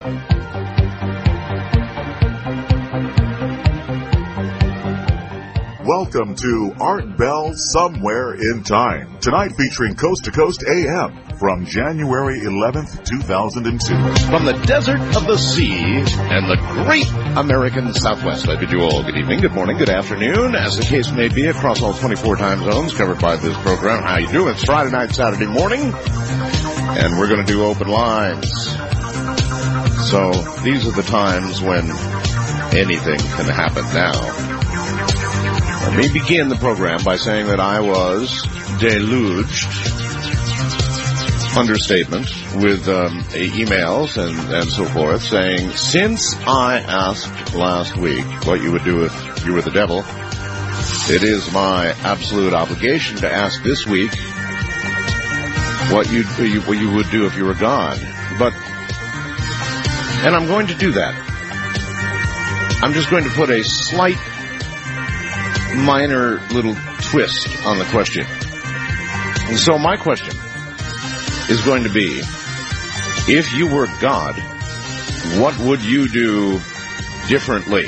Welcome to Art Bell Somewhere in Time. Tonight featuring Coast to Coast AM from January 11th, 2002. From the desert of the sea and the great American Southwest, I bid you all good evening, good morning, good afternoon, as the case may be, across all 24 time zones covered by this program. How you doing? It's Friday night, Saturday morning, and we're going to do open lines. So these are the times when anything can happen now. Let me begin the program by saying that I was deluged, understatement, with emails and so forth, saying, since I asked last week what you would do if you were the devil, it is my absolute obligation to ask this week what you would do if you were God. And I'm going to do that. I'm just going to put a slight minor little twist on the question. And so my question is going to be, if you were God, what would you do differently?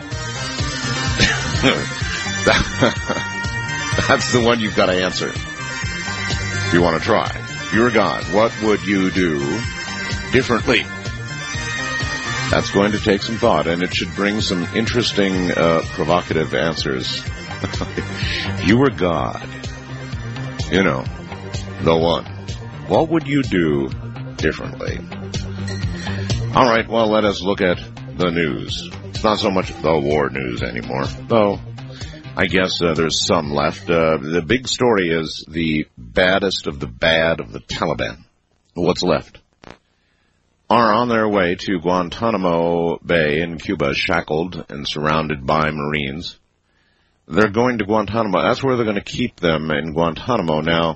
That's the one you've got to answer if you want to try. If you were God, what would you do differently? That's going to take some thought, and it should bring some interesting, provocative answers. If you were God, you know, the one, what would you do differently? All right, well, let us look at the news. It's not so much the war news anymore, though I guess there's some left. The big story is the baddest of the bad of the Taliban. What's left? Are on their way to Guantanamo Bay in Cuba, shackled and surrounded by Marines. They're going to Guantanamo. That's where they're going to keep them, in Guantanamo. Now,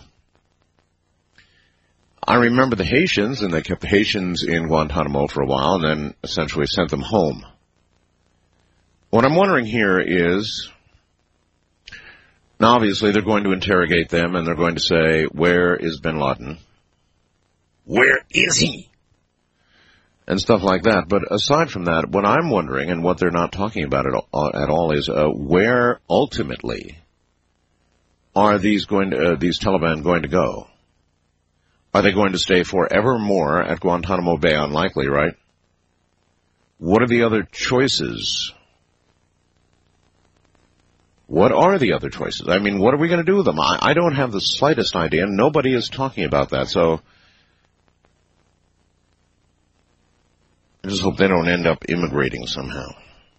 I remember the Haitians, and they kept the Haitians in Guantanamo for a while and then essentially sent them home. What I'm wondering here is, now obviously they're going to interrogate them, and they're going to say, where is bin Laden? Where is he? And stuff like that. But aside from that, what I'm wondering, and what they're not talking about at all is where ultimately are these Taliban going to go? Are they going to stay forevermore at Guantanamo Bay? Unlikely, right? What are the other choices? What are the other choices? I mean, what are we going to do with them? I don't have the slightest idea. Nobody is talking about that, so I just hope they don't end up immigrating somehow.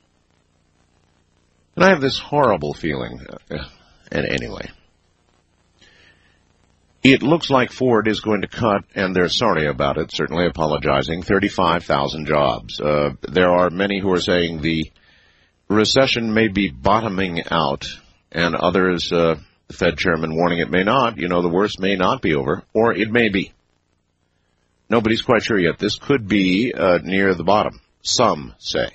And I have this horrible feeling. And anyway, it looks like Ford is going to cut, and they're sorry about it, certainly apologizing, 35,000 jobs. There are many who are saying the recession may be bottoming out, and others, the Fed chairman warning it may not. You know, the worst may not be over, or it may be. Nobody's quite sure yet. This could be near the bottom, some say.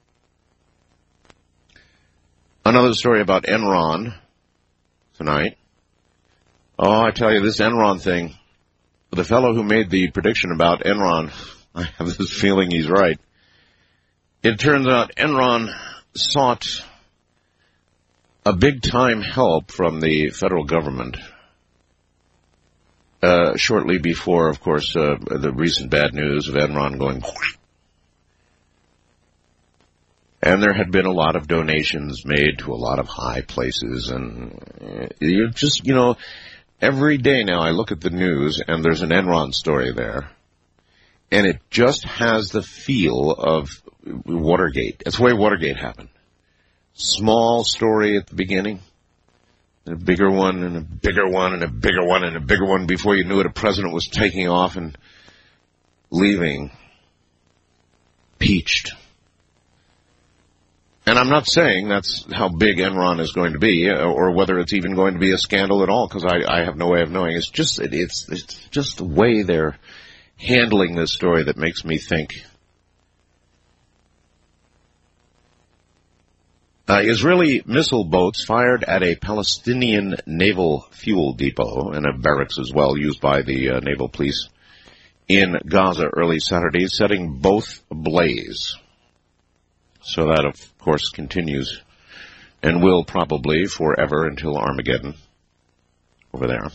Another story about Enron tonight. Oh, I tell you, this Enron thing, the fellow who made the prediction about Enron, I have this feeling he's right. It turns out Enron sought a big-time help from the federal government shortly before, of course, the recent bad news of Enron going. And there had been a lot of donations made to a lot of high places. And you just, you know, every day now I look at the news and there's an Enron story there. And it just has the feel of Watergate. It's the way Watergate happened. Small story at the beginning. And a bigger one, and a bigger one, and a bigger one, and a bigger one. Before you knew it, a president was taking off and leaving. Peached. And I'm not saying that's how big Enron is going to be, or whether it's even going to be a scandal at all, because I have no way of knowing. It's just the way they're handling this story that makes me think. Israeli missile boats fired at a Palestinian naval fuel depot and a barracks as well used by the naval police in Gaza early Saturday, setting both ablaze. So that, of course, continues and will probably forever until Armageddon over there.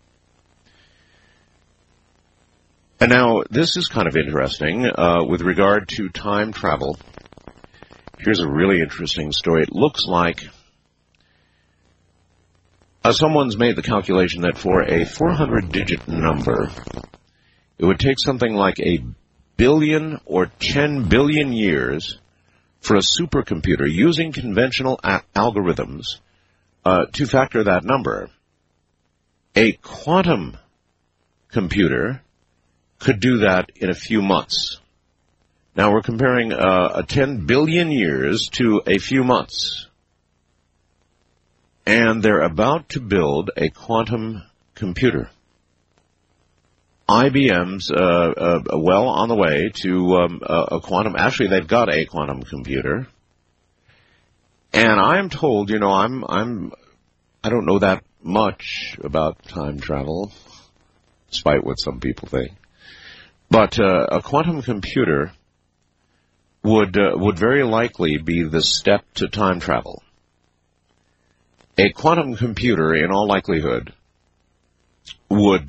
And now, this is kind of interesting. With regard to time travel, here's a really interesting story. It looks like someone's made the calculation that for a 400-digit number, it would take something like 1 billion or 10 billion years for a supercomputer using conventional algorithms to factor that number. A quantum computer could do that in a few months. Now we're comparing a 10 billion years to a few months. And they're about to build a quantum computer. IBM's well on the way to a quantum. Actually, they've got a quantum computer, and I'm told, I don't know that much about time travel, despite what some people think. But a quantum computer would very likely be the step to time travel. A quantum computer, in all likelihood, would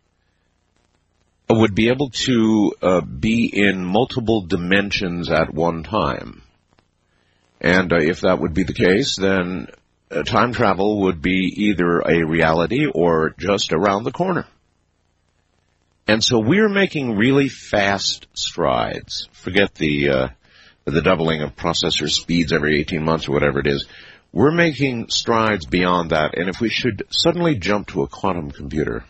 be able to be in multiple dimensions at one time. And if that would be the case, then time travel would be either a reality or just around the corner. And so we're making really fast strides. Forget the doubling of processor speeds every 18 months or whatever it is. We're making strides beyond that. And if we should suddenly jump to a quantum computer,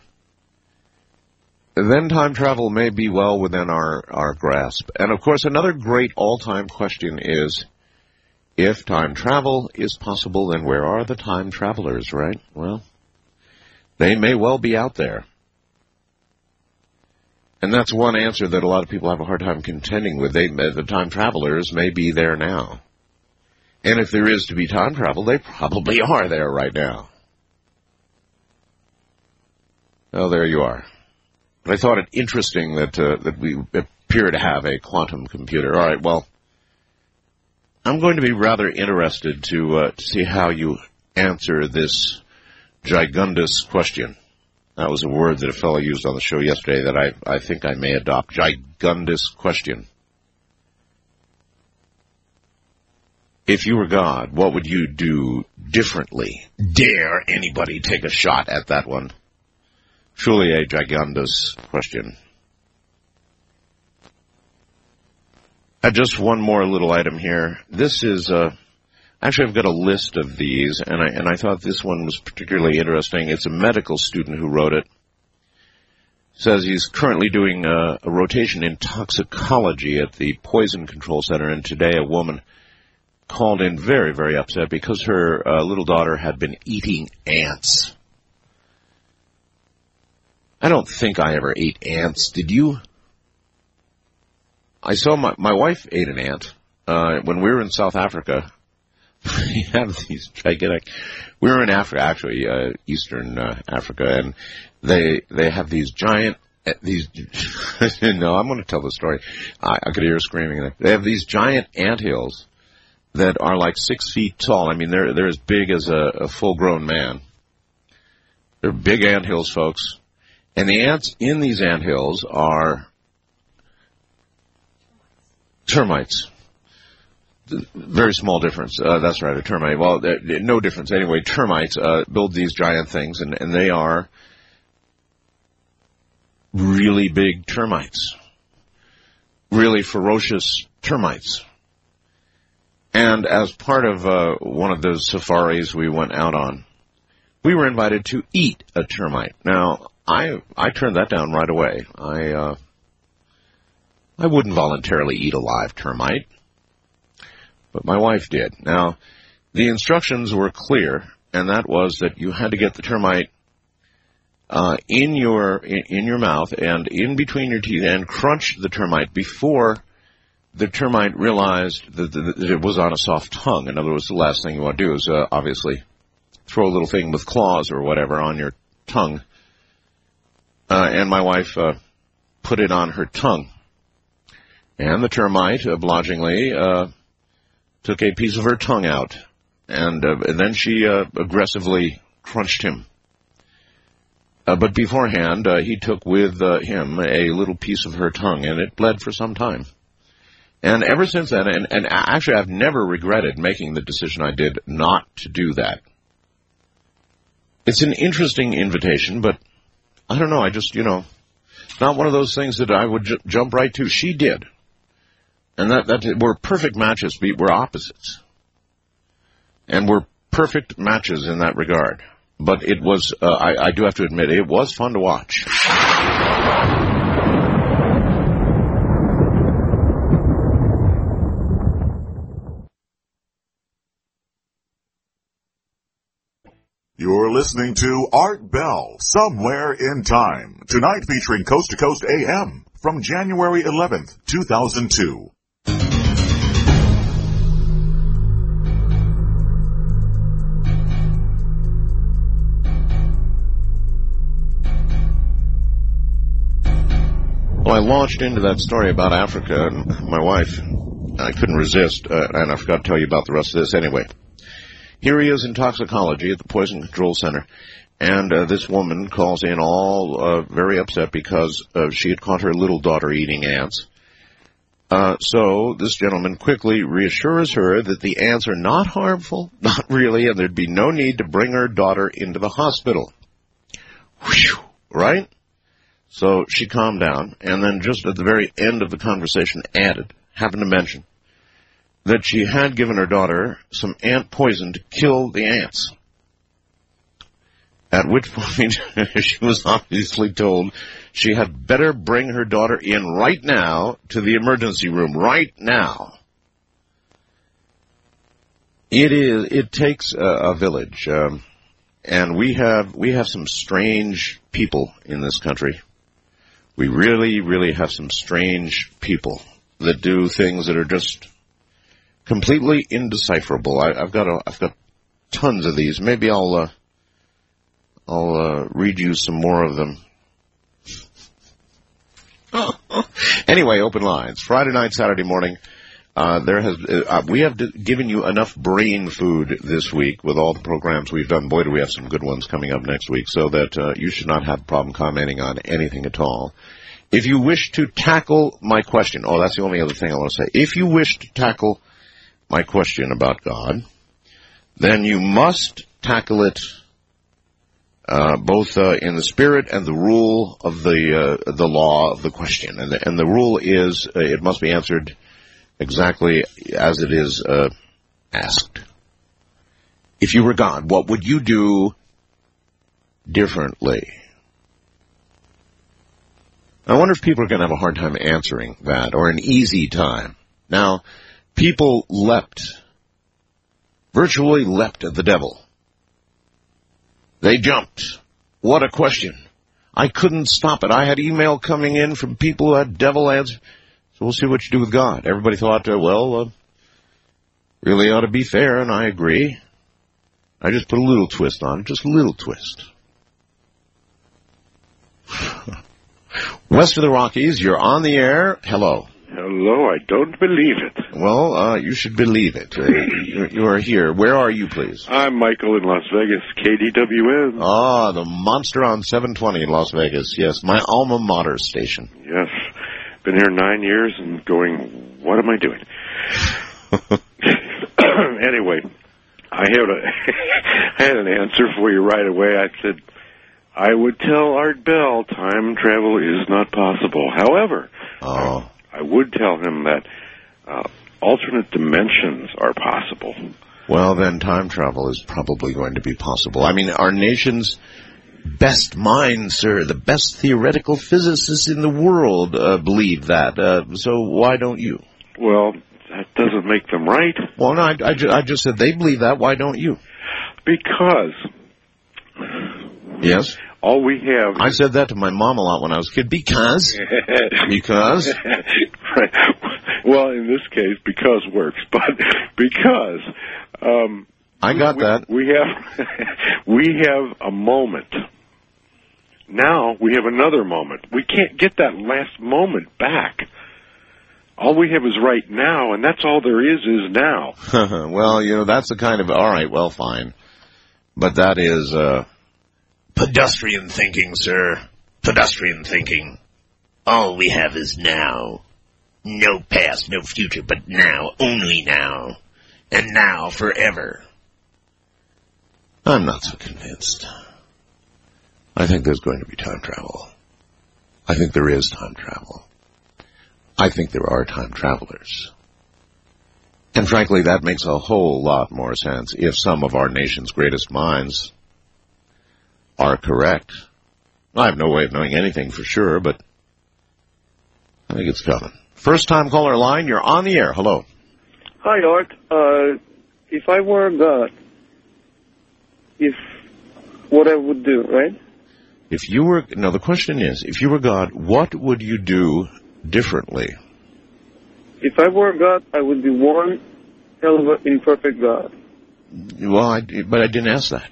then time travel may be well within our grasp. And, of course, another great all-time question is, if time travel is possible, then where are the time travelers, right? Well, they may well be out there. And that's one answer that a lot of people have a hard time contending with. The time travelers may be there now. And if there is to be time travel, they probably are there right now. Well, there you are. But I thought it interesting that we appear to have a quantum computer. All right, well, I'm going to be rather interested to see how you answer this gigundous question. That was a word that a fellow used on the show yesterday that I think I may adopt. Gigundous question. If you were God, what would you do differently? Dare anybody take a shot at that one? Truly a gigundous question. Just one more little item here. This is, actually I've got a list of these, and I thought this one was particularly interesting. It's a medical student who wrote it. Says he's currently doing a rotation in toxicology at the Poison Control Center, and today a woman called in very, very upset because her little daughter had been eating ants. I don't think I ever ate ants. Did you? I saw my wife ate an ant when we were in South Africa. We have these gigantic. We were in Africa, actually, Eastern Africa, and they have these giant. No, I'm going to tell the story. I could hear her screaming. They have these giant anthills that are like 6 feet tall. I mean, they're as big as a full-grown man. They're big anthills, folks. And the ants in these anthills are termites. Very small difference. That's right, a termite. Well, no difference. Anyway, termites build these giant things, and they are really big termites. Really ferocious termites. And as part of one of those safaris we went out on, we were invited to eat a termite. Now, I turned that down right away. I wouldn't voluntarily eat a live termite, but my wife did. Now, the instructions were clear, and that was that you had to get the termite in your mouth and in between your teeth and crunch the termite before the termite realized that it was on a soft tongue. In other words, the last thing you want to do is obviously throw a little thing with claws or whatever on your tongue. And my wife put it on her tongue. And the termite obligingly took a piece of her tongue out, and then she aggressively crunched him. But beforehand, he took with him a little piece of her tongue, and it bled for some time. And ever since then, and actually I've never regretted making the decision I did not to do that. It's an interesting invitation, but I don't know, I just, not one of those things that I would jump right to. She did. And that we're perfect matches. We're opposites. And we're perfect matches in that regard. But it was, I do have to admit, it was fun to watch. You're listening to Art Bell, Somewhere in Time. Tonight featuring Coast to Coast AM from January 11th, 2002. Well, I launched into that story about Africa, and my wife, I couldn't resist, and I forgot to tell you about the rest of this anyway. Here he is in toxicology at the Poison Control Center, and this woman calls in all very upset because she had caught her little daughter eating ants. So this gentleman quickly reassures her that the ants are not harmful, not really, and there'd be no need to bring her daughter into the hospital. Whew, right? So she calmed down, and then just at the very end of the conversation happened to mention, that she had given her daughter some ant poison to kill the ants. At which point she was obviously told she had better bring her daughter in right now to the emergency room, right now. It takes a village, and we have some strange people in this country. We really, really have some strange people that do things that are just completely indecipherable. I've got tons of these. Maybe I'll read you some more of them. Anyway, open lines. Friday night, Saturday morning. We have given you enough brain food this week with all the programs we've done. Boy, do we have some good ones coming up next week, so that you should not have a problem commenting on anything at all. If you wish to tackle my question, that's the only other thing I want to say. If you wish to tackle my question about God, then you must tackle it both in the spirit and the rule of the law of the question. And the rule is it must be answered exactly as it is asked. If you were God, what would you do differently? I wonder if people are going to have a hard time answering that, or an easy time. Now, people virtually leapt at the devil. They jumped. What a question. I couldn't stop it. I had email coming in from people who had devil answers. So we'll see what you do with God. Everybody thought, really ought to be fair, and I agree. I just put a little twist on it, just a little twist. West of the Rockies, you're on the air. Hello. Hello, I don't believe it. Well, you should believe it. You are here. Where are you, please? I'm Michael in Las Vegas, KDWN. The monster on 720 in Las Vegas. Yes, my alma mater station. Yes. Been here 9 years and going, what am I doing? Anyway, I had an answer for you right away. I said, I would tell Art Bell time travel is not possible. However, I would tell him that alternate dimensions are possible. Well, then time travel is probably going to be possible. I mean, our nation's best minds, sir, the best theoretical physicists in the world believe that. So why don't you? Well, that doesn't make them right. Well, no, I just said they believe that. Why don't you? Because. Yes? All we have... I said that to my mom a lot when I was a kid. Because? Right. Well, in this case, because works. But because... I got that. We have a moment now we have another moment. We can't get that last moment back. All we have is right now, and that's all there is now. Well, that's the kind of, all right, well, fine. But that is pedestrian thinking, sir. Pedestrian thinking. All we have is now. No past, no future, but now, only now. And now, forever. I'm not so convinced. I think there's going to be time travel. I think there is time travel. I think there are time travelers. And frankly, that makes a whole lot more sense if some of our nation's greatest minds are correct. I have no way of knowing anything for sure, but I think it's coming. First-time caller line, you're on the air. Hello. Hi, Art. If I were God, what I would do, right? The question is, if you were God, what would you do differently? If I were God, I would be one hell of an imperfect God. Well, but I didn't ask that.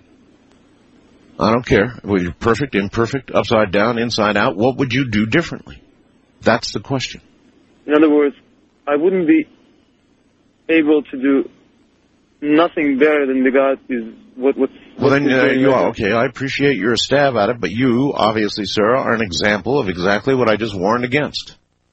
I don't care. Whether you're perfect, imperfect, upside down, inside out, what would you do differently? That's the question. In other words, I wouldn't be able to do nothing better than the God is what's well, then you are. Okay, I appreciate your stab at it, but you, obviously, sir, are an example of exactly what I just warned against.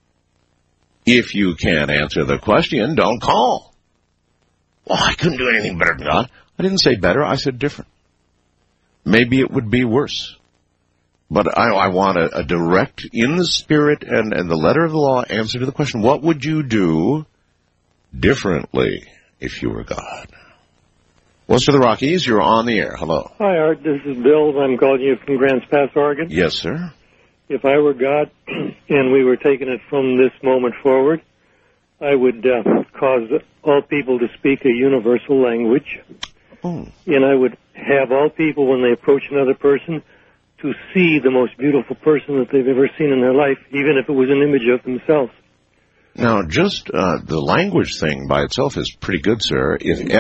If you can't answer the question, don't call. Well, I couldn't do anything better than God. I didn't say better, I said different. Maybe it would be worse. But I want a direct, in the spirit and the letter of the law, answer to the question, what would you do differently if you were God? West of the Rockies, you're on the air. Hello. Hi, Art. This is Bill. I'm calling you from Grants Pass, Oregon. Yes, sir. If I were God and we were taking it from this moment forward, I would cause all people to speak a universal language. Oh. And I would have all people, when they approach another person, to see the most beautiful person that they've ever seen in their life, even if it was an image of themselves. Now, just the language thing by itself is pretty good, sir.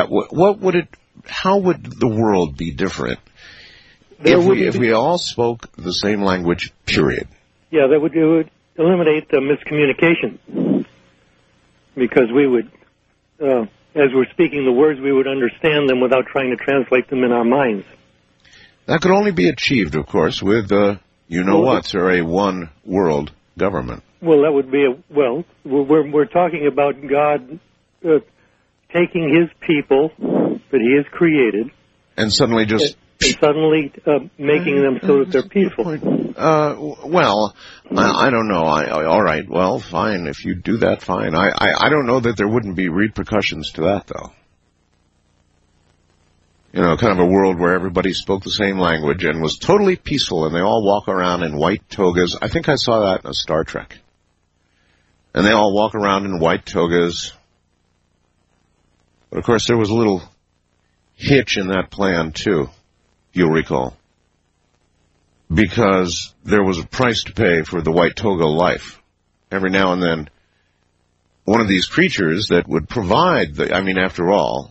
How would the world be different if we all spoke the same language, period? Yeah, it would eliminate miscommunication. Because we would, as we're speaking the words, we would understand them without trying to translate them in our minds. That could only be achieved, of course, with, sir, a one-world government. Well, that would be we're talking about God taking his people that he has created. And suddenly just... making them so that they're peaceful. I don't know. All right, well, fine. If you do that, fine. I don't know that there wouldn't be repercussions to that, though. Kind of a world where everybody spoke the same language and was totally peaceful, and they all walk around in white togas. I think I saw that in a Star Trek. And they all walk around in white togas. But, of course, there was a little hitch in that plan, too, you'll recall. Because there was a price to pay for the white toga life. Every now and then, one of these creatures that would provide after all,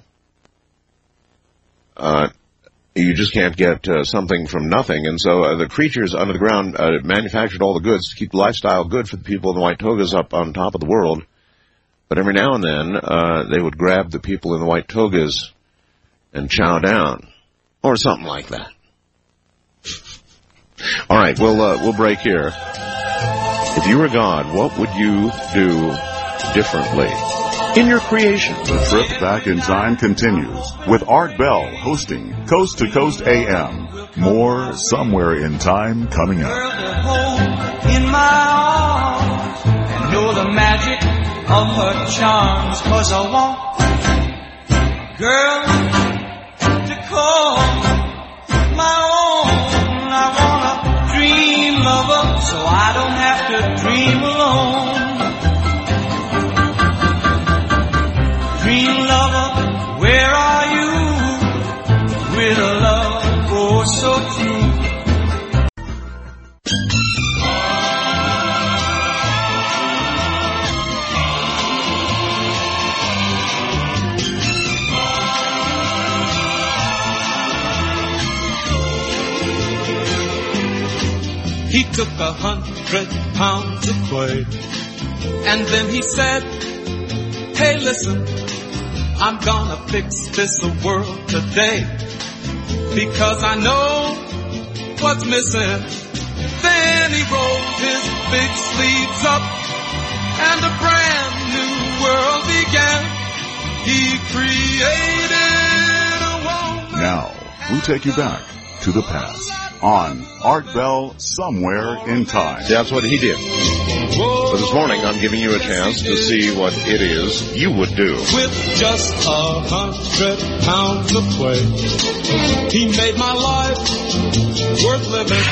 you just can't get something from nothing. And so the creatures under the ground manufactured all the goods to keep the lifestyle good for the people in the white togas up on top of the world. But every now and then, they would grab the people in the white togas and chow down. Or something like that. All right, we'll break here. If you were God, what would you do differently in your creation? The trip back in time continues with Art Bell hosting Coast to Coast AM. More Somewhere in Time coming up. In my arms, and know the magic of her charms, 'cause I want girl to call my own. I want a dream lover, so I don't have to dream alone. Dream lover, where are you? With a love oh so true. He took 100 pounds of clay, and then he said, hey, listen, I'm gonna fix this world today, because I know what's missing. Then he rolled his big sleeves up, and a brand new world began. He created a woman. Now, we take you back to the past on Art Bell Somewhere in Time. That's what he did. So this morning, I'm giving you a chance to see what it is you would do. With just 100 pounds of clay, he made my life worth living.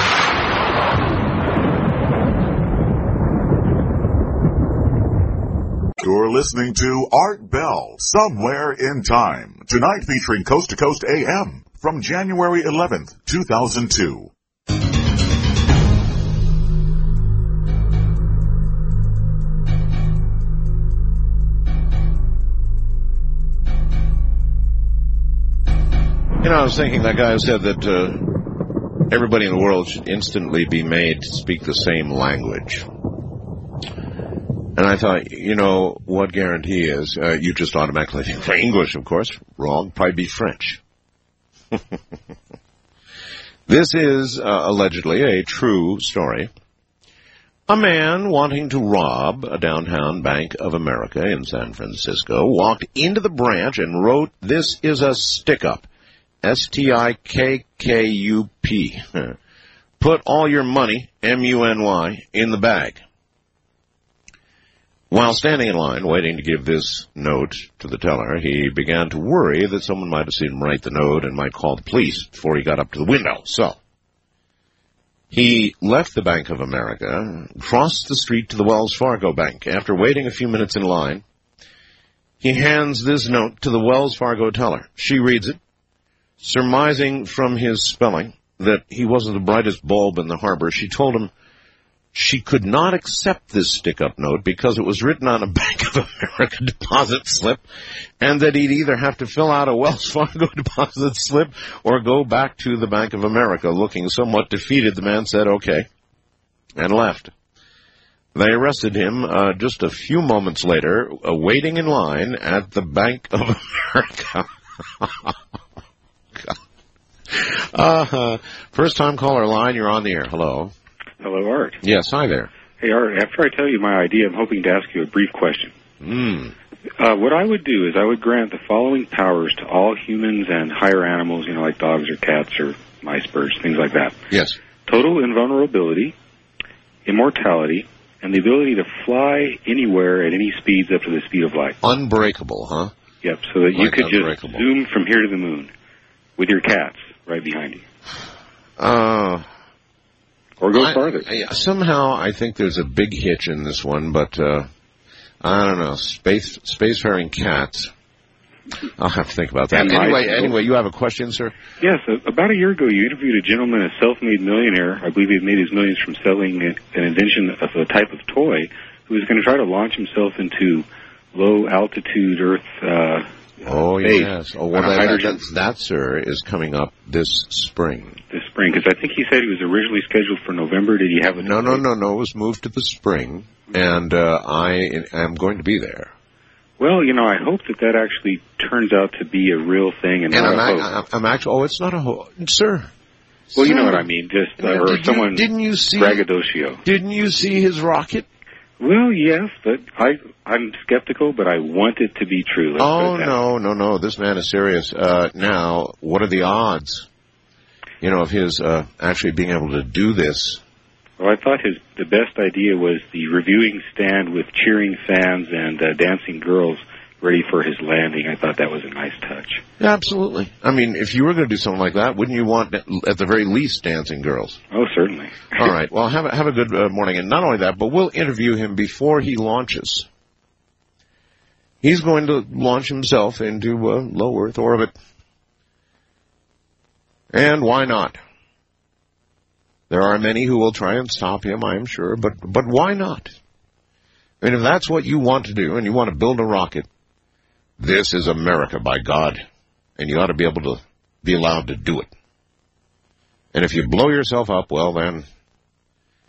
You're listening to Art Bell Somewhere in Time. Tonight featuring Coast to Coast AM from January 11th, 2002. You know, I was thinking that guy said that everybody in the world should instantly be made to speak the same language. And I thought, you know, what guarantee is, you just automatically think for English, of course. Wrong. Probably be French. This is allegedly a true story. A man wanting to rob a downtown Bank of America in San Francisco walked into the branch and wrote, "This is a stick-up. S-T-I-K-K-U-P. Put all your money, M-U-N-Y, in the bag." While standing in line, waiting to give this note to the teller, he began to worry that someone might have seen him write the note and might call the police before he got up to the window. So, he left the Bank of America, crossed the street to the Wells Fargo Bank. After waiting a few minutes in line, he hands this note to the Wells Fargo teller. She reads it, surmising from his spelling that he wasn't the brightest bulb in the harbor. She told him she could not accept this stick-up note because it was written on a Bank of America deposit slip, and that he'd either have to fill out a Wells Fargo deposit slip or go back to the Bank of America. Looking somewhat defeated, the man said, okay, and left. They arrested him just a few moments later, waiting in line at the Bank of America. First-time caller line, you're on the air. Hello. Hello, Art. Yes, hi there. Hey, Art, after I tell you my idea, I'm hoping to ask you a brief question. What I would do is I would grant the following powers to all humans and higher animals, you know, like dogs or cats or mice, birds, things like that. Yes. Total invulnerability, immortality, and the ability to fly anywhere at any speeds up to the speed of light. Unbreakable, huh? Yep, so that you Like could just zoom from here to the moon with your cats right behind you. Or go farther. Somehow I think there's a big hitch in this one, but I don't know. Spacefaring cats. I'll have to think about that. Anyway, you have a question, sir? Yes. About a year ago, you interviewed a gentleman, a self-made millionaire. I believe he made his millions from selling an invention of a type of toy, who was going to try to launch himself into low-altitude Earth Oh, space. Yes. Oh, well, that, sir, is coming up this spring. This spring, because I think he said he was originally scheduled for November. Did he have a... No. It was moved to the spring, and I am going to be there. Well, you know, I hope that actually turns out to be a real thing and not a hoax. I'm actually... Oh, it's not a hoax. Sir. Well, you know what I mean. Just, didn't you see... Braggadocio. Didn't you see his rocket? Well, yes, but I'm skeptical, but I want it to be true. No. This man is serious. Now, what are the odds, of his actually being able to do this? Well, I thought the best idea was the reviewing stand with cheering fans and dancing girls ready for his landing. I thought that was a nice touch. Yeah, absolutely. I mean, if you were going to do something like that, wouldn't you want, at the very least, dancing girls? Oh, certainly. All right. Well, have a good morning. And not only that, but we'll interview him before he launches. He's going to launch himself into low Earth orbit. And why not? There are many who will try and stop him, I am sure, but why not? I mean, if that's what you want to do and you want to build a rocket, this is America, by God, and you ought to be able to be allowed to do it. And if you blow yourself up, well, then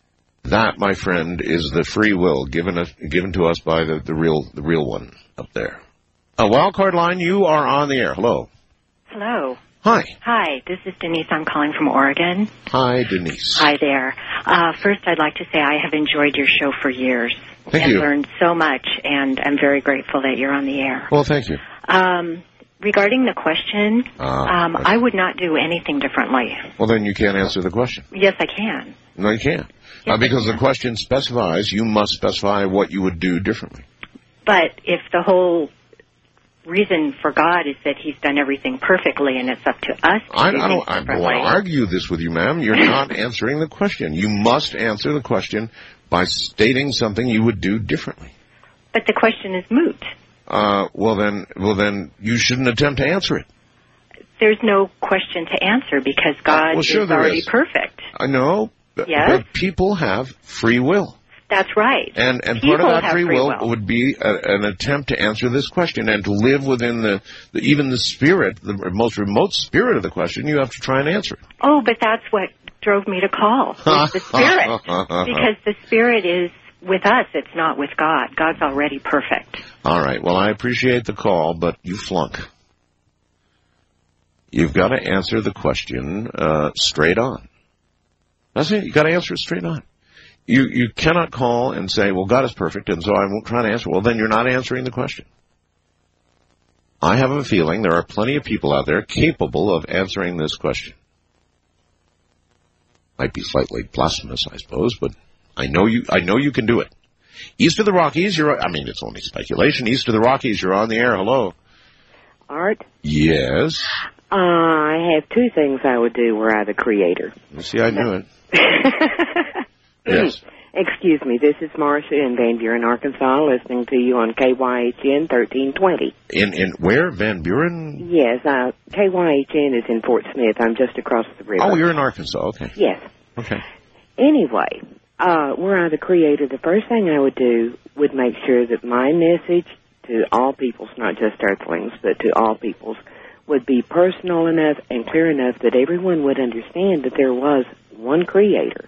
That, my friend, is the free will given to us by the real one up there. A wildcard line, you are on the air. Hello. Hello. Hi. Hi, this is Denise. I'm calling from Oregon. Hi, Denise. Hi there. First, I'd like to say I have enjoyed your show for years. Thank and you. Learned so much, and I'm very grateful that you're on the air. Well, thank you. Regarding the question, I would not do anything differently. Well, then you can't answer the question. Yes, I can. No, you can't. Yes, Because the question specifies, you must specify what you would do differently. But if the whole reason for God is that He's done everything perfectly and it's up to us to do things I differently. want to argue this with you, ma'am. You're not answering the question. You must answer the question by stating something you would do differently. But the question is moot. Well then, you shouldn't attempt to answer it. There's no question to answer because God is already perfect. I know. Yes? But people have free will. That's right. And People part of that have free will would be an attempt to answer this question and to live within even the spirit, the most remote spirit of the question. You have to try and answer it. Oh, but that's what drove me to call, was the Spirit. Because the Spirit is with us. It's not with God. God's already perfect. All right. Well, I appreciate the call, but you flunk. You've got to answer the question straight on. That's it. You've got to answer it straight on. You cannot call and say, well, God is perfect, and so I won't try to answer. Well, then you're not answering the question. I have a feeling there are plenty of people out there capable of answering this question. Might be slightly blasphemous, I suppose, but I know you can do it. East of the Rockies, it's only speculation. East of the Rockies, you're on the air. Hello. Art? Yes. I have two things I would do were I the creator. You see, I knew it. Yes. Excuse me, this is Marcia in Van Buren, Arkansas, listening to you on KYHN 1320. In where? Van Buren? Yes, KYHN is in Fort Smith. I'm just across the river. Oh, you're in Arkansas, okay. Yes. Okay. Anyway, were I the creator, the first thing I would do would make sure that my message to all peoples, not just Earthlings, but to all peoples, would be personal enough and clear enough that everyone would understand that there was one creator.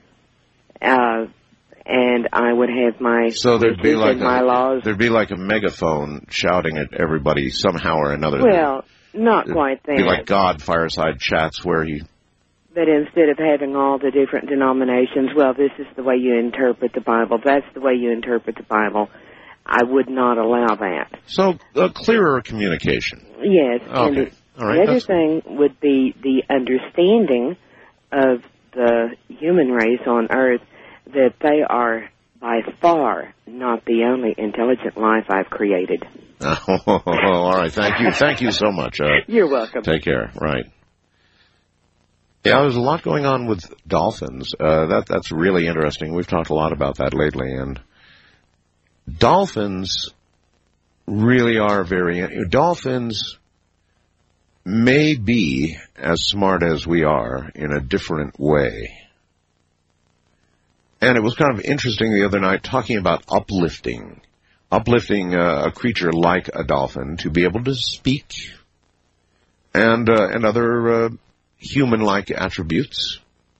And I would have my there'd be like my laws. There'd be like a megaphone shouting at everybody somehow or another. Well, not quite that. It'd be like God fireside chats where he. But instead of having all the different denominations, well, this is the way you interpret the Bible. That's the way you interpret the Bible. I would not allow that. So clearer communication. Yes. Okay. And the other thing would be the understanding of the human race on Earth that they are by far not the only intelligent life I've created. Oh, all right. Thank you. Thank you so much. You're welcome. Take care. Right. Yeah, there's a lot going on with dolphins. That's really interesting. We've talked a lot about that lately, and dolphins really are dolphins may be as smart as we are in a different way. And it was kind of interesting the other night talking about uplifting a creature like a dolphin to be able to speak and other human-like attributes.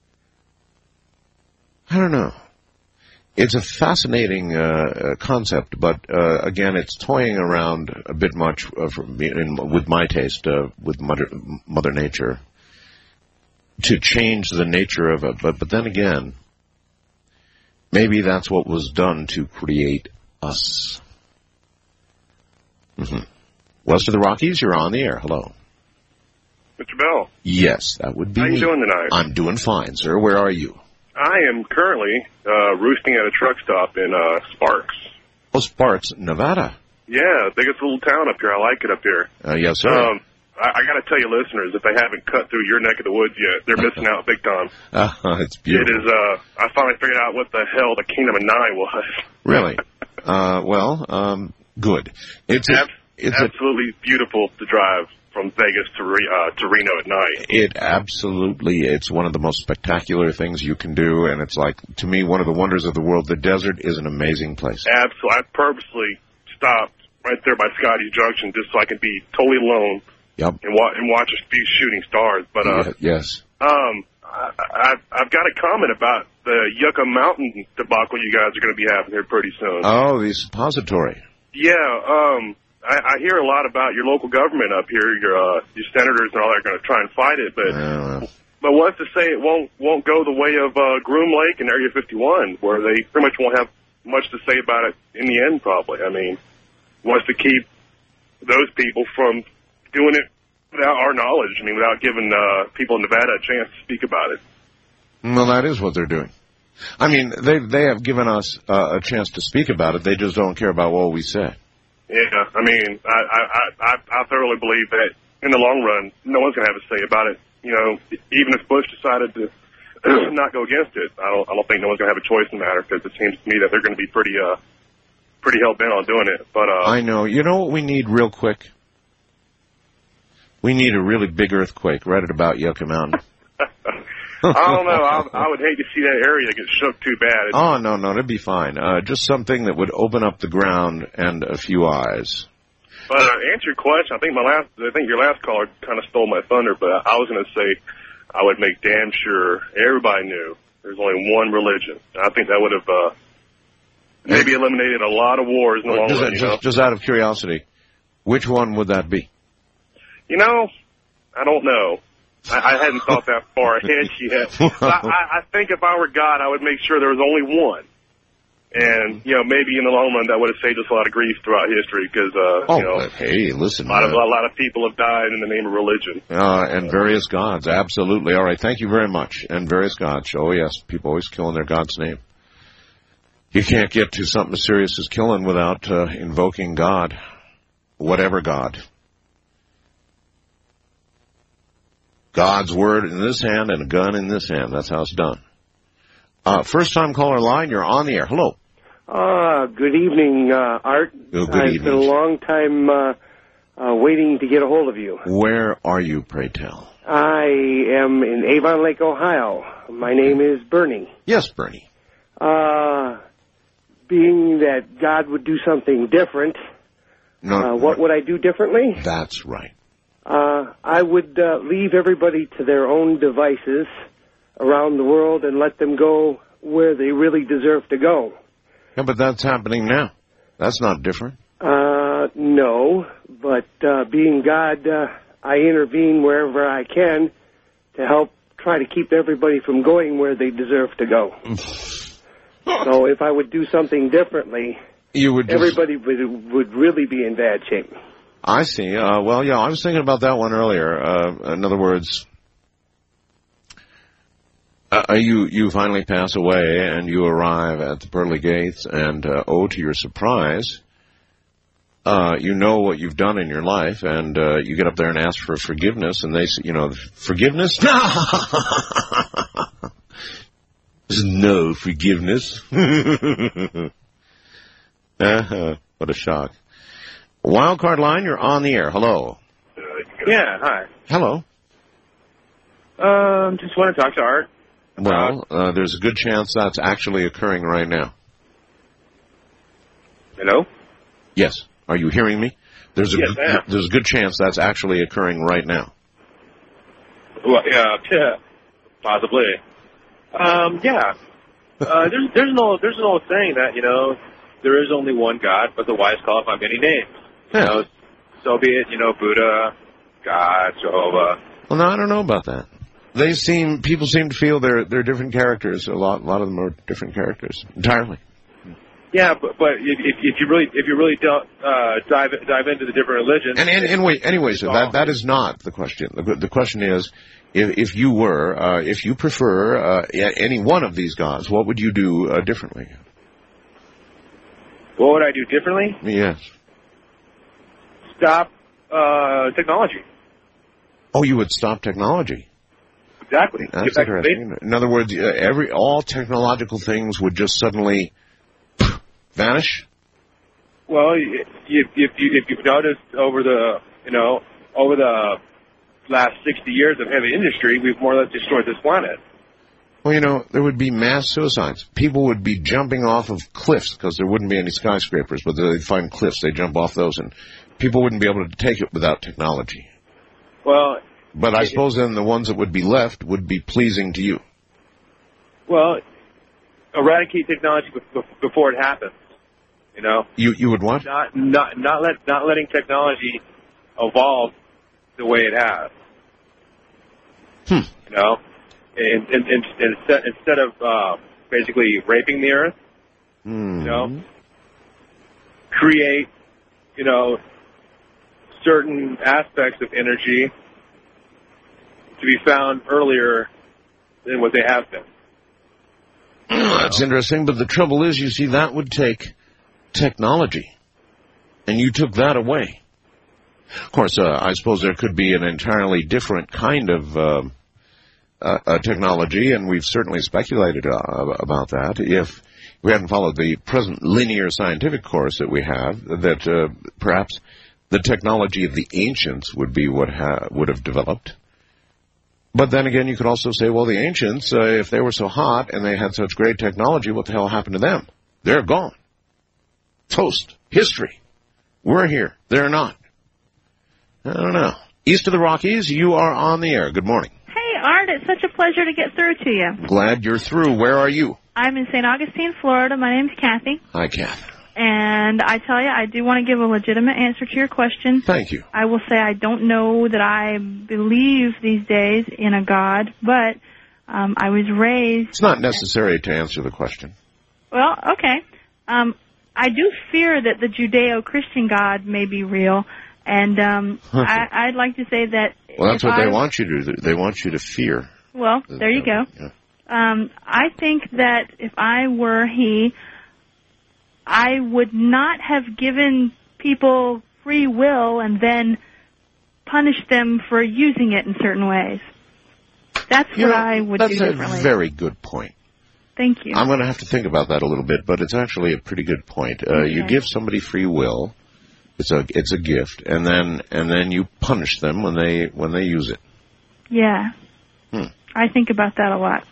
I don't know. It's a fascinating concept, but again, it's toying around a bit much with my taste, with Mother Nature, to change the nature of it. But then again, maybe that's what was done to create us. Mm-hmm. West of the Rockies, you're on the air. Hello. Mr. Bell. Yes, that would be me. How you doing tonight? I'm doing fine, sir. Where are you? I am currently roosting at a truck stop in Sparks. Oh, Sparks, Nevada. Yeah, biggest little town up here. I like it up here. Yes, sir. I got to tell you, listeners, if they haven't cut through your neck of the woods yet, they're missing out big time. It's beautiful. It is. I finally figured out what the hell the Kingdom of Nye was. Really? Good. It's absolutely beautiful to drive from Vegas to Reno at night. It's one of the most spectacular things you can do, and it's like, to me, one of the wonders of the world. The desert is an amazing place. Absolutely. I purposely stopped right there by Scotty's Junction just so I could be totally alone. Yep. And watch a few shooting stars. But yes. I've got a comment about the Yucca Mountain debacle you guys are going to be having here pretty soon. Oh, the suppository. Yeah, I hear a lot about your local government up here, your senators and all that are going to try and fight it, but what's to say it won't go the way of Groom Lake and Area 51, where they pretty much won't have much to say about it in the end, probably. I mean, wants to keep those people from doing it without our knowledge. I mean, without giving people in Nevada a chance to speak about it. Well, that is what they're doing. I mean, they have given us a chance to speak about it. They just don't care about what we say. Yeah, I mean, I thoroughly believe that in the long run, no one's going to have a say about it. You know, even if Bush decided to not go against it, I don't think no one's going to have a choice in the matter, because it seems to me that they're going to be pretty hell-bent on doing it. But I know. You know what we need real quick? We need a really big earthquake right at about Yucca Mountain. I don't know. I would hate to see that area get shook too bad. Oh, no, it'd be fine. Just something that would open up the ground and a few eyes. But answer your question. I think your last caller kind of stole my thunder, but I was going to say I would make damn sure everybody knew there's only one religion. I think that would have maybe eliminated a lot of wars in the long run. Just out of curiosity, which one would that be? You know, I don't know. I hadn't thought that far ahead yet. I think if I were God, I would make sure there was only one. And, you know, maybe in the long run that would have saved us a lot of grief throughout history, because, hey, listen. A lot of people have died in the name of religion. And various gods, absolutely. All right, thank you very much. And various gods. Oh, yes, people always kill in their God's name. You can't get to something as serious as killing without invoking God, whatever God. God's word in this hand and a gun in this hand. That's how it's done. First-time caller line, you're on the air. Hello. Good evening, Art. Good It's evening. been a long time waiting to get a hold of you. Where are you, pray tell? I am in Avon Lake, Ohio. My name is Bernie. Yes, Bernie. Being that God would do something different, what would I do differently? That's right. I would leave everybody to their own devices around the world and let them go where they really deserve to go. Yeah, but that's happening now. That's not different. No, but being God, I intervene wherever I can to help try to keep everybody from going where they deserve to go. So if I would do something differently, everybody would really be in bad shape. I see. I was thinking about that one earlier. In other words, you finally pass away and you arrive at the pearly gates, and to your surprise, you know what you've done in your life, and you get up there and ask for forgiveness, and they say, forgiveness? There's no forgiveness. What a shock. Wildcard line, you're on the air. Hello. Yeah, hi. Hello. Just want to talk to Art. Well, there's a good chance that's actually occurring right now. Hello? Yes. Are you hearing me? There's a Yes, good chance that's actually occurring right now. Well, yeah, possibly. Yeah. There's an old saying that, there is only one God, but the wise call it by many names. Yeah. So be it, Buddha, God, Jehovah. Well, no, I don't know about that. People seem to feel they're different characters. A lot of them are different characters entirely. Yeah, but if you really don't dive into the different religions. Anyways, that is not the question. The question is, if you prefer any one of these gods, what would you do differently? What would I do differently? Yes. Stop technology. Oh, you would stop technology. Exactly. That's interesting. In other words, all technological things would just suddenly vanish. Well, if you've noticed over the last 60 years of heavy industry, we've more or less destroyed this planet. Well, there would be mass suicides. People would be jumping off of cliffs because there wouldn't be any skyscrapers, but they'd find cliffs. They'd jump off those, and people wouldn't be able to take it without technology. Well, But I suppose then the ones that would be left would be pleasing to you. Well, eradicate technology before it happens. You know. You would what? Not letting technology evolve the way it has. You know, and instead of basically raping the earth, you know, create, you know, certain aspects of energy to be found earlier than what they have been. That's interesting, but the trouble is, you see, that would take technology, and you took that away. Of course, I suppose there could be an entirely different kind of technology, and we've certainly speculated about that. If we hadn't followed the present linear scientific course that we have, that perhaps the technology of the ancients would be what would have developed. But then again, you could also say, well, the ancients, if they were so hot and they had such great technology, what the hell happened to them? They're gone. Toast. History. We're here. They're not. I don't know. East of the Rockies, you are on the air. Good morning. Hey, Art, it's such a pleasure to get through to you. Glad you're through. Where are you? I'm in St. Augustine, Florida. My name's Kathy. Hi, Kathy. And I tell you, I do want to give a legitimate answer to your question. Thank you. I will say I don't know that I believe these days in a God, but I was raised... It's not necessary to answer the question. Well, okay. I do fear that the Judeo-Christian God may be real, and I'd like to say that... Well, that's what they want you to do. They want you to fear. Well, there you go. Yeah. I think that if I were he... I would not have given people free will and then punished them for using it in certain ways. That's what I would do differently. That's a very good point. Thank you. I'm going to have to think about that a little bit, but it's actually a pretty good point. Okay. You give somebody free will, it's a gift, and then you punish them when they use it. Yeah. I think about that a lot.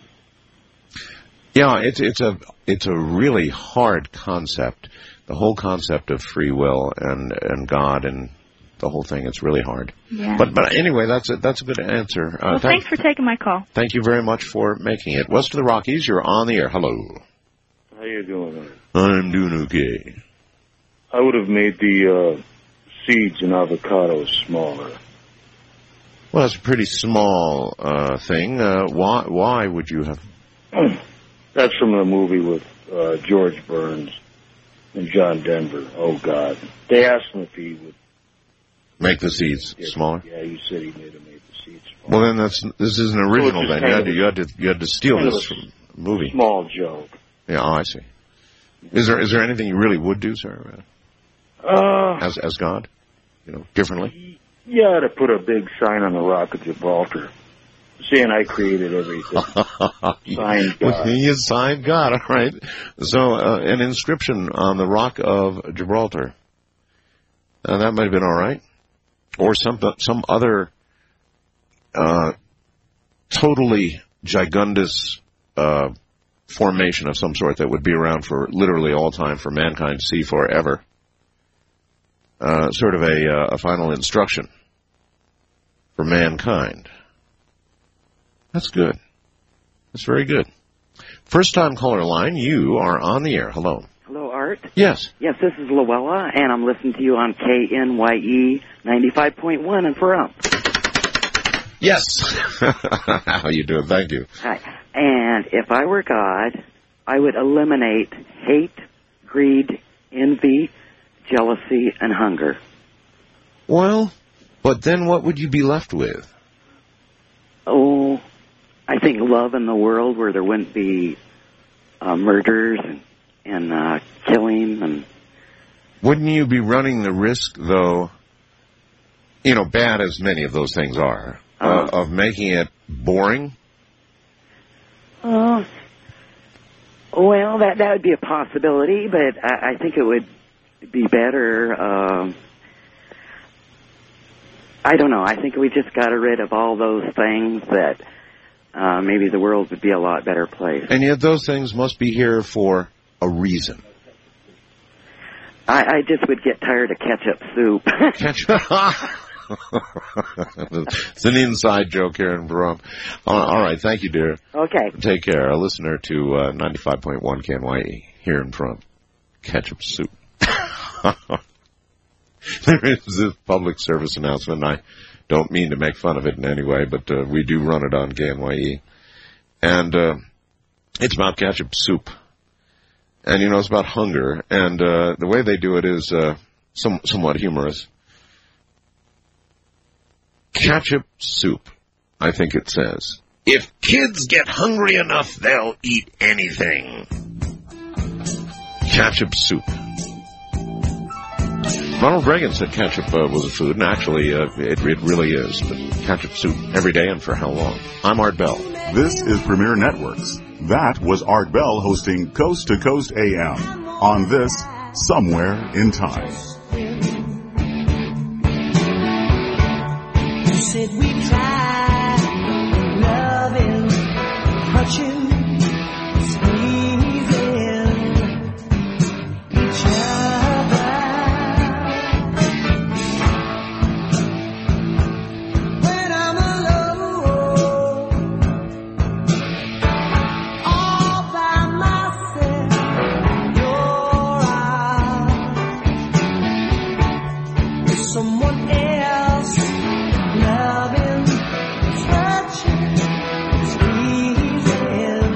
Yeah, it's a really hard concept. The whole concept of free will and God and the whole thing, it's really hard. Yeah. But anyway, that's a good answer. Well, thanks for taking my call. Thank you very much for making it. West of the Rockies, you're on the air. Hello. How you doing? I'm doing okay. I would have made the seeds in avocados smaller. Well, that's a pretty small thing. Why would you have... That's from the movie with George Burns and John Denver. Oh, God. They asked him if he would... Make the seeds smaller? Yeah, he said he made the seeds smaller. Well, then this isn't original then. You had to steal this from the movie. Small joke. Yeah, I see. Is there anything you really would do, sir? As God? You know, differently? Yeah, to put a big sign on the Rock of Gibraltar. Saying I created everything. Signed God. You signed God, all right. So, an inscription on the Rock of Gibraltar. That might have been all right. Or some other totally gigundous formation of some sort that would be around for literally all time for mankind to see forever. Sort of a final instruction for mankind. That's good. That's very good. First time caller line, you are on the air. Hello. Hello, Art. Yes. Yes, this is Luella, and I'm listening to you on KNYE 95.1 and for up. Yes. How you doing? Thank you. Hi. And if I were God, I would eliminate hate, greed, envy, jealousy, and hunger. Well, but then what would you be left with? Oh, I think love in the world where there wouldn't be murders and killing. And wouldn't you be running the risk, though, you know, bad as many of those things are, of making it boring? Well, that would be a possibility, but I think it would be better. I don't know. I think we just got rid of all those things that maybe the world would be a lot better place. And yet those things must be here for a reason. I just would get tired of ketchup soup. Ketchup? It's an inside joke here in Pahrump. All right, thank you, dear. Okay. Take care. A listener to 95.1 KNYE here in Pahrump. Ketchup soup. There is this public service announcement, and I don't mean to make fun of it in any way, but we do run it on KNYE. And it's about ketchup soup. And, it's about hunger. And the way they do it is somewhat humorous. Ketchup soup, I think it says. If kids get hungry enough, they'll eat anything. Ketchup soup. Ronald Reagan said ketchup was a food, and actually it really is. But ketchup soup, every day and for how long? I'm Art Bell. This is Premier Networks. That was Art Bell hosting Coast to Coast AM on this Somewhere in Time. You said we tried loving, touching, squeezing each other. When I'm alone, all by myself, your eyes with someone else. Loving, touching, squeezing.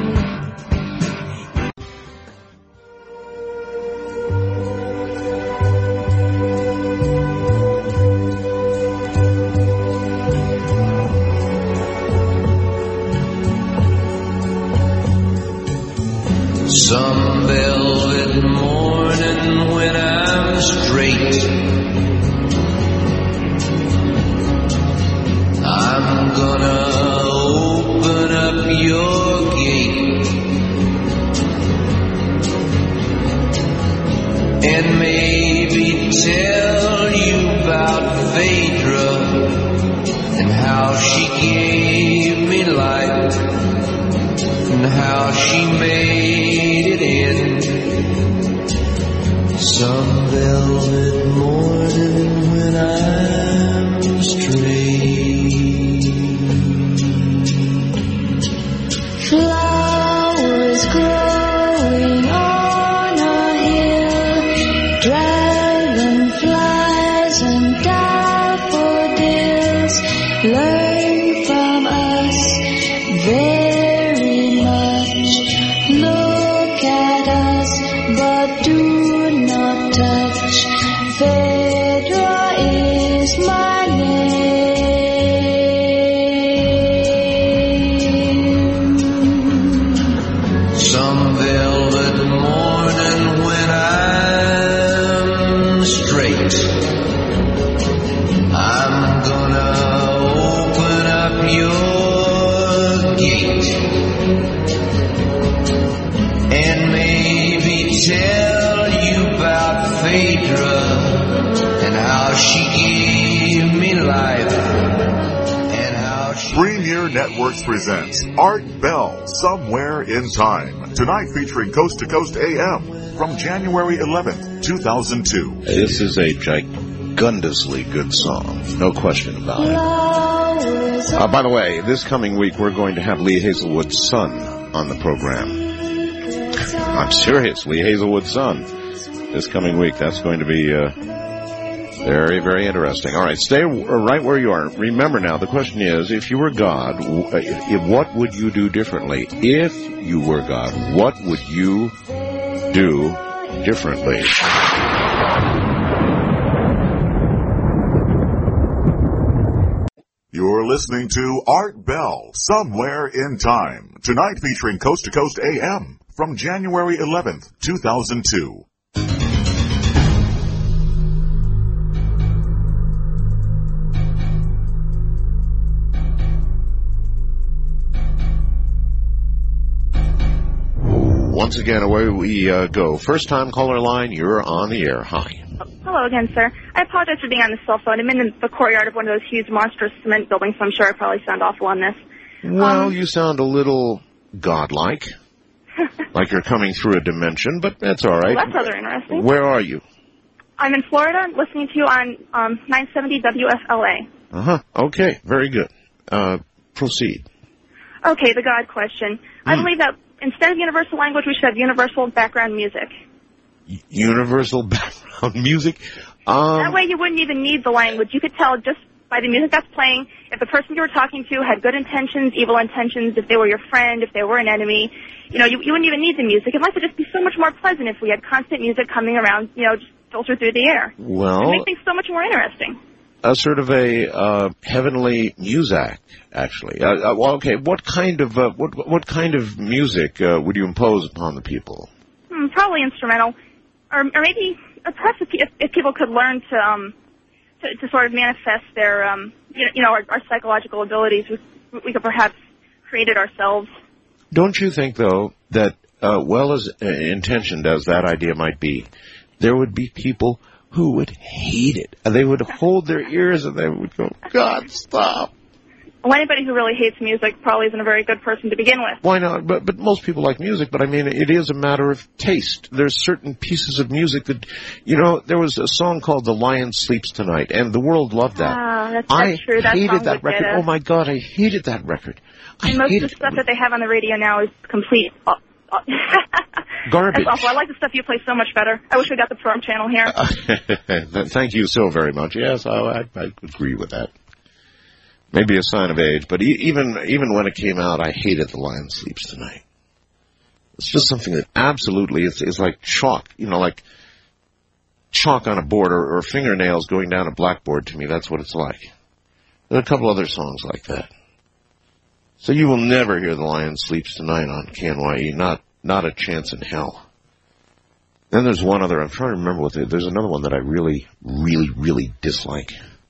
Some velvet morning when I'm straight, I'm gonna open up your gate and maybe tell you about Phaedra and how she gave me life and how she made it in. Some velvet morning when I'm straight. Flowers growing on a hill, dragonflies and daffodils learn from us very much. Look at us, but do not touch. Phaedra is my name. Some velvet morning when I'm straight, I'm gonna open up your gate and maybe tell you about Phaedra and how she gave me life and how she... Premier Networks presents Art Bell, Somewhere in Time. Tonight featuring Coast to Coast AM from January 11th, 2002. This is a gigantously good song, no question about it. By the way, this coming week we're going to have Lee Hazelwood's son on the program. I'm serious, Lee Hazelwood's son. This coming week, that's going to be very, very interesting. All right, stay right where you are. Remember now, the question is, if you were God, what would you do differently? If you were God, what would you do differently? You're listening to Art Bell, Somewhere in Time. Tonight featuring Coast to Coast AM from January 11th, 2002. Once again, away we go. First time caller line, you're on the air. Hi. Hello again, sir. I apologize for being on the cell phone. I'm in the courtyard of one of those huge monstrous cement buildings, so I'm sure I probably sound awful on this. Well, you sound a little godlike, like you're coming through a dimension, but that's all right. Well, that's rather interesting. Where are you? I'm in Florida, listening to you on 970 WFLA. Okay, very good. Proceed. Okay, the God question. I believe that instead of universal language, we should have universal background music. Universal background music? That way you wouldn't even need the language. You could tell just by the music that's playing if the person you were talking to had good intentions, evil intentions, if they were your friend, if they were an enemy. You wouldn't even need the music. And life would just be so much more pleasant if we had constant music coming around, just filter through the air. Well, it'd make things so much more interesting. A sort of a heavenly muzak, actually. Okay. What kind of music would you impose upon the people? Probably instrumental, or maybe perhaps if people could learn to sort of manifest their our psychological abilities, we could perhaps create it ourselves. Don't you think, though, that well as intentioned as that idea might be, there would be people who would hate it. And they would hold their ears and they would go, God, stop. Well, anybody who really hates music probably isn't a very good person to begin with. Why not? But most people like music, but I mean, it is a matter of taste. There's certain pieces of music that, there was a song called The Lion Sleeps Tonight, and the world loved that. That's I true. That hated song that would record. get Oh my God, I hated that record. And most of the stuff that they have on the radio now is complete garbage. That's awful. I like the stuff you play so much better. I wish we got the Prom channel here. Thank you so very much. Yes, I agree with that. Maybe a sign of age, but even when it came out, I hated The Lion Sleeps Tonight. It's just something that absolutely is like chalk, like chalk on a board or fingernails going down a blackboard to me. That's what it's like. There are a couple other songs like that. So you will never hear The Lion Sleeps Tonight on KNYE, not a chance in hell. Then there's one other, I'm trying to remember there's another one that I really, really, really dislike.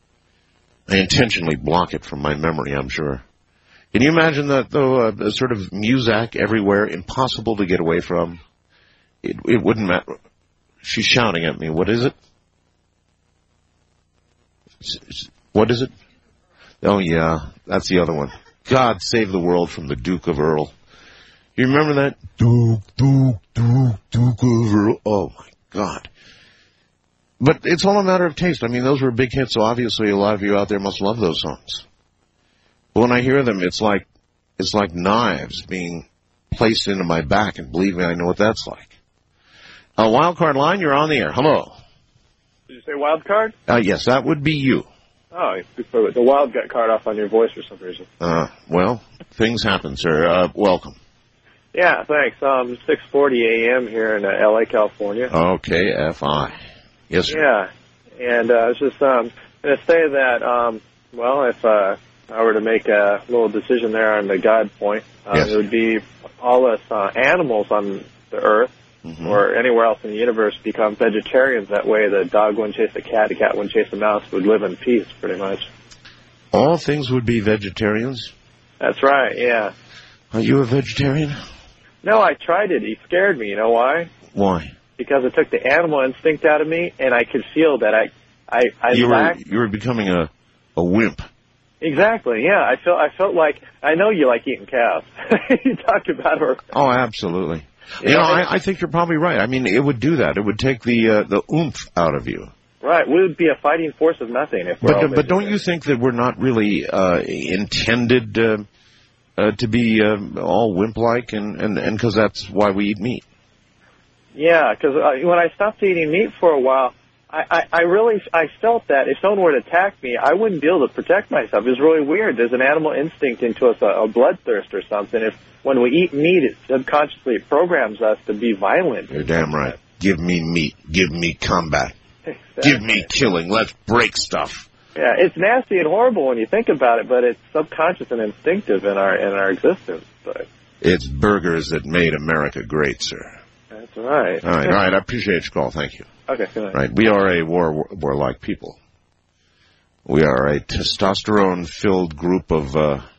I intentionally block it from my memory, I'm sure. Can you imagine that, though, a sort of muzak everywhere, impossible to get away from? It wouldn't matter. She's shouting at me. What is it? What is it? Oh, yeah, that's the other one. God save the world from the Duke of Earl. You remember that? Duke of Earl. Oh, my God. But it's all a matter of taste. I mean, those were big hits, so obviously a lot of you out there must love those songs. But when I hear them, it's like knives being placed into my back, and believe me, I know what that's like. Wildcard line, you're on the air. Hello. Did you say wild card? Yes, that would be you. Oh, the wild got card off on your voice for some reason. Well, things happen, sir. Welcome. Yeah, thanks. 6:40 a.m. here in L.A., California. Okay, F.I. Yes, sir. Yeah, and I was just going to say that, if I were to make a little decision there on the God point, yes. It would be all us animals on the earth or anywhere else in the universe become vegetarians. That way the dog wouldn't chase the cat wouldn't chase the mouse, would live in peace, pretty much. All things would be vegetarians? That's right, yeah. Are you a vegetarian? No, I tried it. He scared me. You know why? Why? Because it took the animal instinct out of me, and I could feel that you were becoming a wimp. Exactly, yeah. I felt like, I know you like eating cows. You talked about her. Oh, absolutely. I think you're probably right. I mean, it would do that. It would take the oomph out of you. Right. We would be a fighting force of nothing if we're But don't you think that we're not really intended to be all wimp-like, and because that's why we eat meat? Yeah, because when I stopped eating meat for a while, I felt that if someone were to attack me, I wouldn't be able to protect myself. It was really weird. There's an animal instinct into us, a bloodthirst or something. When we eat meat, it subconsciously programs us to be violent. You're damn right. Give me meat. Give me combat. Exactly. Give me killing. Let's break stuff. Yeah, it's nasty and horrible when you think about it, but it's subconscious and instinctive in our existence. But it's burgers that made America great, sir. That's right. All right. I appreciate your call. Thank you. Okay, good night. Right. We are a warlike people. We are a testosterone-filled group of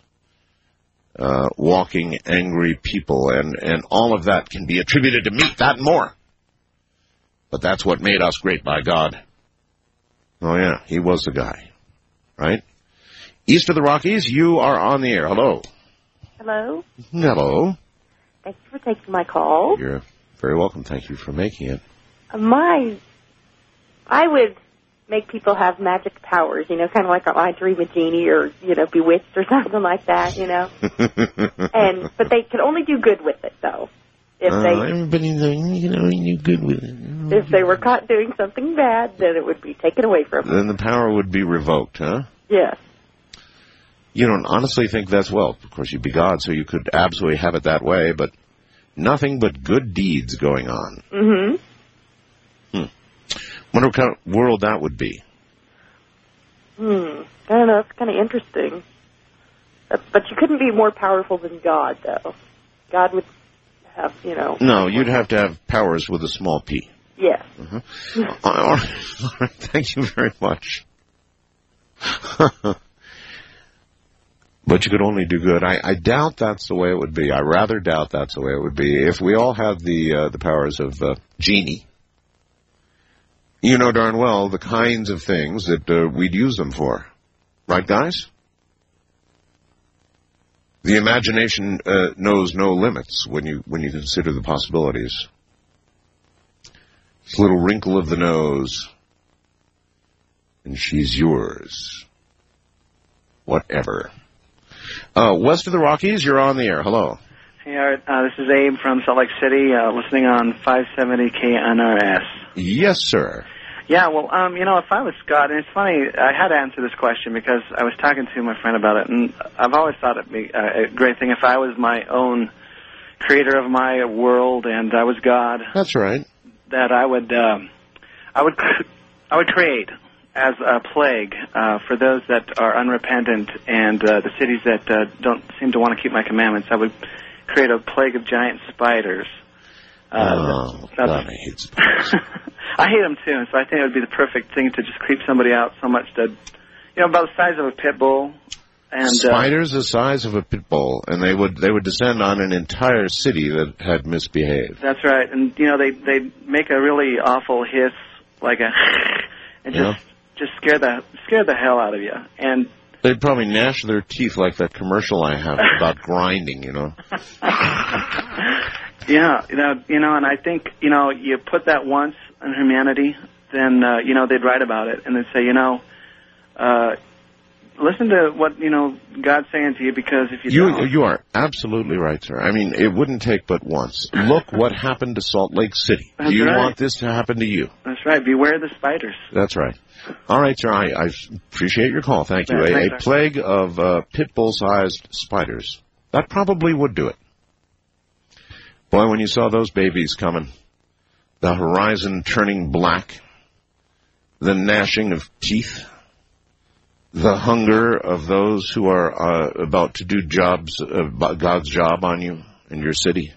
walking, angry people, and all of that can be attributed to meat, that and more. But that's what made us great, by God. Oh, yeah, he was the guy, right? East of the Rockies, you are on the air. Hello. Hello. Hello. Thanks for taking my call. You're very welcome. Thank you for making it. My I would make people have magic powers, kind of like I Dream a Genie or, Bewitched or something like that, but they could only do good with it, though. Everybody's only good with it. If they were caught doing something bad, then it would be taken away from them. Then the power would be revoked, huh? Yes. You don't honestly think that's, well, of course you'd be God, so you could absolutely have it that way, but nothing but good deeds going on. Mm-hmm. Wonder what kind of world that would be. I don't know. It's kind of interesting. But you couldn't be more powerful than God, though. God would have, No, you'd have to have powers with a small p. Yes. All right. Thank you very much. But you could only do good. I doubt that's the way it would be. I rather doubt that's the way it would be. If we all had the powers of Genie, you know darn well the kinds of things that we'd use them for. Right, guys? The imagination knows no limits when you consider the possibilities. This little wrinkle of the nose, and she's yours. Whatever. West of the Rockies, you're on the air. Hello. Hey, Art. This is Abe from Salt Lake City, listening on 570 KNRS. Yes, sir. Yeah, well, if I was God, and it's funny, I had to answer this question because I was talking to my friend about it, and I've always thought it'd be a great thing if I was my own creator of my world and I was God. That's right. That I would create as a plague for those that are unrepentant and the cities that don't seem to want to keep my commandments. I would create a plague of giant spiders. God, I hate spiders. I hate them too, so I think it would be the perfect thing to just creep somebody out so much that, about the size of a pit bull. And spiders the size of a pit bull, and they would descend on an entire city that had misbehaved. That's right, and they make a really awful hiss, like a, and just scare the hell out of you. And they'd probably gnash their teeth like that commercial I have about grinding, Yeah, and I think, you put that once in humanity, then, they'd write about it, and they'd say, listen to what, God's saying to you, because if you don't... You are absolutely right, sir. I mean, it wouldn't take but once. Look what happened to Salt Lake City. That's Do you right. want this to happen to you? That's right. Beware the spiders. That's right. All right, sir. I appreciate your call. Thank you. Yeah, a plague of pit bull-sized spiders. That probably would do it. Boy, when you saw those babies coming, the horizon turning black, the gnashing of teeth, the hunger of those who are about to do God's job on you in your city.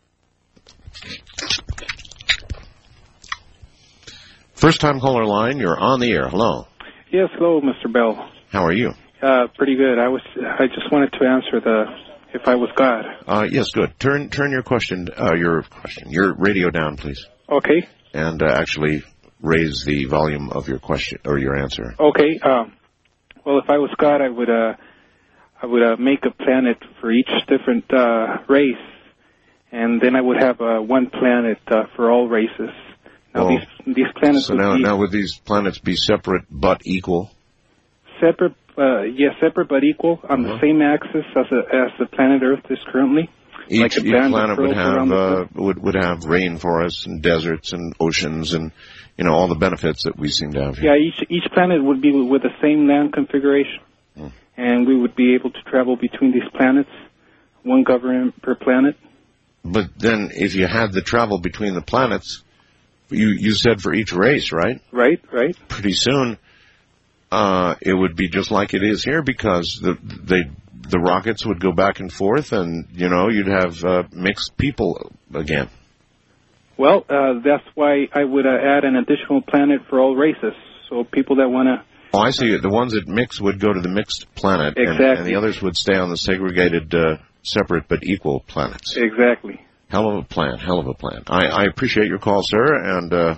First time caller line, you're on the air. Hello. Yes, hello, Mr. Bell. How are you? Pretty good. I just wanted to answer if I was God. Yes, good. Turn your your radio down, please. Okay. And actually raise the volume of your question or your answer. Okay. Well, if I was God, I would make a planet for each different race, and then I would have one planet for all races. Now these planets. So now would these planets be separate but equal? Separate, yes, separate but equal on the same axis as the planet Earth is currently. Each planet would have rainforests and deserts and oceans and all the benefits that we seem to have here. Yeah, each planet would be with the same land configuration, and we would be able to travel between these planets, one government per planet. But then, if you had the travel between the planets, you said for each race, right? Right. Pretty soon, it would be just like it is here because the rockets would go back and forth, and you'd have mixed people again. Well, that's why I would add an additional planet for all races. So people that want to... Oh, I see. The ones that mix would go to the mixed planet, exactly. and the others would stay on the segregated, separate but equal planets. Exactly. Hell of a plan. I appreciate your call, sir, and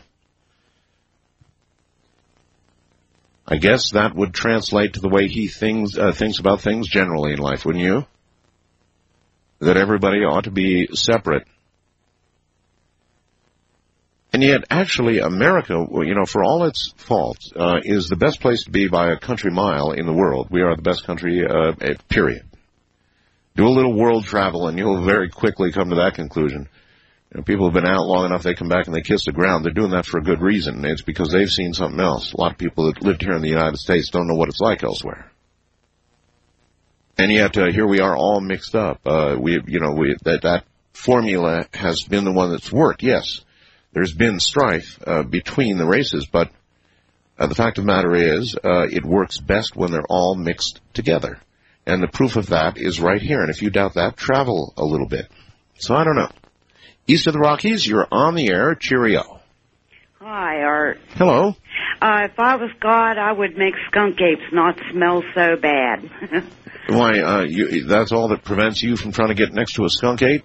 I guess that would translate to the way he thinks about things generally in life, wouldn't you? That everybody ought to be separate. And yet, actually, America, for all its faults, is the best place to be by a country mile in the world. We are the best country, period. Do a little world travel, and you'll very quickly come to that conclusion. People have been out long enough, they come back and they kiss the ground. They're doing that for a good reason. It's because they've seen something else. A lot of people that lived here in the United States don't know what it's like elsewhere. And yet, here we are all mixed up. That formula has been the one that's worked. Yes, there's been strife between the races, but the fact of the matter is, it works best when they're all mixed together. And the proof of that is right here. And if you doubt that, travel a little bit. So I don't know. East of the Rockies, you're on the air. Cheerio. Hi, Art. Hello. If I was God, I would make skunk apes not smell so bad. Why, that's all that prevents you from trying to get next to a skunk ape?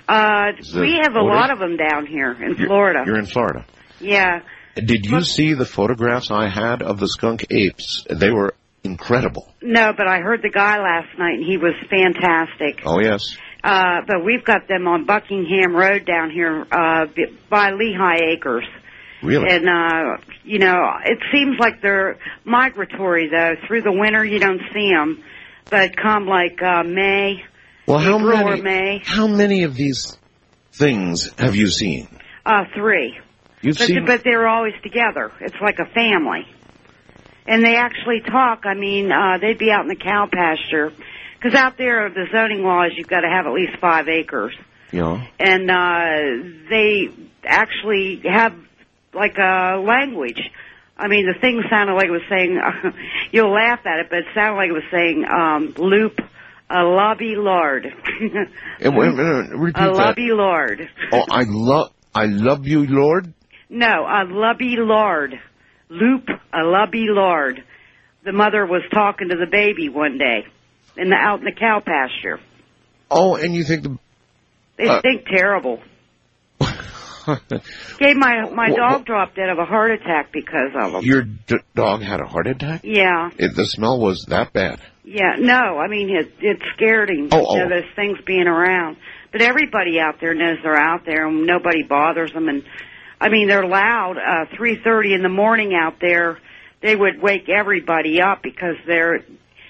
We have a lot of them down here in Florida. You're in Florida. Yeah. Did you see the photographs I had of the skunk apes? They were incredible. No, but I heard the guy last night, and he was fantastic. Oh, yes. But we've got them on Buckingham Road down here by Lehigh Acres. Really? And, it seems like they're migratory, though. Through the winter, you don't see them. But come, May, April or May. How many of these things have you seen? 3. But they're always together. It's like a family. And they actually talk. I mean, they'd be out in the cow pasture. Because out there, the zoning law is you've got to have at least 5 acres. Yeah. And they actually have, like, a language. I mean, the thing sounded like it was saying, you'll laugh at it, but it sounded like it was saying, loop, a lobby lord. Repeat a lobby lord. Oh, I love you, Lord? No, a lobby lord. Loop, a lobby lord. The mother was talking to the baby one day out in the cow pasture. Oh, and you think They think terrible. My dog dropped dead of a heart attack because of them. Your dog had a heart attack? Yeah. The smell was that bad? Yeah, no, I mean, it scared him, those things being around. But everybody out there knows they're out there, and nobody bothers them. And, I mean, they're loud. 3:30 in the morning out there, they would wake everybody up because they're,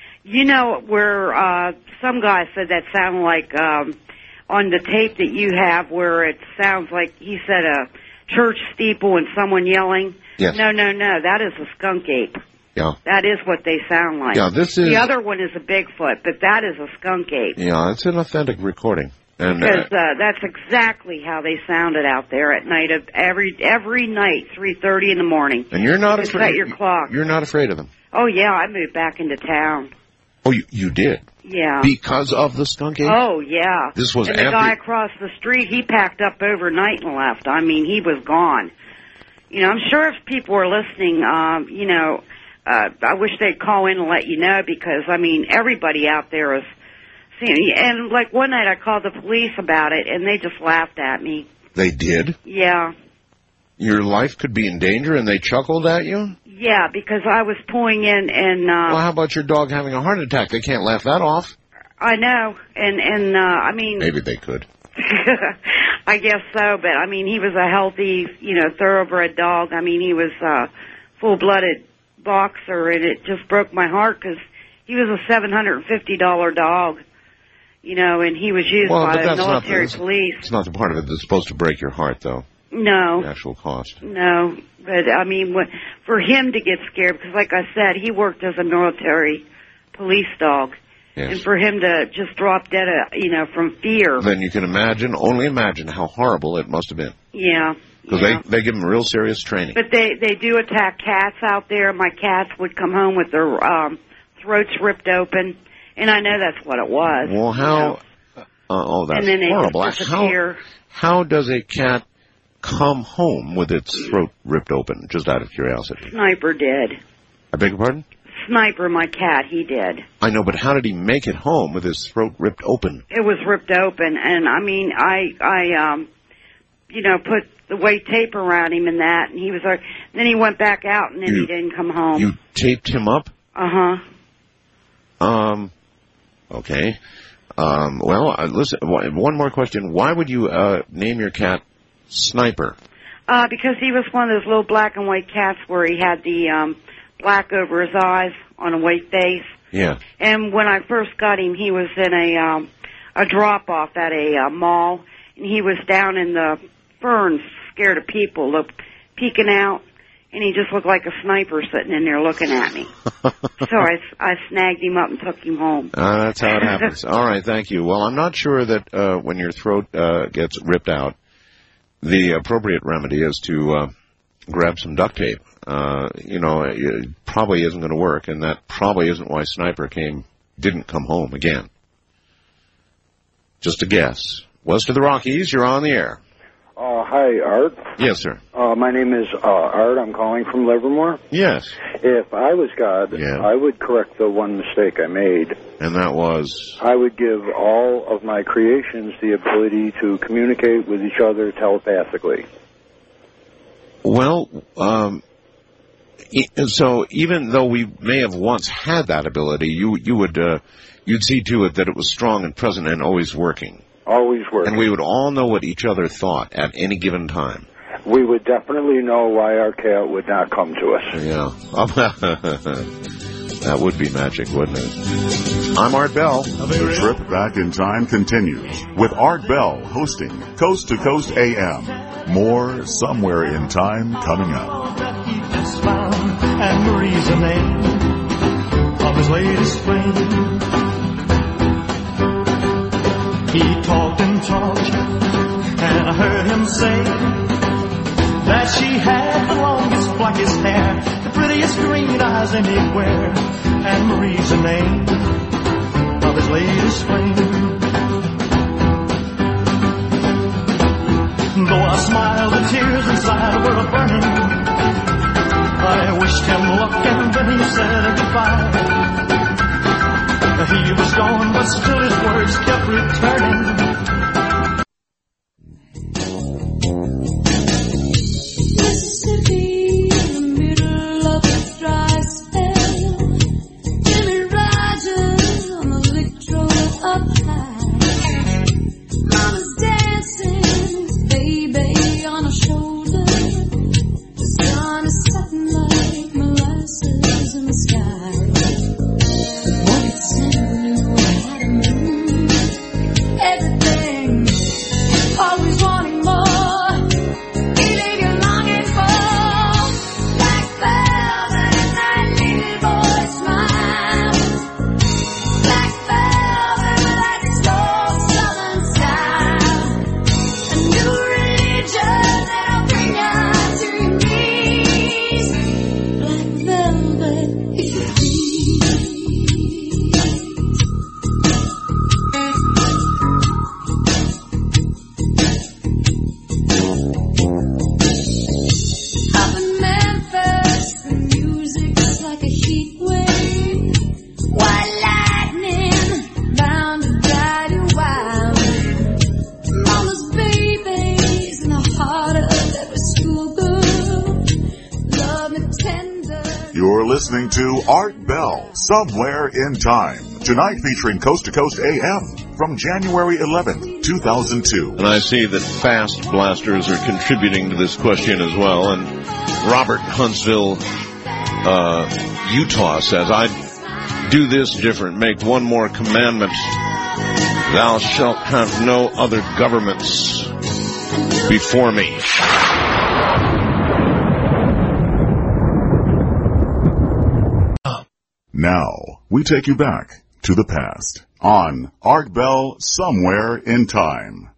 where some guy said that sounded like on the tape that you have where it sounds like he said a church steeple and someone yelling. Yes. No, that is a skunk ape. Yeah. That is what they sound like. Yeah, this is... The other one is a Bigfoot, but that is a skunk ape. Yeah, it's an authentic recording. And, because that's exactly how they sounded out there at night, every night, 3:30 in the morning. And you're not afraid. Set your clock. You're not afraid of them. Oh yeah, I moved back into town. Oh, you did? Yeah. Because of the skunk ape? Oh yeah. This was and the guy across the street, he packed up overnight and left. I mean, he was gone. I'm sure if people were listening, I wish they'd call in and let you know because, I mean, everybody out there is seeing. And, like, one night I called the police about it, and they just laughed at me. They did? Yeah. Your life could be in danger, and they chuckled at you? Yeah, because I was pulling in and... well, how about your dog having a heart attack? They can't laugh that off. I know, and I mean... Maybe they could. I guess so, but, I mean, he was a healthy, thoroughbred dog. I mean, he was a full-blooded boxer, and it just broke my heart because he was a $750 dog, and he was used by the military police. It's not the part of it that's supposed to break your heart, though. No. The actual cost. No, but, I mean, for him to get scared, because like I said, he worked as a military police dog. Yes. And for him to just drop dead, from fear. Then you can only imagine how horrible it must have been. Yeah. Because they give them real serious training. But they do attack cats out there. My cats would come home with their throats ripped open, and I know that's what it was. Well, how? Oh, that's and then horrible. They disappear. How does a cat come home with its throat ripped open? Just out of curiosity. Sniper did. I beg your pardon? Sniper, my cat, he did. I know, but how did he make it home with his throat ripped open? It was ripped open, and I mean, I put the weight tape around him and that, and he was like, then he went back out, and then he didn't come home. You taped him up? Uh-huh. Okay. Well, listen, one more question. Why would you name your cat Sniper? Because he was one of those little black and white cats where he had the black over his eyes on a white face. Yeah. And when I first got him, he was in a drop-off at a mall, and he was down in the ferns, scared of people, peeking out, and he just looked like a sniper sitting in there looking at me. So I snagged him up and took him home. That's how it happens. All right, thank you. Well, I'm not sure that when your throat gets ripped out, the appropriate remedy is to grab some duct tape. It probably isn't going to work, and that probably isn't why Sniper didn't come home again. Just a guess. West of the Rockies, you're on the air. Hi, Art. Yes, sir. My name is Art. I'm calling from Livermore. Yes. If I was God, I would correct the one mistake I made. And that was? I would give all of my creations the ability to communicate with each other telepathically. Well, so even though we may have once had that ability, you'd see to it that it was strong and present and always working. Always working. And we would all know what each other thought at any given time. We would definitely know why our cat would not come to us. Yeah. That would be magic, wouldn't it? I'm Art Bell. The trip back in time continues with Art Bell hosting Coast to Coast AM. More Somewhere in Time coming up. And Marie's the name of his latest flame. He talked and talked, and I heard him say that she had the longest, blackest hair, the prettiest green eyes anywhere, and Marie's the name of his latest flame. Though I smiled, the tears inside were burning. I wished him luck, and then he said goodbye. He was gone, but still his words kept returning. Mississippi, in the middle of a dry spell, Jimmy Rogers on the lick road up high. Mama's dancing, his baby on her shoulder. The sun is setting like molasses in the sky. Everything, always wanting more. He leave you longing for black velvet and that lady boy smile. Black velvet with that slow southern style. A new religion that'll bring you to your knees. Black velvet, if you please. You're listening to Art Bell, Somewhere in Time. Tonight featuring Coast to Coast AM from January 11th, 2002. And I see that Fast Blasters are contributing to this question as well. And Robert Huntsville, Utah says, I'd do this different. Make one more commandment. Thou shalt have no other governments before me. Now, we take you back to the past on Art Bell, Somewhere in Time.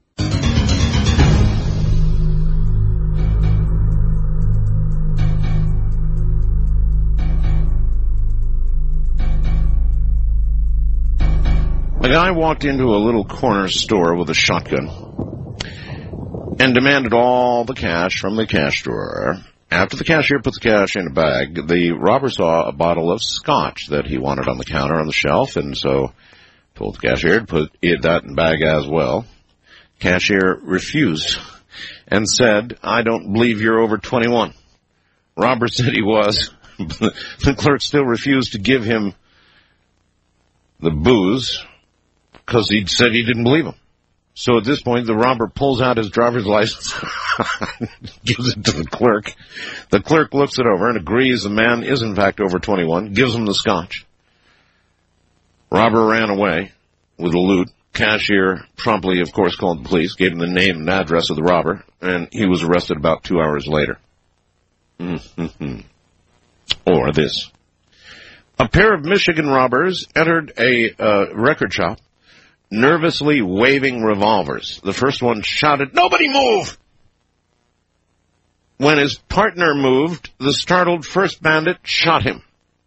A guy walked into a little corner store with a shotgun and demanded all the cash from the cash drawer. After the cashier put the cash in a bag, the robber saw a bottle of scotch that he wanted on the counter on the shelf, and so told the cashier to put that in the bag as well. Cashier refused and said, I don't believe you're over 21. Robber said he was. The clerk still refused to give him the booze because he said he didn't believe him. So at this point, the robber pulls out his driver's license, gives it to the clerk. The clerk looks it over and agrees the man is in fact over 21, gives him the scotch. Robber ran away with the loot. Cashier promptly, of course, called the police, gave him the name and address of the robber, and he was arrested about 2 hours later. Or this. A pair of Michigan robbers entered a record shop, nervously waving revolvers. The first one shouted, "Nobody move!" When his partner moved, the startled first bandit shot him.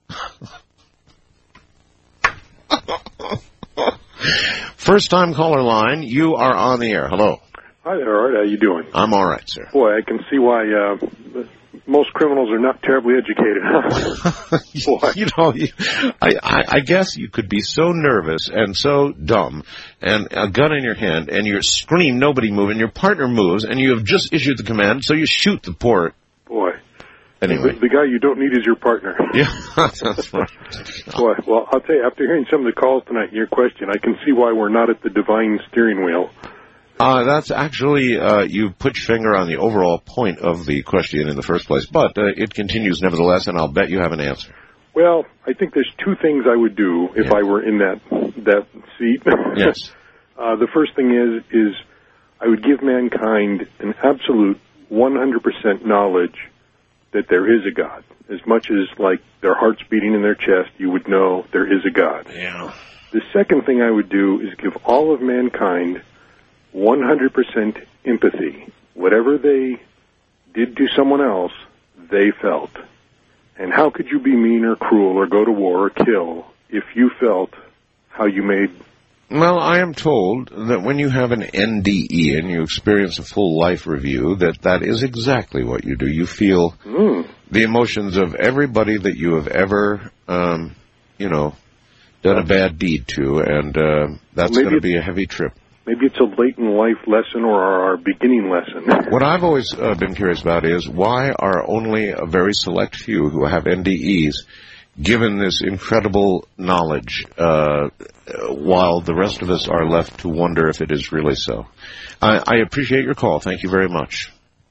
First-time caller line, you are on the air. Hello. Hi there, Art. How you doing? I'm all right, sir. Boy, I can see why most criminals are not terribly educated. Boy. You know, I guess you could be so nervous and so dumb, and a gun in your hand, and you scream, "Nobody move," and your partner moves, and you have just issued the command, so you shoot the poor. Boy. Anyway. The guy you don't need is your partner. Yeah, that's right. Boy, well, I'll tell you, after hearing some of the calls tonight and your question, I can see why we're not at the divine steering wheel. That's actually, you put your finger on the overall point of the question in the first place, but it continues nevertheless, and I'll bet you have an answer. Well, I think there's two things I would do if I were in that seat. Yes. The first thing is I would give mankind an absolute 100% knowledge that there is a God. As much as, like, their heart's beating in their chest, you would know there is a God. Yeah. The second thing I would do is give all of mankind 100% empathy. Whatever they did to someone else, they felt. And how could you be mean or cruel or go to war or kill if you felt how you made... Well, I am told that when you have an NDE and you experience a full life review, that is exactly what you do. You feel the emotions of everybody that you have ever, done a bad deed to, and that's going to be a heavy trip. Maybe it's a late in life lesson or our beginning lesson. What I've always been curious about is why are only a very select few who have NDEs given this incredible knowledge, while the rest of us are left to wonder if it is really so. I appreciate your call. Thank you very much.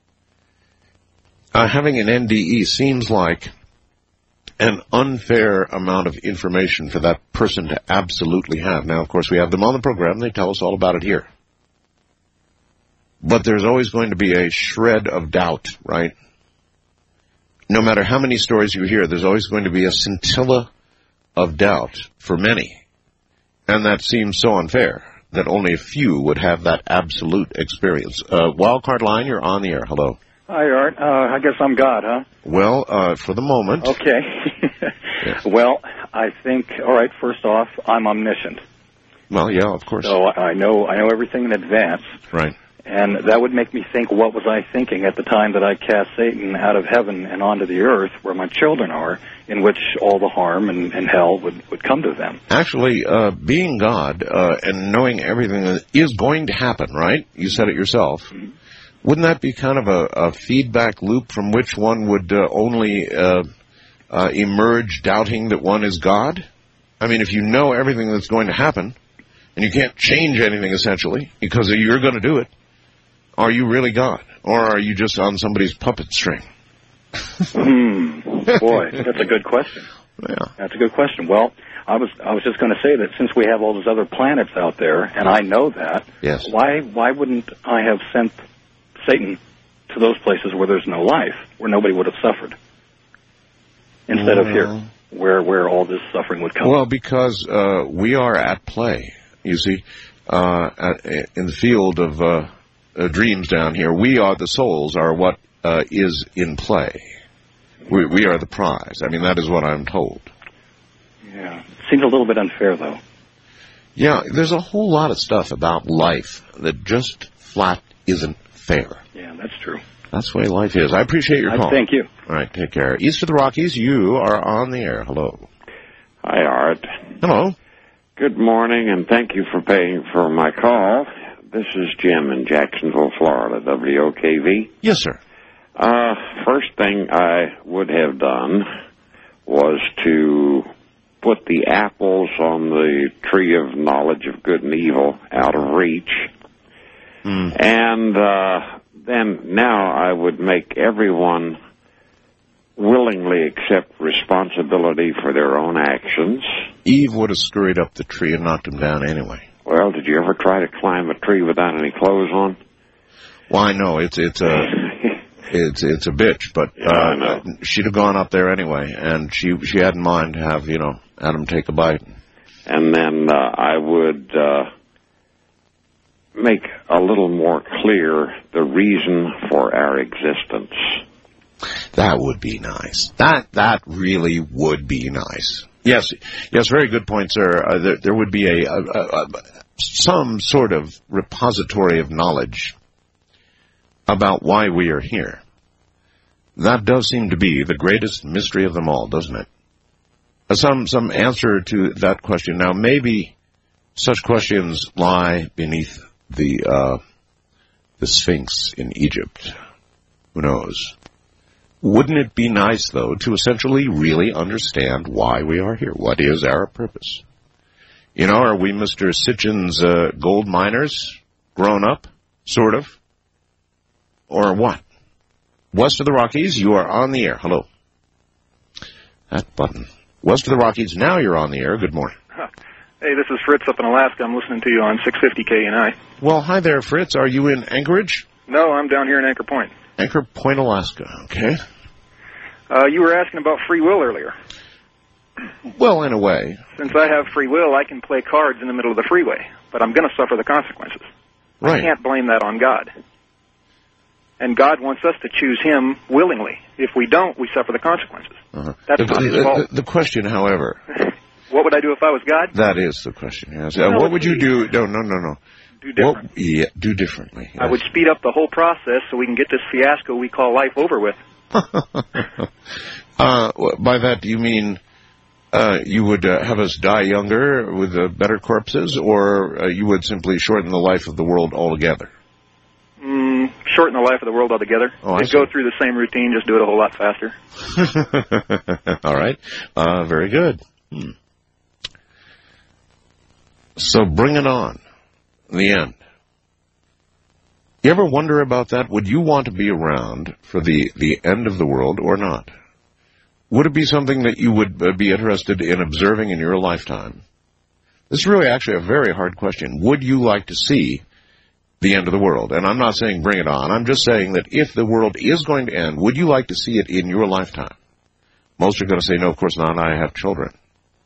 Having an NDE seems like an unfair amount of information for that person to absolutely have. Now, of course, we have them on the program. They tell us all about it here. But there's always going to be a shred of doubt, right? No matter how many stories you hear, there's always going to be a scintilla of doubt for many. And that seems so unfair that only a few would have that absolute experience. Wildcard line, you're on the air. Hello. Hi, Art. I guess I'm God, huh? Well, for the moment. Okay. Yes. Well, I think, all right, first off, I'm omniscient. Well, yeah, of course. So I know everything in advance. Right. And that would make me think, what was I thinking at the time that I cast Satan out of heaven and onto the earth where my children are, in which all the harm and hell would come to them? Actually, being God and knowing everything that is going to happen, right? You said it yourself. Mm-hmm. Wouldn't that be kind of a feedback loop from which one would only emerge doubting that one is God? I mean, if you know everything that's going to happen, and you can't change anything essentially, because you're going to do it, are you really God? Or are you just on somebody's puppet string? Boy, that's a good question. Yeah. That's a good question. Well, I was just going to say that since we have all those other planets out there, and I know that, yes. Why wouldn't I have sent Satan to those places where there's no life, where nobody would have suffered, instead of here, where all this suffering would come? Well, because we are at play, you see, in the field of dreams down here. We are the souls, are what is in play. We are the prize. I mean, that is what I'm told. Yeah. Seems a little bit unfair, though. Yeah, there's a whole lot of stuff about life that just flat isn't fair. Yeah, that's true. That's the way life is. I appreciate your call. Thank you. All right, take care. East of the Rockies, you are on the air. Hello. Hi, Art. Hello. Good morning, and thank you for paying for my call. This is Jim in Jacksonville, Florida, WOKV. Yes, sir. First thing I would have done was to put the apples on the tree of knowledge of good and evil out of reach. And then now I would make everyone willingly accept responsibility for their own actions. Eve would have scurried up the tree and knocked him down anyway. Well, did you ever try to climb a tree without any clothes on? Well, I know it's a it's a bitch, but I know. she'd have gone up there anyway, and she had in mind to have Adam take a bite. And then I would make a little more clear the reason for our existence. That would be nice. That really would be nice. Yes, very good point, sir. There would be some sort of repository of knowledge about why we are here. That does seem to be the greatest mystery of them all, doesn't it? Some answer to that question. Now, maybe such questions lie beneath the Sphinx in Egypt. Who knows? Wouldn't it be nice, though, to essentially really understand why we are here? What is our purpose? Are we Mr. Sitchin's gold miners grown up, sort of? Or what? West of the Rockies, you are on the air. Hello. That button. West of the Rockies, now you're on the air. Good morning. Hey, this is Fritz up in Alaska. I'm listening to you on 650 KNI. Well, hi there, Fritz. Are you in Anchorage? No, I'm down here in Anchor Point. Anchor Point, Alaska. Okay. You were asking about free will earlier. Well, in a way. Since I have free will, I can play cards in the middle of the freeway, but I'm going to suffer the consequences. Right. I can't blame that on God. And God wants us to choose Him willingly. If we don't, we suffer the consequences. That's not His fault. The question, however... What would I do if I was God? That is the question, yes. What would you do? No. Do different. Do differently. Yes. I would speed up the whole process so we can get this fiasco we call life over with. By that, do you mean you would have us die younger with better corpses, or you would simply shorten the life of the world altogether? Shorten the life of the world altogether. Just go through the same routine, just do it a whole lot faster. All right. Very good. So bring it on. The end. You ever wonder about that? Would you want to be around for the end of the world or not? Would it be something that you would be interested in observing in your lifetime? This is really actually a very hard question. Would you like to see the end of the world? And I'm not saying bring it on. I'm just saying that if the world is going to end, would you like to see it in your lifetime? Most are going to say, no, of course not. I have children.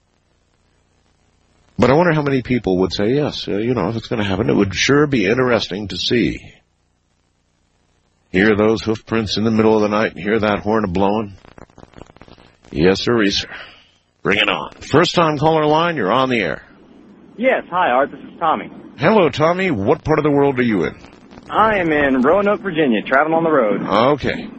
But I wonder how many people would say yes. If it's going to happen, it would sure be interesting to see. Hear those hoof prints in the middle of the night and hear that horn a-blowing? Yes, sir. Bring it on. First-time caller line, you're on the air. Yes, hi, Art. This is Tommy. Hello, Tommy. What part of the world are you in? I am in Roanoke, Virginia, traveling on the road. Okay.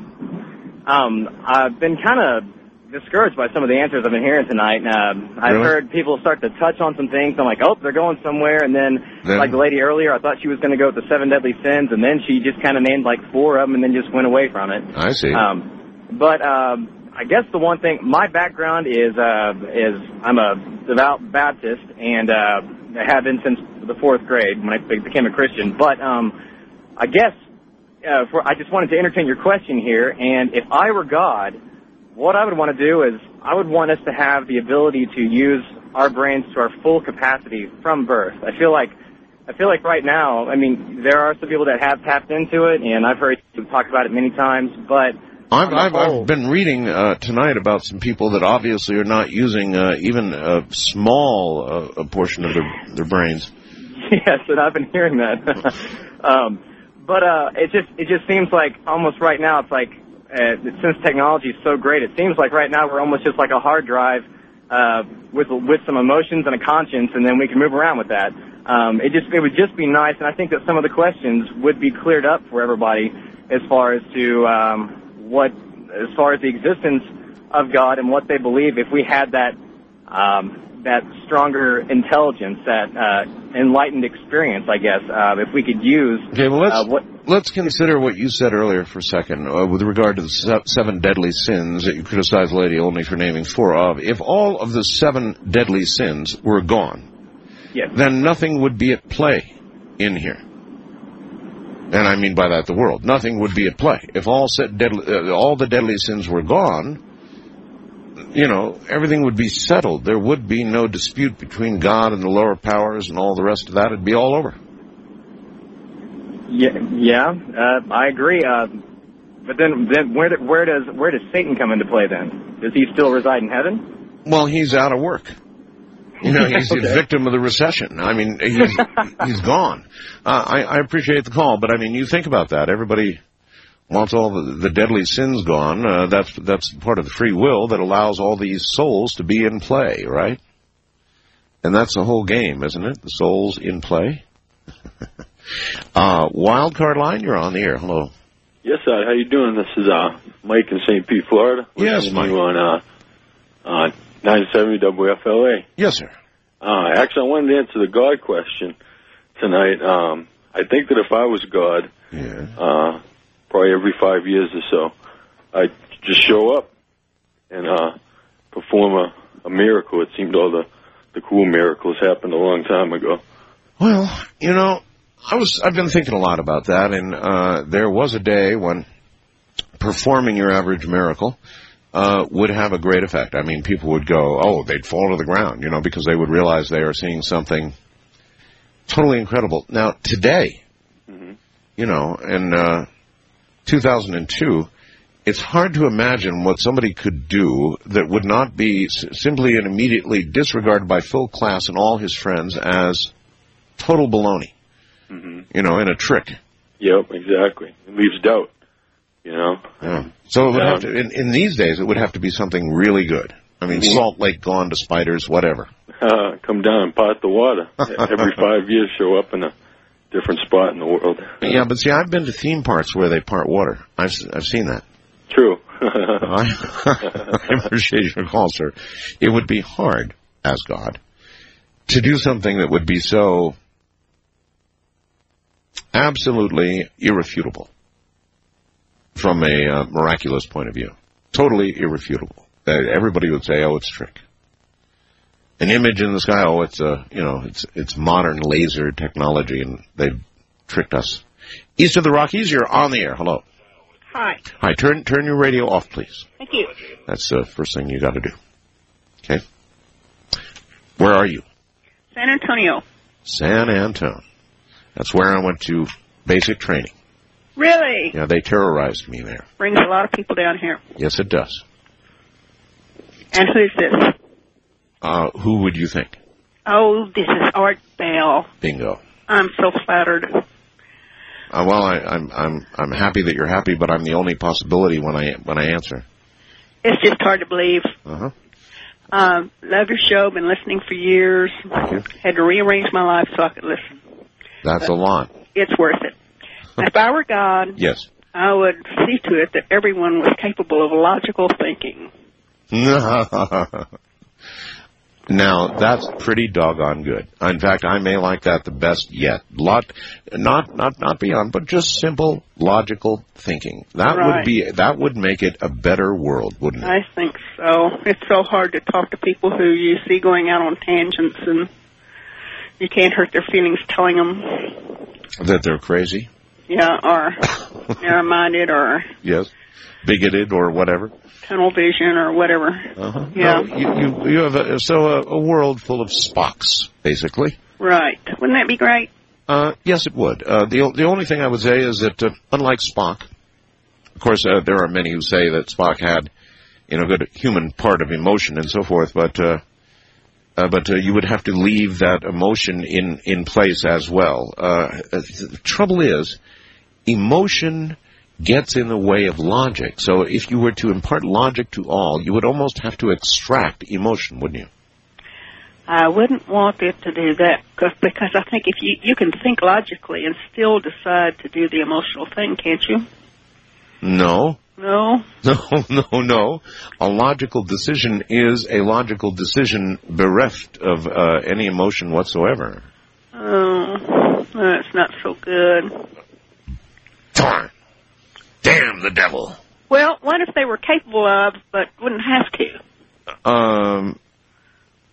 I've been kind of discouraged by some of the answers I've been hearing tonight. I've heard people start to touch on some things. I'm like, oh, they're going somewhere. And then, like the lady earlier, I thought she was going to go with the 7 deadly sins, and then she just kind of named like 4 of them and then just went away from it. I see. But I guess the one thing, my background is I'm a devout Baptist, and I have been since the 4th grade when I became a Christian. But I guess I just wanted to entertain your question here, and if I were God, what I would want to do is I would want us to have the ability to use our brains to our full capacity from birth. I feel like right now, I mean, there are some people that have tapped into it, and I've heard you talk about it many times, but I've been reading tonight about some people that obviously are not using even a small portion of their brains. Yes, and I've been hearing that. But it just seems like almost right now it's like since technology is so great, it seems like right now we're almost just like a hard drive with some emotions and a conscience, and then we can move around with that. It would just be nice, and I think that some of the questions would be cleared up for everybody as far as to as far as the existence of God and what they believe. If we had that stronger intelligence, that enlightened experience, I guess, if we could use. Okay, well, let's consider what you said earlier for a second with regard to the 7 deadly sins that you criticized Lady only for naming 4 of. If all of the 7 deadly sins were gone, yes, then nothing would be at play in here. And I mean by that the world. Nothing would be at play. If all the deadly sins were gone, everything would be settled. There would be no dispute between God and the lower powers and all the rest of that. It'd be all over. Yeah, I agree. But then where does Satan come into play then? Does he still reside in heaven? Well, he's out of work. He's a victim of the recession. I mean, he's gone. I appreciate the call, but I mean, you think about that. Everybody wants all the deadly sins gone. That's part of the free will that allows all these souls to be in play, right? And that's the whole game, isn't it? The souls in play. Wildcard line, you're on the air. Hello. Yes, sir. How you doing? This is Mike in St. Pete, Florida. Yes, Mike. You on 970 WFLA. Yes, sir. Actually, I wanted to answer the God question tonight. I think that if I was God, probably every 5 years or so, I'd just show up and perform a miracle. It seemed all the cool miracles happened a long time ago. Well, I've been thinking a lot about that, and there was a day when performing your average miracle would have a great effect. I mean, people would go, they'd fall to the ground, because they would realize they are seeing something totally incredible. Now, today, in 2002, it's hard to imagine what somebody could do that would not be simply and immediately disregarded by Phil Klass and all his friends as total baloney, in a trick. Yep, exactly. It leaves doubt, Yeah. So it would have to, in these days, it would have to be something really good. I mean, Salt Lake gone to spiders, whatever. Come down and pot the water. Every 5 years, show up in a different spot in the world. Yeah, but see, I've been to theme parks where they part water. I've seen that. True. I appreciate your call, sir. It would be hard, as God, to do something that would be so absolutely irrefutable from a miraculous point of view. Totally irrefutable. Everybody would say, it's a trick. An image in the sky, it's modern laser technology, and they've tricked us. East of the Rockies, you're on the air. Hello. Hi. Hi, turn your radio off, please. Thank you. That's the first thing you got to do. Okay? Where are you? San Antonio. San Antonio. That's where I went to basic training. Really? Yeah, they terrorized me there. Brings a lot of people down here. Yes, it does. And who's this? Who would you think? Oh, this is Art Bell. Bingo. I'm so flattered. Well, I'm happy that you're happy, but I'm the only possibility when I answer. It's just hard to believe. Uh-huh. Love your show. Been listening for years. Thank you. Had to rearrange my life so I could listen. That's a lot. It's worth it. If I were God, yes, I would see to it that everyone was capable of logical thinking. Now, that's pretty doggone good. In fact, I may like that the best yet. Not beyond, but just simple, logical thinking. That would make it a better world, wouldn't it? I think so. It's so hard to talk to people who you see going out on tangents, and you can't hurt their feelings telling them that they're crazy. Yeah, or narrow-minded, or yes, bigoted, or whatever. Tunnel vision, or whatever. Uh-huh. Yeah. No, you have a world full of Spocks, basically. Right. Wouldn't that be great? Yes, it would. The only thing I would say is that unlike Spock, of course, there are many who say that Spock had, a good human part of emotion and so forth, but you would have to leave that emotion in place as well. The trouble is, emotion gets in the way of logic. So if you were to impart logic to all, you would almost have to extract emotion, wouldn't you? I wouldn't want it to do that, because I think if you can think logically and still decide to do the emotional thing, can't you? No. No? No. A logical decision is a logical decision bereft of any emotion whatsoever. Oh, that's not so good. Darn. Damn the devil. Well, what if they were capable of, but wouldn't have to?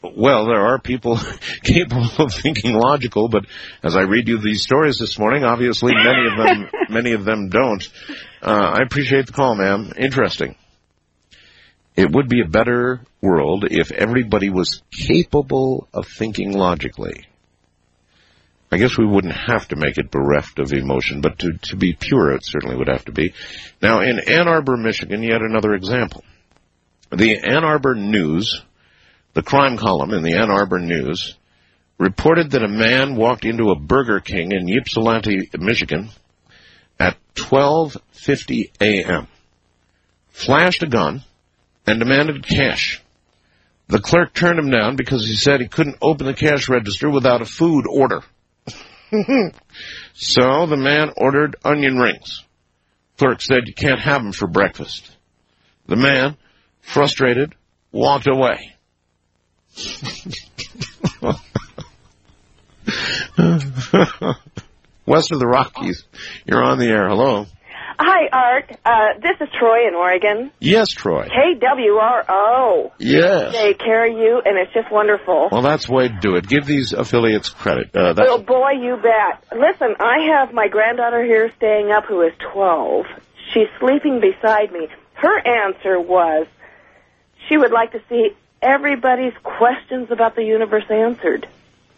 Well, there are people capable of thinking logical, but as I read you these stories this morning, obviously many of them don't. I appreciate the call, ma'am. Interesting. It would be a better world if everybody was capable of thinking logically. I guess we wouldn't have to make it bereft of emotion, but to be pure, it certainly would have to be. Now, in Ann Arbor, Michigan, yet another example. The Ann Arbor News, the crime column in the Ann Arbor News, reported that a man walked into a Burger King in Ypsilanti, Michigan, at 12:50 a.m., flashed a gun, and demanded cash. The clerk turned him down because he said he couldn't open the cash register without a food order. So the man ordered onion rings. Clerk said, "You can't have them for breakfast." The man, frustrated, walked away. West of the Rockies, you're on the air. Hello. Hi, Art. This is Troy in Oregon. Yes, Troy. KWRO. Yes. They carry you, and it's just wonderful. Well, that's the way to do it. Give these affiliates credit. Oh, boy, you bet. Listen, I have my granddaughter here staying up who is 12. She's sleeping beside me. Her answer was she would like to see everybody's questions about the universe answered.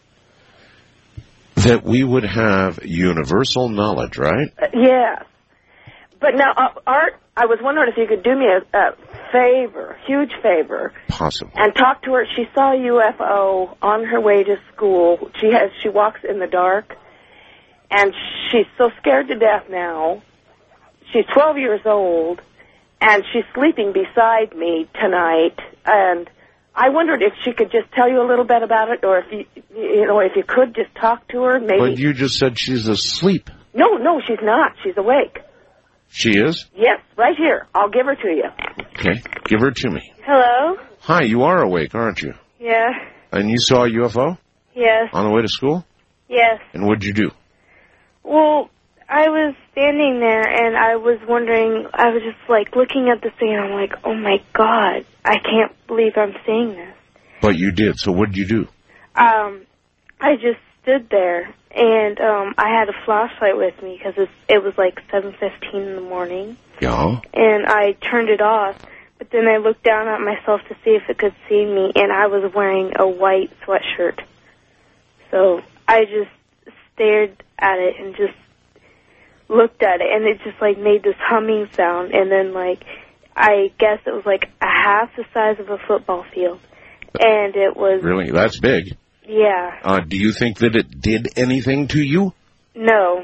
That we would have universal knowledge, right? Yes. But now, Art, I was wondering if you could do me a favor, huge favor. Possible. And talk to her. She saw a UFO on her way to school. She walks in the dark, and she's so scared to death now. She's 12 years old, and she's sleeping beside me tonight. And I wondered if she could just tell you a little bit about it, or if you could just talk to her, maybe. But you just said she's asleep. No, she's not. She's awake. She is? Yes, right here. I'll give her to you. Okay, give her to me. Hello? Hi, you are awake, aren't you? Yeah. And you saw a UFO? Yes. On the way to school? Yes. And what'd you do? Well, I was standing there, and I was wondering, I was just, looking at this thing, and I'm like, oh, my God, I can't believe I'm seeing this. But you did, so what'd you do? I just stood there, and I had a flashlight with me, because it was 7:15 in the morning. Yeah? And I turned it off, but then I looked down at myself to see if it could see me, and I was wearing a white sweatshirt. So I just stared at it and just looked at it, and it just made this humming sound, and then I guess it was a half the size of a football field, and it was really, that's big. Yeah. Do you think that it did anything to you? No,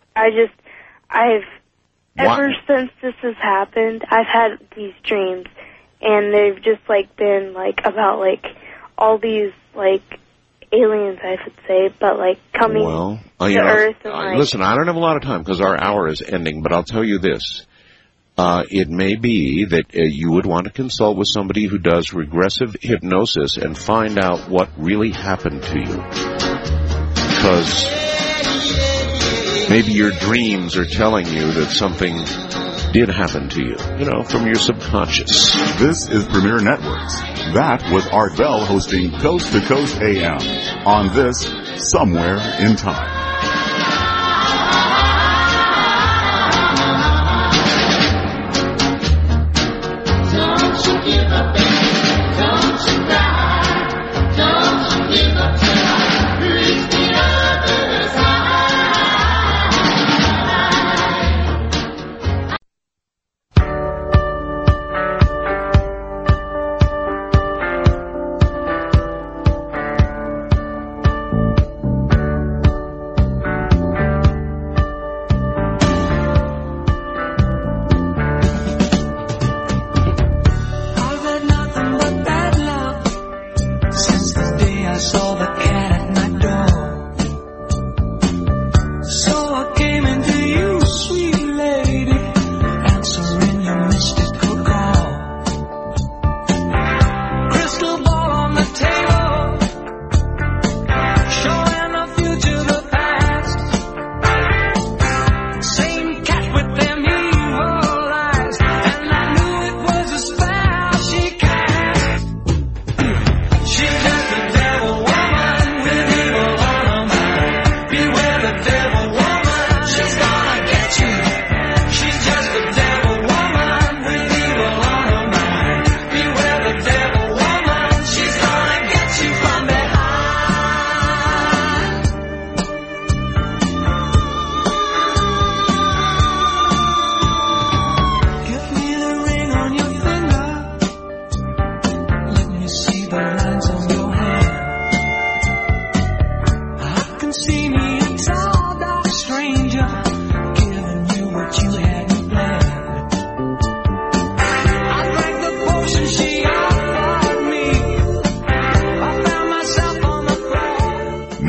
ever since this has happened, I've had these dreams, and they've just been about all these aliens, I should say, but coming to Earth. And, listen, I don't have a lot of time because our hour is ending, but I'll tell you this. It may be that you would want to consult with somebody who does regressive hypnosis and find out what really happened to you. Because maybe your dreams are telling you that something did happen to you, from your subconscious. This is Premier Networks. That was Art Bell hosting Coast to Coast AM on this Somewhere in Time.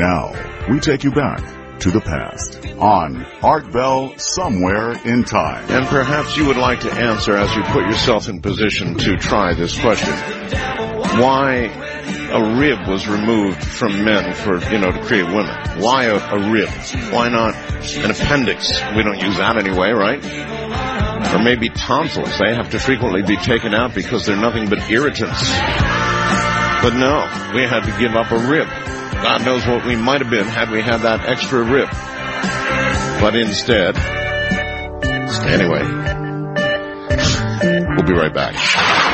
Now, we take you back to the past on Art Bell Somewhere in Time. And perhaps you would like to answer as you put yourself in position to try this question. Why a rib was removed from men for, to create women? Why a rib? Why not an appendix? We don't use that anyway, right? Or maybe tonsils. They have to frequently be taken out because they're nothing but irritants. But no, we had to give up a rib. God knows what we might have been had we had that extra rib. But instead, anyway, we'll be right back.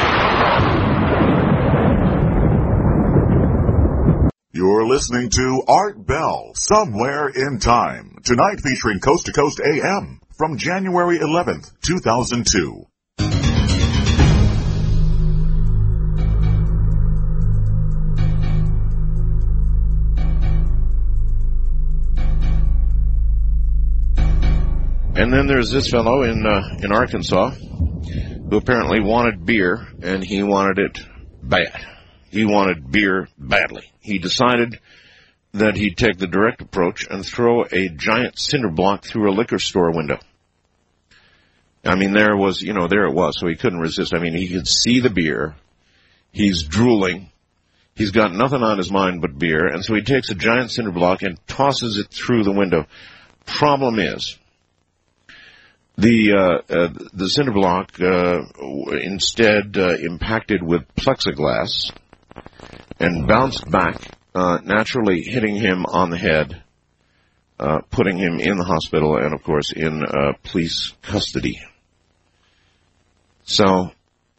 You're listening to Art Bell, Somewhere in Time. Tonight featuring Coast to Coast AM from January 11th, 2002. And then there's this fellow in Arkansas who apparently wanted beer, and he wanted it bad. He wanted beer badly. He decided that he'd take the direct approach and throw a giant cinder block through a liquor store window. I mean, there it was, so he couldn't resist. I mean, he could see the beer. He's drooling. He's got nothing on his mind but beer, and so he takes a giant cinder block and tosses it through the window. Problem is, the cinder block instead impacted with plexiglass and bounced back, naturally hitting him on the head, putting him in the hospital and, of course, in police custody. So,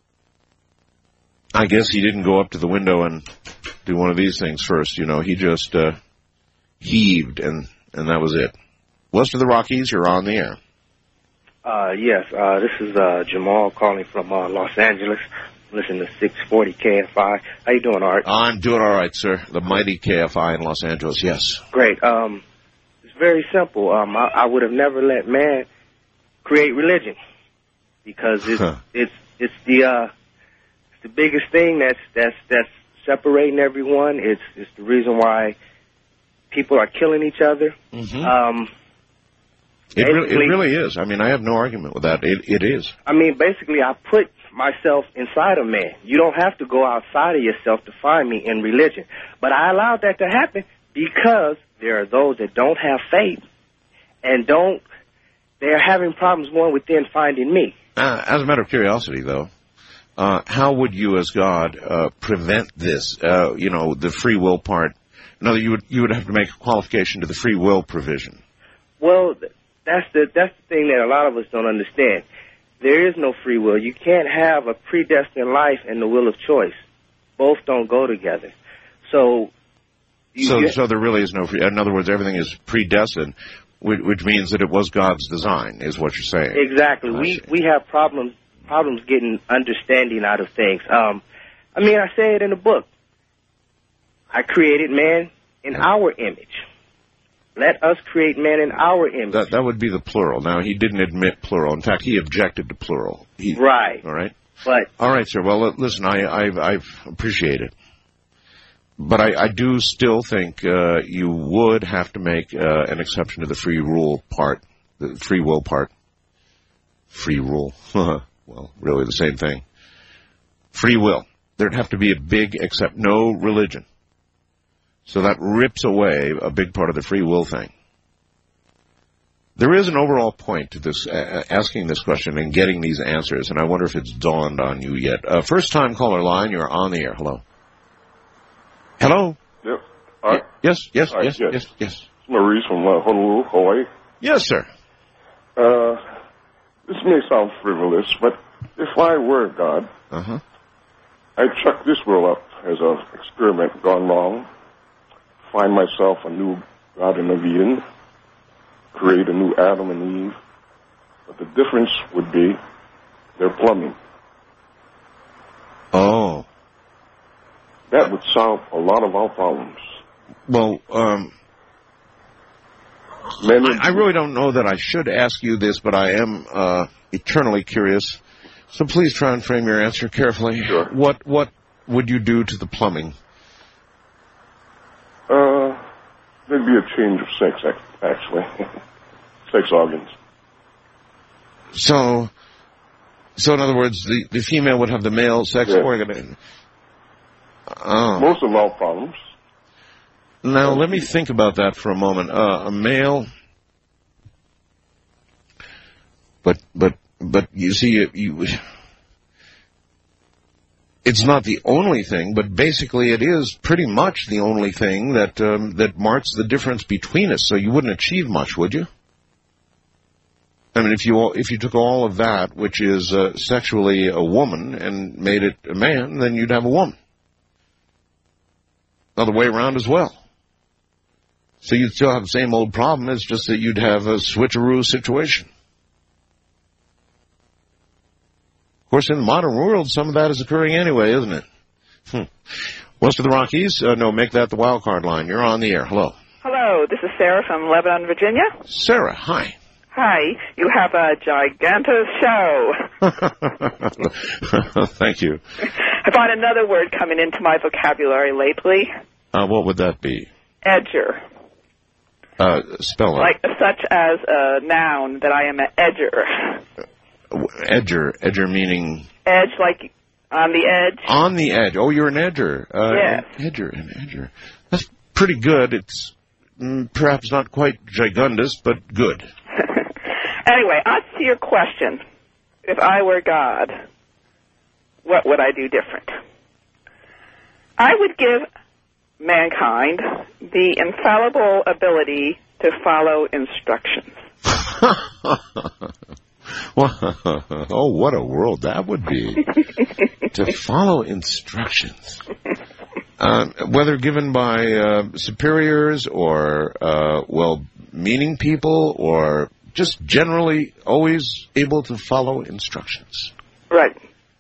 I guess he didn't go up to the window and do one of these things first. He just heaved, and that was it. West of the Rockies, you're on the air. Yes, this is Jamal calling from Los Angeles. Listen to 640 KFI. How you doing, Art? I'm doing all right, sir. The mighty KFI in Los Angeles, yes. Great. It's very simple. I would have never let man create religion because it's the biggest thing that's separating everyone. It's the reason why people are killing each other. Mm-hmm. It really is. I mean, I have no argument with that. It is. I mean, basically, I put myself inside of man. You don't have to go outside of yourself to find me in religion. But I allowed that to happen because there are those that don't have faith and they're having problems going within finding me. As a matter of curiosity, though, how would you as God prevent this, the free will part? No, you would have to make a qualification to the free will provision. Well, that's the thing that a lot of us don't understand. There is no free will. You can't have a predestined life and the will of choice. Both don't go together. So there really is no free. In other words, everything is predestined, which means that it was God's design, is what you're saying. Exactly. We have problems getting understanding out of things. I say it in the book. I created man in our image. Let us create man in our image. That would be the plural. Now, he didn't admit plural. In fact, he objected to plural. Right. All right? But all right, sir. Well, listen, I appreciate it. But I do still think you would have to make an exception to the free rule part, the free will part. Free rule. Well, really the same thing. Free will. There'd have to be a big except no religion. So that rips away a big part of the free will thing. There is an overall point to this, asking this question and getting these answers, and I wonder if it's dawned on you yet. First-time caller line, you're on the air. Hello. Hello? Yep. Right. Yes. It's Maurice from Honolulu, Hawaii. Yes, sir. This may sound frivolous, but if I were God, I'd chuck this world up as an experiment gone wrong, find myself a new Garden of Eden, create a new Adam and Eve, but the difference would be their plumbing. Oh. That would solve a lot of our problems. Well, I really don't know that I should ask you this, but I am eternally curious. So please try and frame your answer carefully. Sure. What would you do to the plumbing? it'd be a change of sex, actually. Sex organs. So in other words, the female would have the male sex organ. Oh. Most of all problems. Now, let me think about that for a moment. A male, but you see, it's not the only thing, but basically it is pretty much the only thing that marks the difference between us. So you wouldn't achieve much, would you? I mean, if you took all of that, which is sexually a woman, and made it a man, then you'd have a woman. Other way around as well. So you'd still have the same old problem. It's just that you'd have a switcheroo situation. Of course, in the modern world, some of that is occurring anyway, isn't it? West of the Rockies? No, make that the wild card line. You're on the air. Hello. Hello, this is Sarah from Lebanon, Virginia. Sarah, hi. Hi, you have a gigantic show. Thank you. I find another word coming into my vocabulary lately. What would that be? Edger. Spell it. Like such as a noun that I am an edger. Edger meaning? Edge, like on the edge. On the edge. Oh, you're an edger. Yes. An edger. That's pretty good. It's perhaps not quite gigundous, but good. Anyway, on to your question. If I were God, what would I do different? I would give mankind the infallible ability to follow instructions. Oh, what a world that would be. To follow instructions. Whether given by superiors or well-meaning people or just generally always able to follow instructions. Right.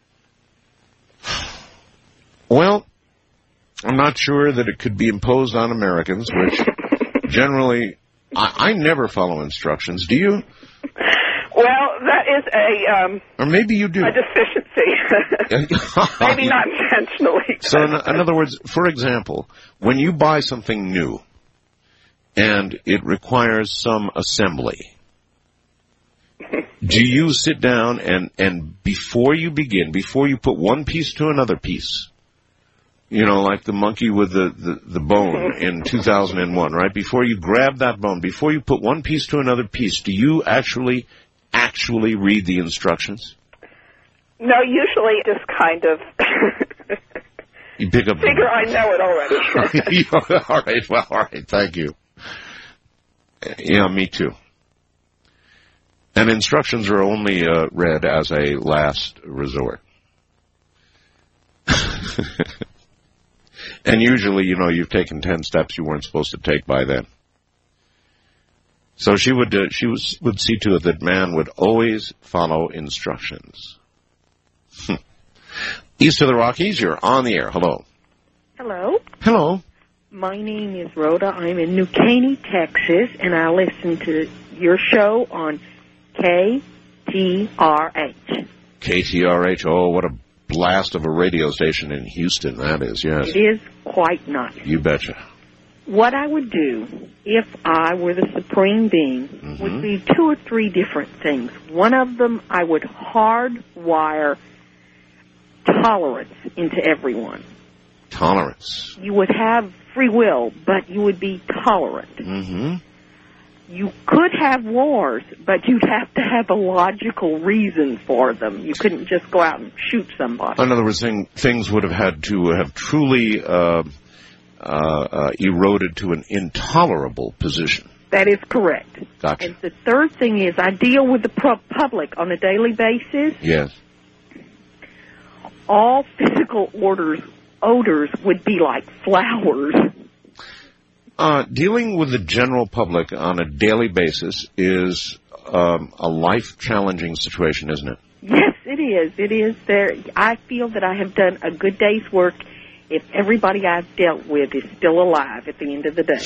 Well, I'm not sure that it could be imposed on Americans, which generally, I never follow instructions. Do you? Well, that is or maybe you do. A deficiency. Maybe not intentionally. So in other words, for example, when you buy something new and it requires some assembly, do you sit down and before you begin, before you put one piece to another piece, you know, like the monkey with the bone in 2001, right? Before you grab that bone, before you put one piece to another piece, do you actually read the instructions? No, usually just kind of you pick up figure I know it already. All right, thank you. Yeah, me too. And instructions are only read as a last resort. And usually, you know, you've taken 10 steps you weren't supposed to take by then. So she would see to it that man would always follow instructions. East of the Rockies, you're on the air. Hello. Hello. Hello. My name is Rhoda. I'm in New Caney, Texas, and I listen to your show on KTRH. KTRH. Oh, what a blast of a radio station in Houston that is, yes. It is quite nice. You betcha. What I would do if I were the supreme being would be 2 or 3 different things. One of them, I would hardwire tolerance into everyone. Tolerance. You would have free will, but you would be tolerant. Mm-hmm. You could have wars, but you'd have to have a logical reason for them. You couldn't just go out and shoot somebody. In other words, things would have had to have truly eroded to an intolerable position. That is correct. Gotcha. And the third thing is I deal with the public on a daily basis. Yes. All physical odors would be like flowers. Dealing with the general public on a daily basis is a life-challenging situation, isn't it? Yes, it is. It is. I feel that I have done a good day's work if everybody I've dealt with is still alive at the end of the day.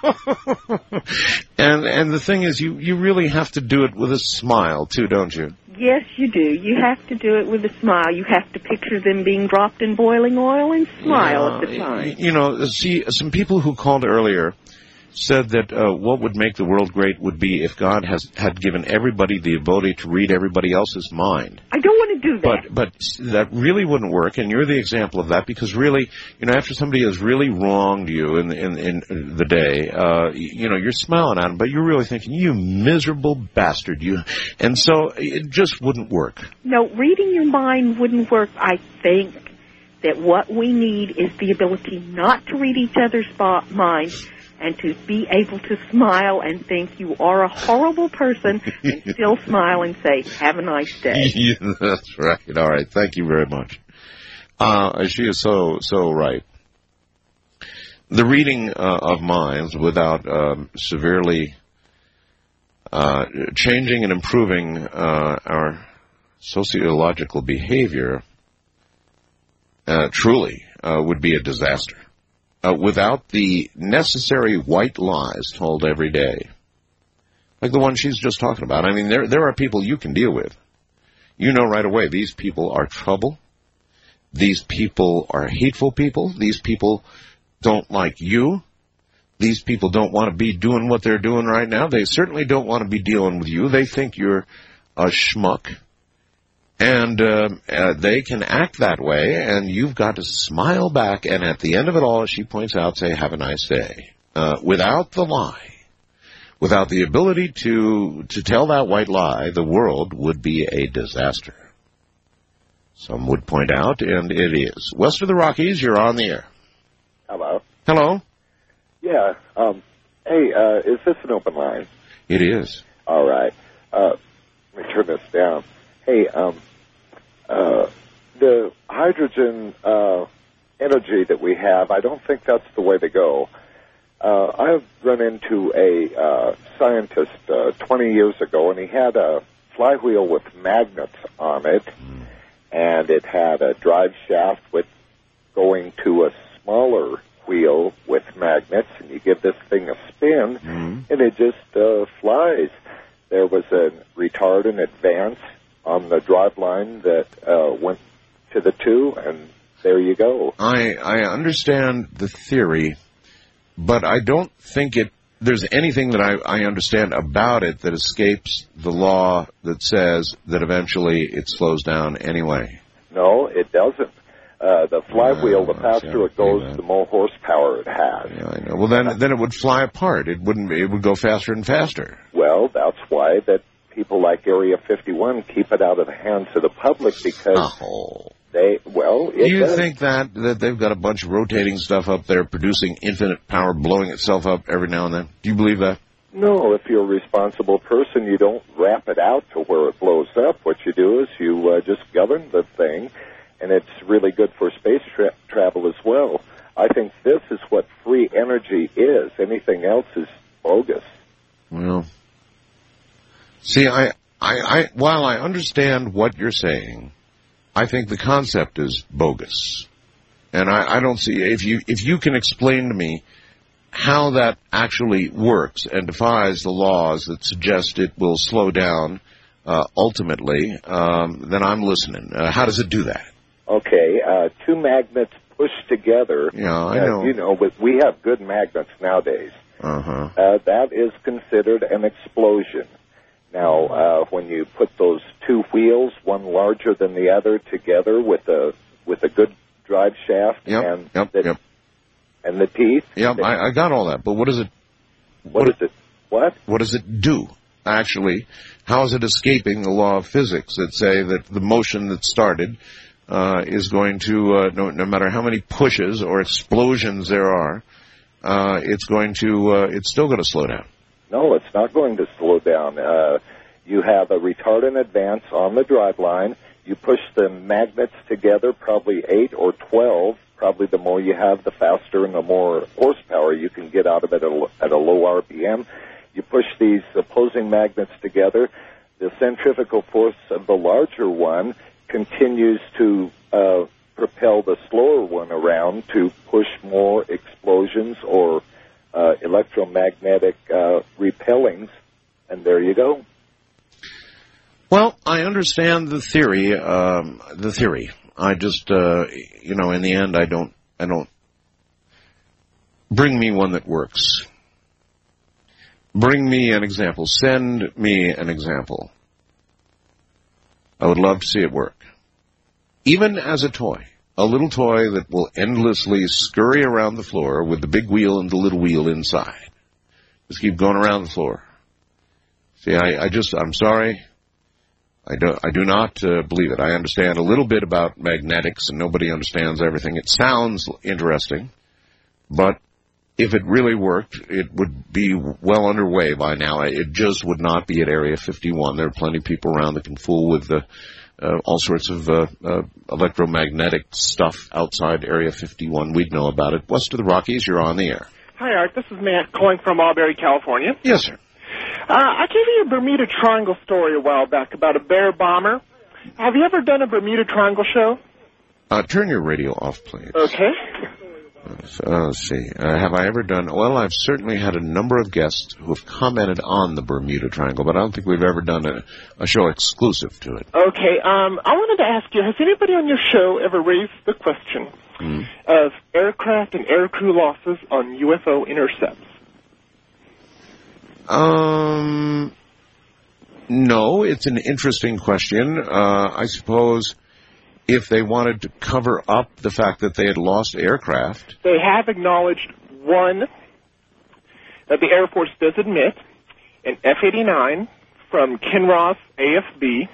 And the thing is, you really have to do it with a smile, too, don't you? Yes, you do. You have to do it with a smile. You have to picture them being dropped in boiling oil and smile at the time. You know, see, some people who called earlier said that what would make the world great would be if God had given everybody the ability to read everybody else's mind. I don't want to do that. But that really wouldn't work, and you're the example of that, because really, you know, after somebody has really wronged you in the day, you know, you're smiling at them, but you're really thinking, you miserable bastard, you. And so it just wouldn't work. No, reading your mind wouldn't work. I think that what we need is the ability not to read each other's minds, and to be able to smile and think you are a horrible person and still smile and say, have a nice day. Yeah, that's right. All right. Thank you very much. She is so right. The reading of minds without severely changing and improving our sociological behavior truly would be a disaster. Without the necessary white lies told every day, like the one she's just talking about. I mean, there are people you can deal with. You know right away, these people are trouble. These people are hateful people. These people don't like you. These people don't want to be doing what they're doing right now. They certainly don't want to be dealing with you. They think you're a schmuck. And they can act that way, and you've got to smile back, and at the end of it all, as she points out, say, have a nice day. Without the lie, without the ability to tell that white lie, the world would be a disaster. Some would point out, and it is. West of the Rockies, you're on the air. Hello. Hello. Yeah. Hey, is this an open line? It is. All right. Let me turn this down. Hey, the hydrogen energy that we have, I don't think that's the way to go. I've run into a scientist 20 years ago, and he had a flywheel with magnets on it, and it had a drive shaft with going to a smaller wheel with magnets, and you give this thing a spin, and it just flies. There was a retardant advance on the drive line that went to the two, and there you go. I understand the theory, but I don't think there's anything that I understand about it that escapes the law that says that eventually it slows down anyway. No, it doesn't. The flywheel, the faster it goes, the more horsepower it has. Yeah, I know. Well, then it would fly apart. It would go faster and faster. Well, that's why that people like Area 51 keep it out of the hands of the public, because you think that they've got a bunch of rotating stuff up there producing infinite power, blowing itself up every now and then? Do you believe that? No, if you're a responsible person, you don't wrap it out to where it blows up. What you do is you just govern the thing, and it's really good for space travel as well. I think this is what free energy is. Anything else is bogus. Well, see, while I understand what you're saying, I think the concept is bogus. And I don't see, if you can explain to me how that actually works and defies the laws that suggest it will slow down ultimately, then I'm listening. How does it do that? Okay, two magnets pushed together. Yeah, I know. You know, but we have good magnets nowadays. That is considered an explosion. Now, when you put those two wheels, one larger than the other, together with a good drive shaft and the teeth. Yep, I got all that. But what is it? What does it do? Actually, how is it escaping the law of physics that say that the motion that started is going to, no matter how many pushes or explosions there are, it's still going to slow down? No, it's not going to slow down. You have a retardant advance on the drive line. You push the magnets together, probably 8 or 12. Probably the more you have, the faster and the more horsepower you can get out of it at a low RPM. You push these opposing magnets together. The centrifugal force of the larger one continues to propel the slower one around to push more explosions or electromagnetic repellings, and there you go. Well, I understand the theory. I just, in the end, I don't. Bring me one that works. Bring me an example. Send me an example. I would love to see it work. Even as a toy. A little toy that will endlessly scurry around the floor with the big wheel and the little wheel inside. Just keep going around the floor. See, I'm sorry. I do not believe it. I understand a little bit about magnetics, and nobody understands everything. It sounds interesting, but if it really worked, it would be well underway by now. It just would not be at Area 51. There are plenty of people around that can fool with all sorts of electromagnetic stuff outside Area 51. We'd know about it. West of the Rockies, you're on the air. Hi, Art. This is Matt calling from Albury, California. Yes, sir. I gave you a Bermuda Triangle story a while back about a bear bomber. Have you ever done a Bermuda Triangle show? Turn your radio off, please. Okay. Let's see. Have I ever done... Well, I've certainly had a number of guests who have commented on the Bermuda Triangle, but I don't think we've ever done a show exclusive to it. Okay. I wanted to ask you, has anybody on your show ever raised the question of aircraft and aircrew losses on UFO intercepts? No, it's an interesting question. I suppose if they wanted to cover up the fact that they had lost aircraft. They have acknowledged one that the Air Force does admit, an F-89 from Kinross AFB.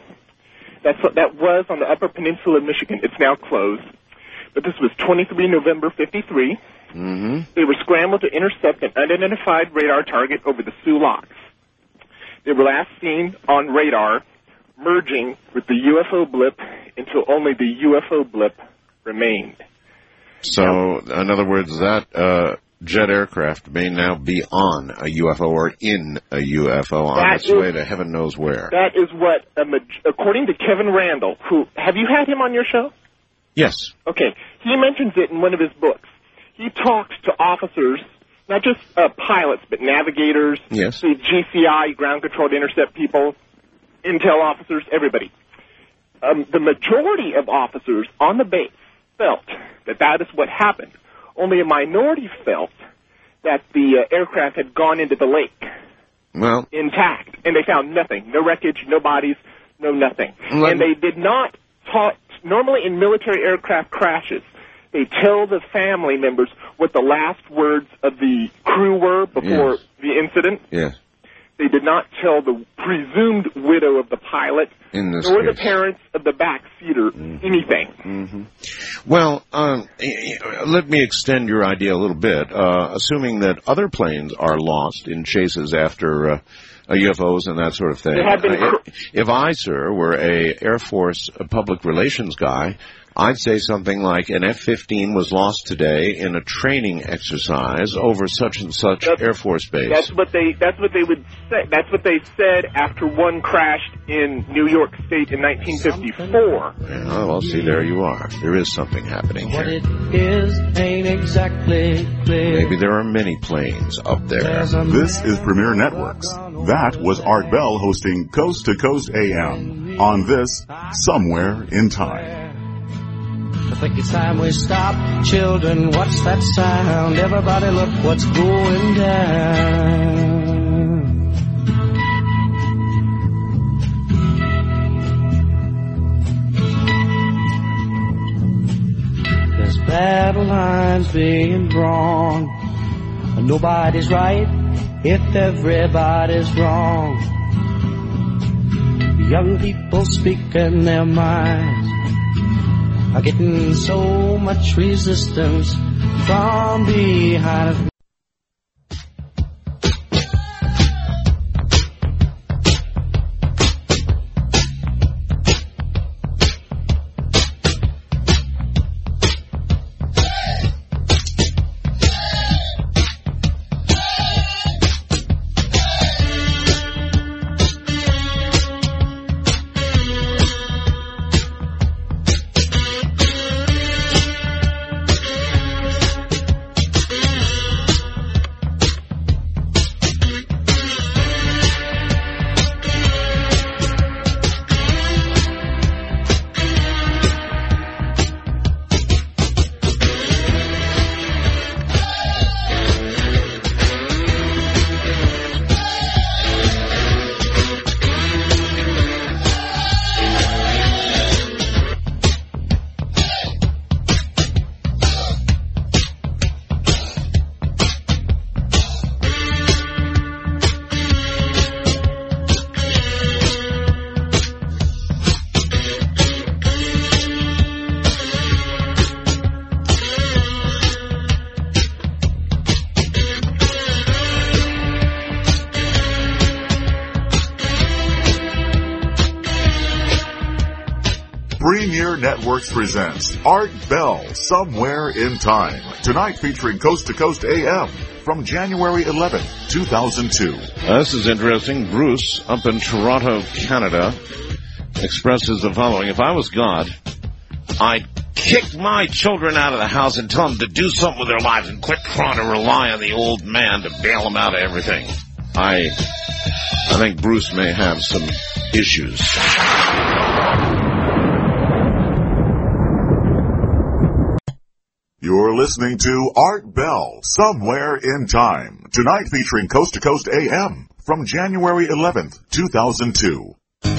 That was on the Upper Peninsula of Michigan. It's now closed. But this was 23 November 53. Mm-hmm. They were scrambled to intercept an unidentified radar target over the Sioux Locks. They were last seen on radar merging with the UFO blip until only the UFO blip remained. So, in other words, that jet aircraft may now be on a UFO or in a UFO on its way to heaven knows where. That is what, according to Kevin Randall, who, have you had him on your show? Yes. Okay. He mentions it in one of his books. He talks to officers, not just pilots, but navigators, yes, the GCI, ground-controlled intercept people, intel officers, everybody. The majority of officers on the base felt that that is what happened. Only a minority felt that the aircraft had gone into the lake intact, and they found nothing. No wreckage, no bodies, no nothing. And they did not talk. Normally in military aircraft crashes, they tell the family members what the last words of the crew were before the incident. Yes. They did not tell the presumed widow of the pilot nor the parents of the backseater anything. Mm-hmm. Well, let me extend your idea a little bit. Assuming that other planes are lost in chases after UFOs and that sort of thing. If I, sir, were a Air Force public relations guy, I'd say something like an F-15 was lost today in a training exercise over such and such Air Force base. That's what they would say. That's what they said after one crashed in New York State in 1954. Yeah, well, see, there you are. There is something happening here. What it is ain't exactly clear. Maybe there are many planes up there. This is Premier Networks. That was Art Bell hosting Coast to Coast AM on this Somewhere in Time. I think it's time we stop. Children, what's that sound? Everybody look what's going down. There's battle lines being drawn. Nobody's right if everybody's wrong. Young people speaking their minds are getting so much resistance from behind us. Premier Networks presents Art Bell, Somewhere in Time. Tonight featuring Coast to Coast AM from January 11th, 2002. This is interesting. Bruce, up in Toronto, Canada, expresses the following. If I was God, I'd kick my children out of the house and tell them to do something with their lives and quit trying to rely on the old man to bail them out of everything. I think Bruce may have some issues. You're listening to Art Bell, Somewhere in Time. Tonight featuring Coast to Coast AM from January 11th, 2002.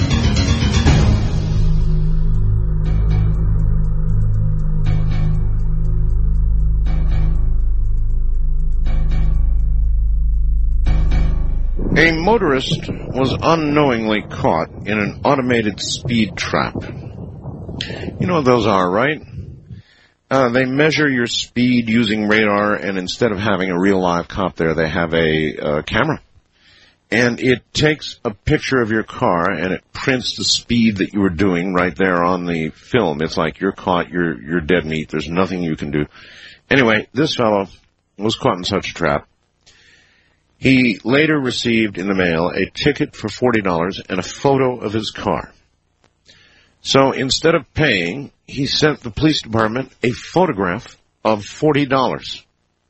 A motorist was unknowingly caught in an automated speed trap. You know what those are, right? They measure your speed using radar, and instead of having a real live cop there, they have a camera. And it takes a picture of your car, and it prints the speed that you were doing right there on the film. It's like you're caught, you're dead meat, there's nothing you can do. Anyway, this fellow was caught in such a trap. He later received in the mail a ticket for $40 and a photo of his car. So instead of paying, he sent the police department a photograph of $40.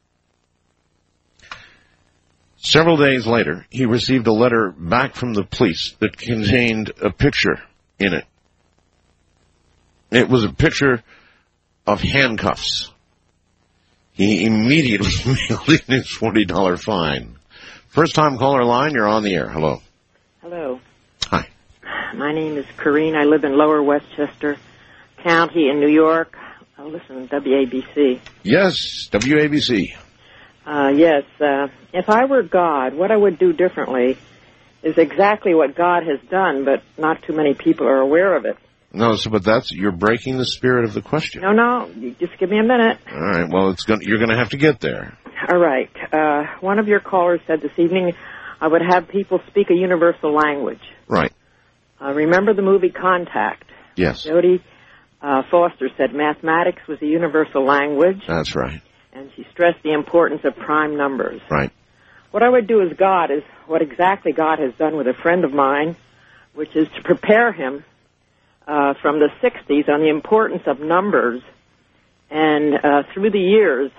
Several days later, he received a letter back from the police that contained a picture in it. It was a picture of handcuffs. He immediately mailed in his $40 fine. First time caller line, you're on the air. Hello. Hello. Hi. My name is Corrine. I live in Lower Westchester County in New York. I listen to WABC. Yes, WABC. Yes. If I were God, what I would do differently is exactly what God has done, but not too many people are aware of it. No, but you're breaking the spirit of the question. No, just give me a minute. All right, well, you're going to have to get there. All right. One of your callers said this evening I would have people speak a universal language. Right. Remember the movie Contact? Yes. Jodie Foster said mathematics was a universal language. That's right. And she stressed the importance of prime numbers. Right. What I would do as God is what exactly God has done with a friend of mine, which is to prepare him from the 60s on the importance of numbers. And through the years,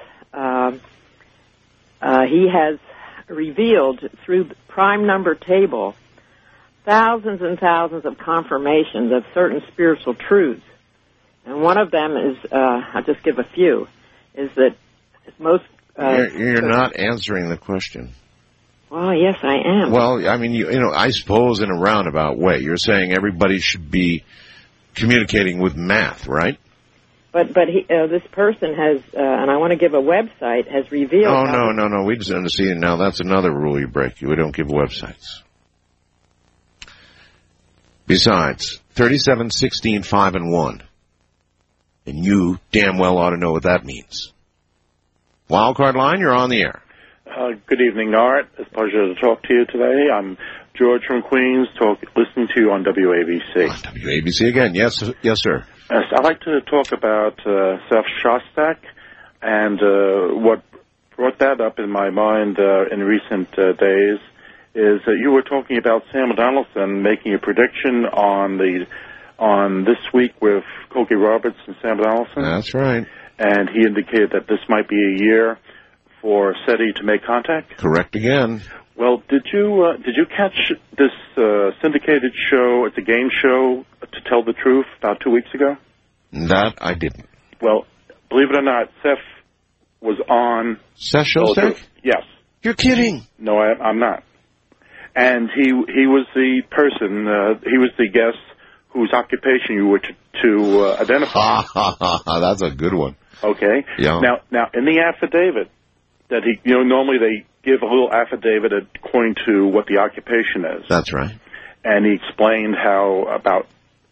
he has revealed through the prime number table thousands and thousands of confirmations of certain spiritual truths. And one of them is, I'll just give a few, is that most... You're not answering the question. Well, yes, I am. Well, I mean, I suppose in a roundabout way, you're saying everybody should be communicating with math, right? But this person has, and I want to give a website, has revealed... Oh, no. We just understand now. That's another rule you break. We don't give websites. Besides, 37, 16, 5, and 1. And you damn well ought to know what that means. Wildcard line, you're on the air. Good evening, Art. It's a pleasure to talk to you today. I'm George from Queens, listening to you on WABC. WABC again. Yes, sir. Yes, I'd like to talk about Seth Shostak, and what brought that up in my mind in recent days is that you were talking about Sam Donaldson making a prediction on this week with Cokie Roberts and Sam Donaldson. That's right. And he indicated that this might be a year for SETI to make contact. Correct again. Well, did you catch this syndicated show? It's a game show, To Tell the Truth, about 2 weeks ago. That I didn't. Well, believe it or not, Seth was on. Seth Shostak? Yes. You're kidding. No, I'm not. And he was the person. He was the guest whose occupation you were to identify. That's a good one. Okay. Yeah. Now, in the affidavit that he, normally they give a little affidavit according to what the occupation is. That's right. And he explained how about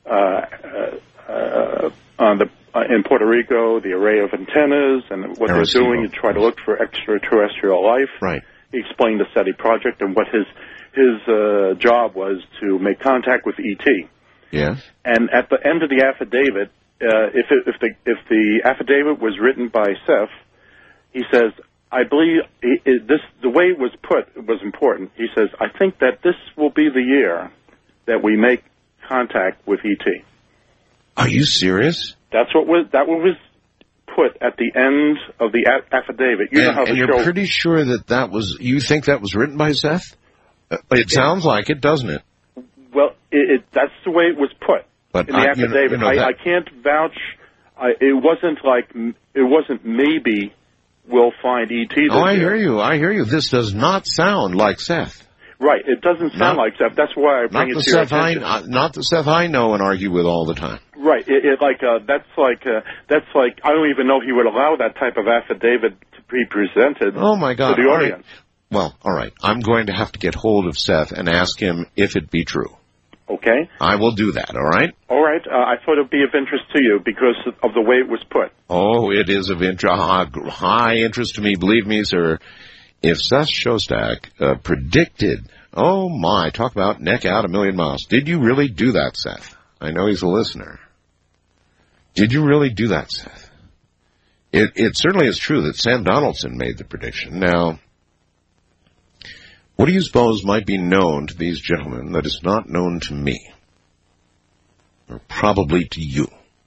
in Puerto Rico the array of antennas and what they're doing to try to look for extraterrestrial life. Right. He explained the SETI project and what his job was to make contact with ET. Yes. And at the end of the affidavit, if the affidavit was written by Seth, he says, I believe the way it was put was important. He says, I think that this will be the year that we make contact with E.T. Are you serious? That was put at the end of the affidavit. You know how the you're show... pretty sure that was, you think that was written by Seth? It sounds like it, doesn't it? Well, that's the way it was put in the affidavit. I can't vouch. It wasn't maybe we'll find E.T. this I year. hear you. This does not sound like Seth. Right, it doesn't sound like Seth. That's why I bring it to your attention. Not the Seth I know and argue with all the time. Right, that's like I don't even know he would allow that type of affidavit to be presented. Oh my God! To the audience. Right. Well, all right. I'm going to have to get hold of Seth and ask him if it be true. Okay. I will do that. All right. All right. I thought it would be of interest to you because of the way it was put. Oh, it is of high interest to me. Believe me, sir. If Seth Shostak predicted, oh my, talk about neck out a million miles. Did you really do that, Seth? I know he's a listener. Did you really do that, Seth? It certainly is true that Sam Donaldson made the prediction. Now, what do you suppose might be known to these gentlemen that is not known to me? Or probably to you?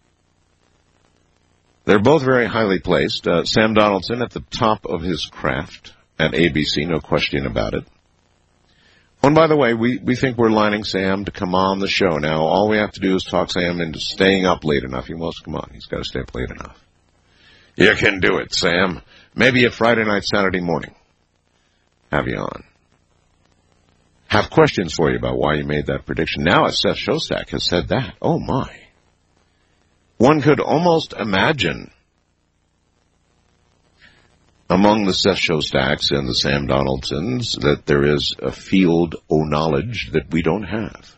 They're both very highly placed. Sam Donaldson at the top of his craft at ABC, no question about it. Oh, and by the way, we think we're lining Sam to come on the show. Now, all we have to do is talk Sam into staying up late enough. He wants to come on. He's got to stay up late enough. You can do it, Sam. Maybe a Friday night, Saturday morning. Have you on. Have questions for you about why you made that prediction. Now, as Seth Shostak has said that, oh my. One could almost imagine among the Seth Shostaks and the Sam Donaldsons that there is a field of knowledge that we don't have.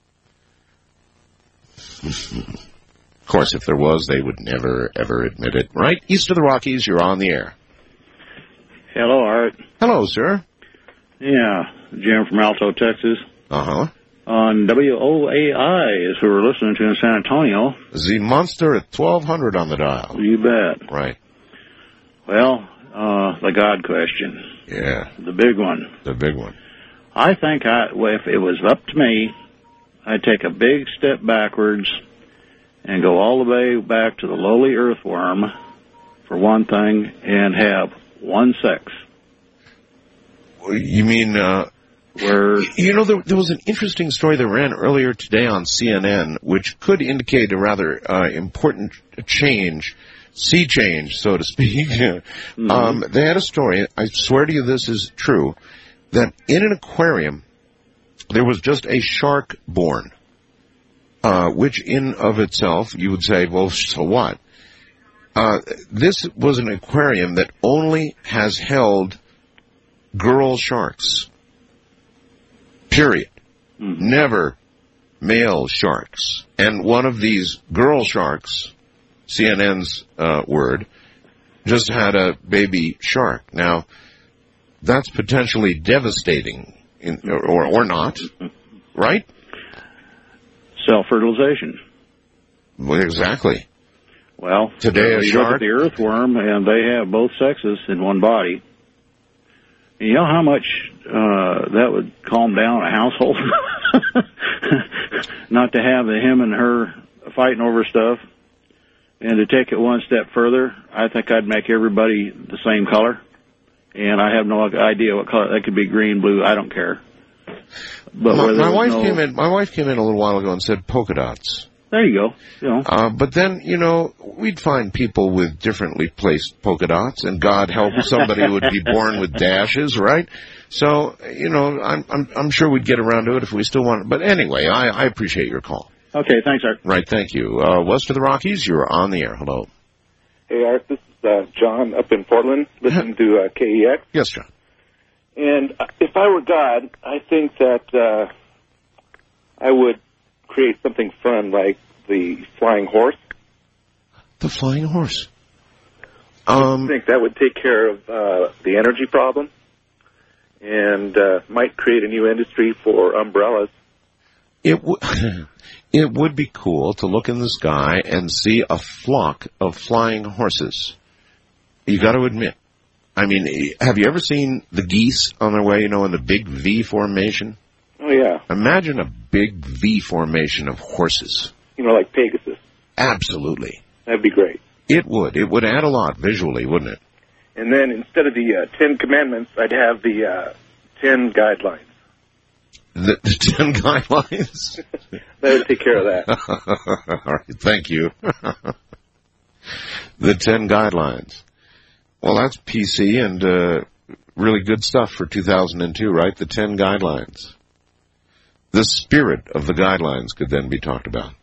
Of course, if there was, they would never, ever admit it. Right? East of the Rockies, you're on the air. Hello, Art. Hello, sir. Yeah, Jim from Alto, Texas. Uh-huh. On WOAI is who we're listening to in San Antonio. The Monster at 1200 on the dial. You bet. Right. Well, the God question. Yeah. The big one. The big one. I think if it was up to me, I'd take a big step backwards and go all the way back to the lowly earthworm, for one thing, and have one sex. You mean, where... You know, there was an interesting story that ran earlier today on CNN, which could indicate a rather important change, sea change, so to speak. Mm-hmm. They had a story, I swear to you this is true, that in an aquarium, there was just a shark born, which in of itself, you would say, well, so what? This was an aquarium that only has held girl sharks. Period. Mm-hmm. Never male sharks. And one of these girl sharks, CNN's word, just had a baby shark. Now, that's potentially devastating, or not, right? Self-fertilization. Well, exactly. Well, today a you shark. Look at the earthworm, and they have both sexes in one body. You know how much that would calm down a household? Not to have him and her fighting over stuff. And to take it one step further, I think I'd make everybody the same color. And I have no idea what color. That could be green, blue, I don't care. But my wife came in a little while ago and said polka dots. There you go. You know. But then, you know, we'd find people with differently placed polka dots, and God help somebody who would be born with dashes, right? So, you know, I'm sure we'd get around to it if we still want it. But anyway, I appreciate your call. Okay, thanks, Art. Right, thank you. West of the Rockies, you're on the air. Hello. Hey, Art, this is John up in Portland, listening to KEX. Yes, John. And if I were God, I think that I would create something fun like the flying horse. The flying horse. I think that would take care of the energy problem and might create a new industry for umbrellas. It would be cool to look in the sky and see a flock of flying horses. You got to admit. I mean, have you ever seen the geese on their way, in the big V formation? Oh, yeah. Imagine a big V formation of horses. Like Pegasus. Absolutely. That'd be great. It would. It would add a lot visually, wouldn't it? And then instead of the 10 Commandments, I'd have the 10 Guidelines. The 10 Guidelines? That would take care of that. All right, thank you. The 10 Guidelines. Well, that's PC and really good stuff for 2002, right? The 10 Guidelines. The spirit of the guidelines could then be talked about.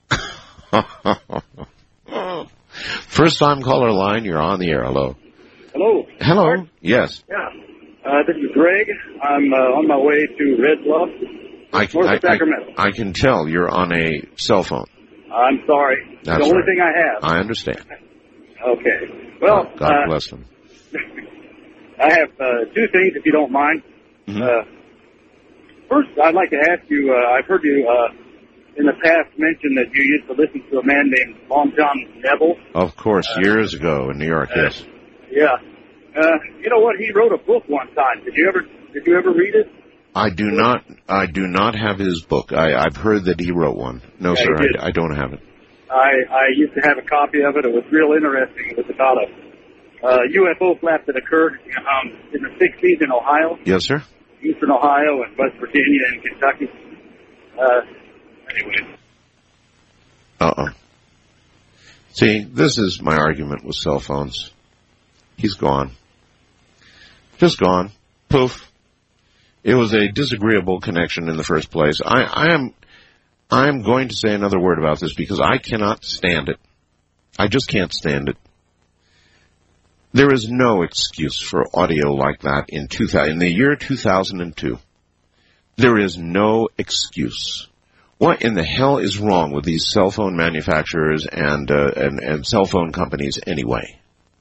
First time caller line, you're on the air. Hello. Hello. Hello. Art? Yes. Yeah. This is Greg. I'm on my way to Red Bluff, north of Sacramento. I can tell you're on a cell phone. I'm sorry. That's the only right. thing I have. I understand. Okay. Well, God bless them. I have two things, if you don't mind. Mm-hmm. First, I'd like to ask you, I've heard you in the past mention that you used to listen to a man named Long John Neville. Of course, years ago in New York, yes. Yeah. You know what? He wrote a book one time. Did you ever read it? I do not have his book. I've heard that he wrote one. No, Yeah, sir, he did. I don't have it. I used to have a copy of it. It was real interesting. It was about a UFO flap that occurred in the 60s in Ohio. Yes, sir. Eastern Ohio and West Virginia and Kentucky. Anyway. Uh-oh. See, this is my argument with cell phones. He's gone. Just gone. Poof. It was a disagreeable connection in the first place. I am going to say another word about this because I cannot stand it. I just can't stand it. There is no excuse for audio like that in the year 2002. There is no excuse. What in the hell is wrong with these cell phone manufacturers and cell phone companies anyway?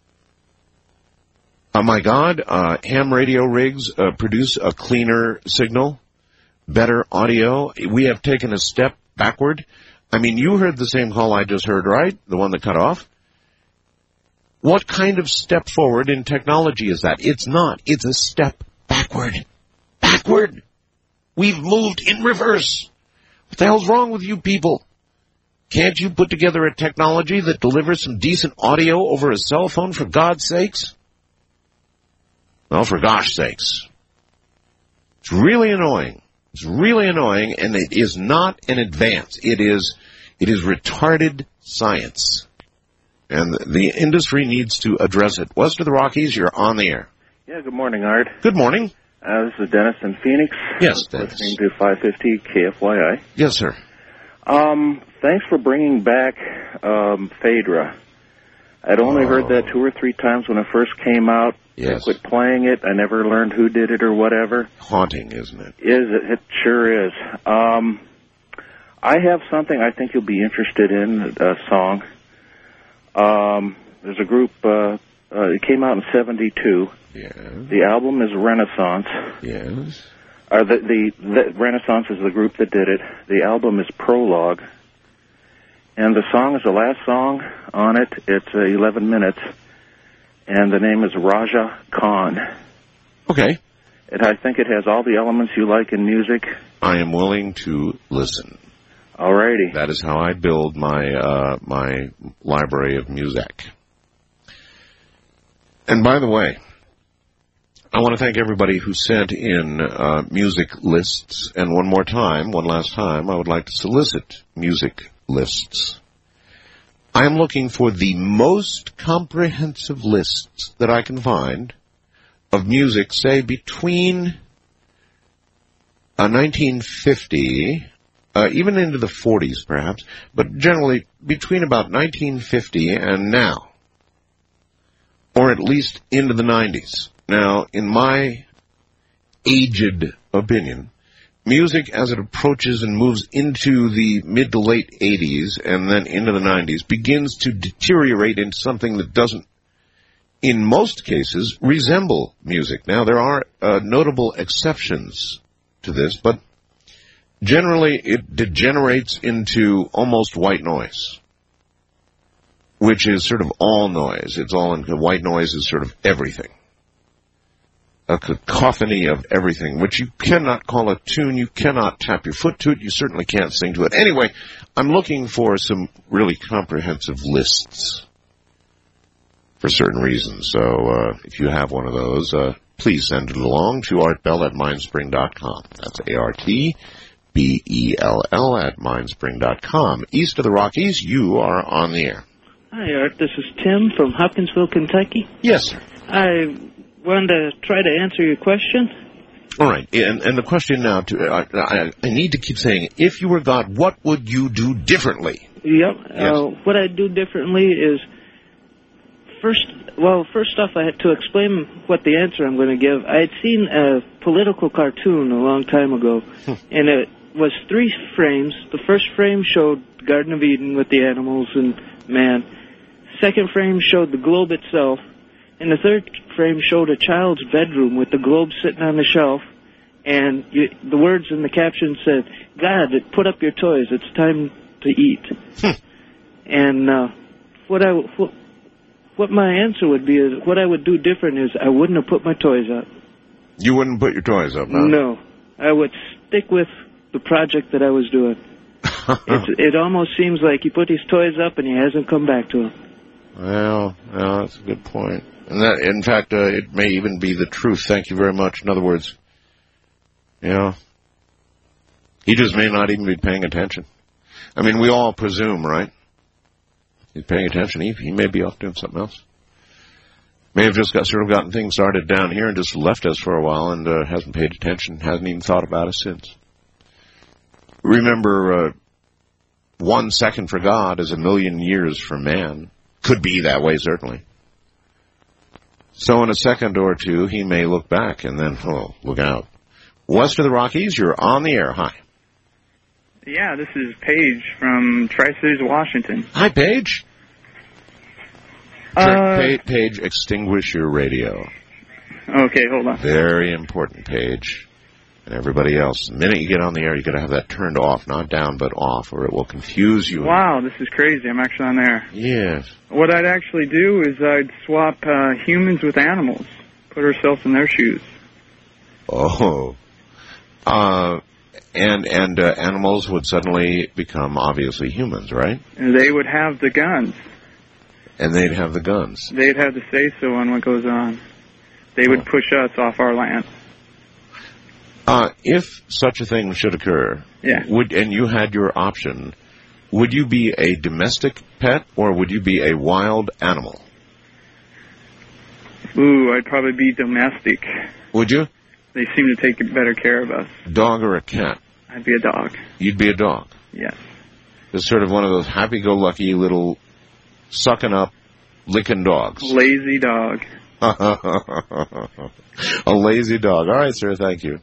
Oh my God, ham radio rigs produce a cleaner signal, better audio. We have taken a step backward. I mean, you heard the same call I just heard, right? The one that cut off? What kind of step forward in technology is that? It's not. It's a step backward. Backward. We've moved in reverse. What the hell's wrong with you people? Can't you put together a technology that delivers some decent audio over a cell phone, for God's sakes? Well, for gosh sakes. It's really annoying. It's really annoying, and it is not an advance. It is retarded science. And the industry needs to address it. West of the Rockies, you're on the air. Yeah, good morning, Art. Good morning. This is Dennis in Phoenix. Yes, Dennis. Listening to 550 KFYI. Yes, sir. Thanks for bringing back Phaedra. I'd only heard that 2 or 3 times when it first came out. Yes. I quit playing it. I never learned who did it or whatever. Haunting, isn't it? It sure is. I have something I think you'll be interested in, a song. There's a group, it came out in 72. Yeah. The album is Renaissance. Yes. The Renaissance is the group that did it. The album is Prologue. And the song is the last song on it. It's 11 minutes. And the name is Raja Khan. Okay. And I think it has all the elements you like in music. I am willing to listen. Alrighty. That is how I build my my library of music. And by the way, I want to thank everybody who sent in music lists. And one last time, I would like to solicit music lists. I am looking for the most comprehensive lists that I can find of music, say, between 1950, even into the 40s perhaps, but generally between about 1950 and now, or at least into the 90s. Now, in my aged opinion, music as it approaches and moves into the mid to late 80s and then into the 90s begins to deteriorate into something that doesn't, in most cases, resemble music. Now, there are notable exceptions to this, but generally it degenerates into almost white noise, which is sort of all noise. It's all white noise is sort of everything. A cacophony of everything, which you cannot call a tune. You cannot tap your foot to it. You certainly can't sing to it. Anyway, I'm looking for some really comprehensive lists for certain reasons. So if you have one of those, please send it along to artbell@mindspring.com. That's ARTBELL at mindspring.com. East of the Rockies, you are on the air. Hi, Art. This is Tim from Hopkinsville, Kentucky. Yes, sir. I wanted to try to answer your question. All right, and the question now, I need to keep saying, if you were God, what would you do differently? Yep. Yes. What I'd do differently is, first off, I had to explain what the answer I'm going to give. I had seen a political cartoon a long time ago, and it was 3 frames. The first frame showed the Garden of Eden with the animals and man. Second frame showed the globe itself. And the third frame showed a child's bedroom with the globe sitting on the shelf, and the words in the caption said, "God, put up your toys. It's time to eat." And what my answer would be is, what I would do different is I wouldn't have put my toys up. You wouldn't put your toys up, huh? No. I would stick with the project that I was doing. It almost seems like he put his toys up and he hasn't come back to them. Well, that's a good point. And that, in fact, it may even be the truth. Thank you very much. In other words, he just may not even be paying attention. I mean, we all presume, right? He's paying attention. He may be off doing something else. May have just gotten things started down here and just left us for a while and hasn't paid attention, hasn't even thought about us since. Remember, 1 second for God is 1,000,000 years for man. Could be that way, certainly. So in a second or two, he may look back and then, look out. West of the Rockies, you're on the air. Hi. Yeah, this is Paige from Tri-Cities, Washington. Hi, Paige. Paige, extinguish your radio. Okay, hold on. Very important, Paige. And everybody else, the minute you get on the air, you got to have that turned off, not down, but off, or it will confuse you. Wow, this is crazy. I'm actually on there. Yes. What I'd actually do is I'd swap humans with animals, put ourselves in their shoes. Oh. And animals would suddenly become obviously humans, right? And they would have the guns. And they'd have the guns. They'd have the say-so on what goes on. They would push us off our land. If such a thing should occur, yeah. And you had your option, would you be a domestic pet or would you be a wild animal? Ooh, I'd probably be domestic. Would you? They seem to take better care of us. Dog or a cat? I'd be a dog. You'd be a dog? Yes. Just sort of one of those happy-go-lucky little sucking up, licking dogs. Lazy dog. A lazy dog. All right, sir, thank you.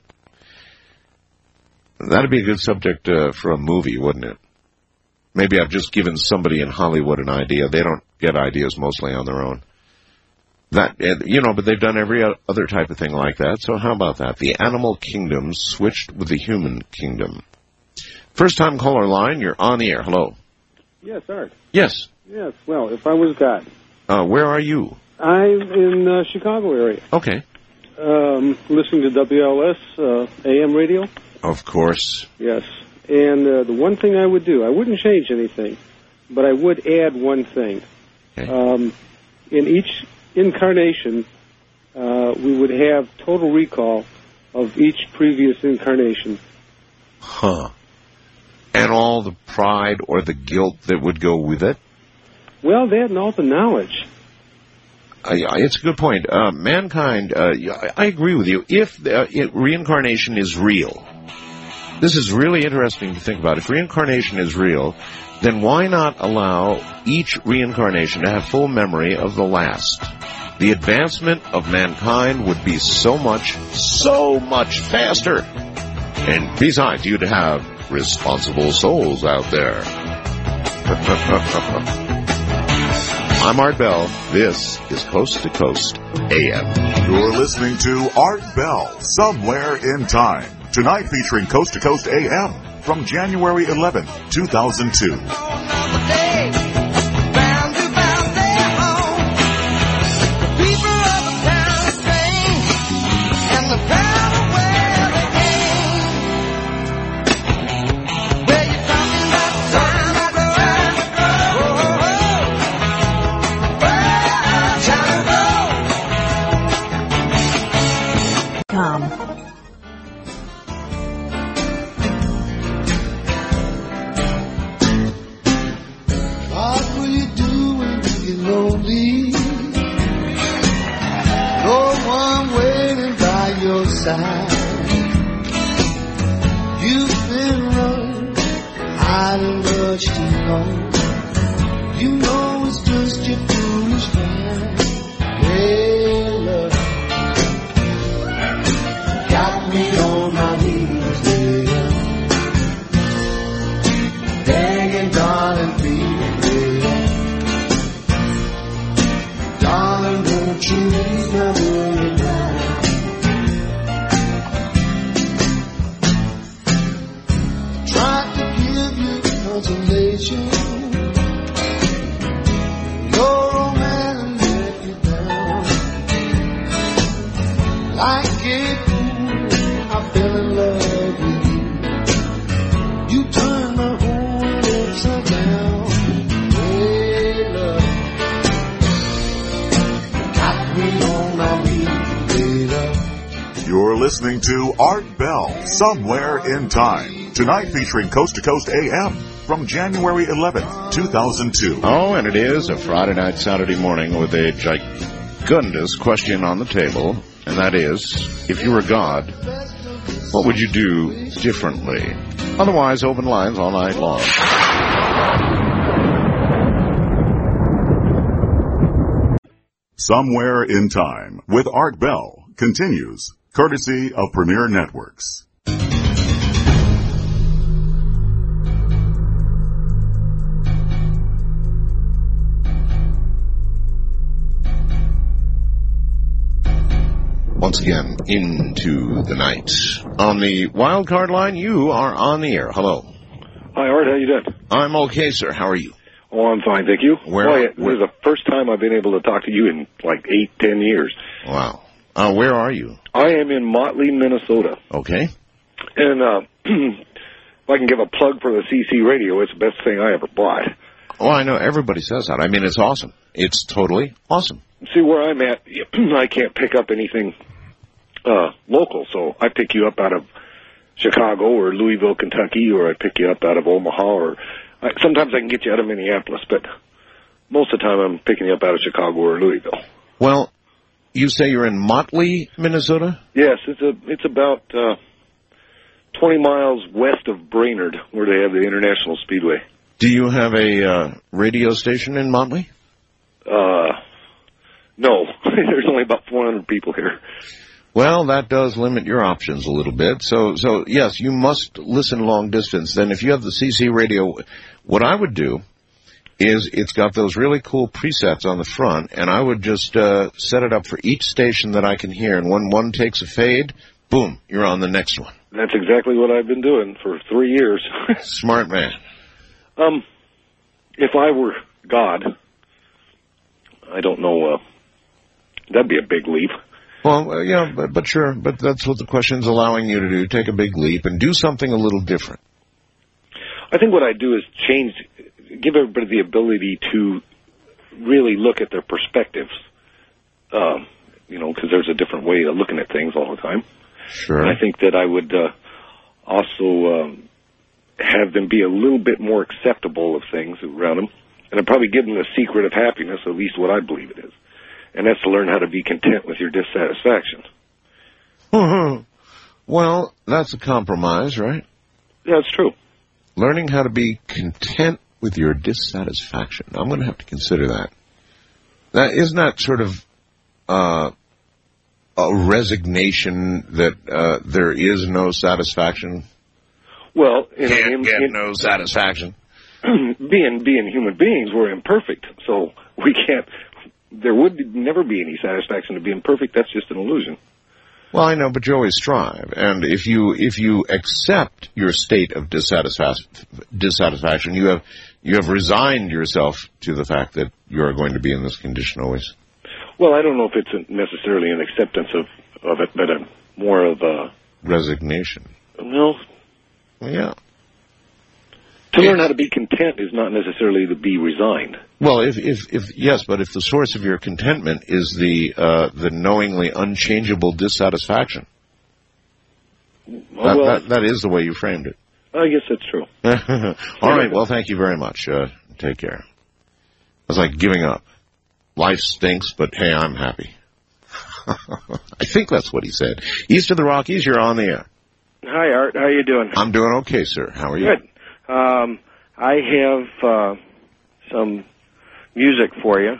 That'd be a good subject for a movie, wouldn't it? Maybe I've just given somebody in Hollywood an idea. They don't get ideas mostly on their own. But they've done every other type of thing like that. So how about that? The animal kingdom switched with the human kingdom. First time caller line, you're on the air. Hello. Yes, Art. Yes. Yes, well, if I was God. Where are you? I'm in Chicago area. Okay. Listening to WLS AM radio. Of course. Yes. And the one thing I would do, I wouldn't change anything, but I would add one thing. Okay. In each incarnation, we would have total recall of each previous incarnation. Huh. And all the pride or the guilt that would go with it? Well, that and all the knowledge. It's a good point. Mankind, I agree with you. If reincarnation is real, this is really interesting to think about. If reincarnation is real, then why not allow each reincarnation to have full memory of the last? The advancement of mankind would be so much faster. And besides, you'd have responsible souls out there. I'm Art Bell. This is Coast to Coast AM. You're listening to Art Bell, Somewhere in Time. Tonight featuring Coast to Coast AM from January 11th, 2002. What will you do when you get lonely? No one waiting by your side. You've been running, hiding much too long. You know it's just your foolish pride. Hey, love, got me on my knees, baby. Begging, darling, please, darling, won't you never lay down? Tried to give you consolation. Your old man let you down. Like a fool, I fell in love with you. You turned my whole world upside down. Hey, love, got me on my knees, baby. You're listening to Art Bell, Somewhere in Time. Tonight featuring Coast to Coast AM from January 11th, 2002. Oh, and it is a Friday night, Saturday morning with a gigundous question on the table, and that is, if you were God, what would you do differently? Otherwise, open lines all night long. Somewhere in Time with Art Bell continues, courtesy of Premier Networks. Once again, into the night. On the wild card line, you are on the air. Hello. Hi, Art. How you doing? I'm okay, sir. How are you? Oh, I'm fine, thank you. Where? This is the first time I've been able to talk to you in like 8-10 years. Wow. Where are you? I am in Motley, Minnesota. Okay. And if I can give a plug for the CC radio, it's the best thing I ever bought. Oh, I know. Everybody says that. I mean, it's awesome. It's totally awesome. See, where I'm at, I can't pick up anything local, so I pick you up out of Chicago or Louisville, Kentucky, or I pick you up out of Omaha, or sometimes I can get you out of Minneapolis, but most of the time I'm picking you up out of Chicago or Louisville. Well, you say you're in Motley, Minnesota? Yes, it's about 20 miles west of Brainerd, where they have the International Speedway. Do you have a radio station in Motley? No. There's only about 400 people here. Well, that does limit your options a little bit. So yes, you must listen long distance. Then if you have the CC radio, what I would do is it's got those really cool presets on the front, and I would just set it up for each station that I can hear. And when one takes a fade, boom, you're on the next one. That's exactly what I've been doing for 3 years. Smart man. If I were God, I don't know, that'd be a big leap. Well, yeah, but sure, but that's what the question's allowing you to do, take a big leap and do something a little different. I think what I'd do is give everybody the ability to really look at their perspectives, because there's a different way of looking at things all the time. Sure. And I think that I would also have them be a little bit more acceptable of things around them, and I'd probably give them the secret of happiness, at least what I believe it is. And that's to learn how to be content with your dissatisfaction. Well, that's a compromise, right? Yeah, it's true. Learning how to be content with your dissatisfaction. I'm going to have to consider that. Now, isn't that sort of a resignation that there is no satisfaction? Well, can't get no satisfaction. Being human beings, we're imperfect, so we can't. There would never be any satisfaction to being perfect. That's just an illusion. Well, I know, but you always strive. And if you accept your state of dissatisfaction, you have resigned yourself to the fact that you are going to be in this condition always. Well, I don't know if it's necessarily an acceptance of it, but more of a resignation. Well, yeah. To learn how to be content is not necessarily to be resigned. Well, if yes, but if the source of your contentment is the knowingly unchangeable dissatisfaction, that is the way you framed it. I guess that's true. All right. Well, thank you very much. Take care. It's like giving up. Life stinks, but hey, I'm happy. I think that's what he said. East of the Rockies, you're on the air. Hi, Art. How you doing? I'm doing okay, sir. How are you? Good. I have some music for you.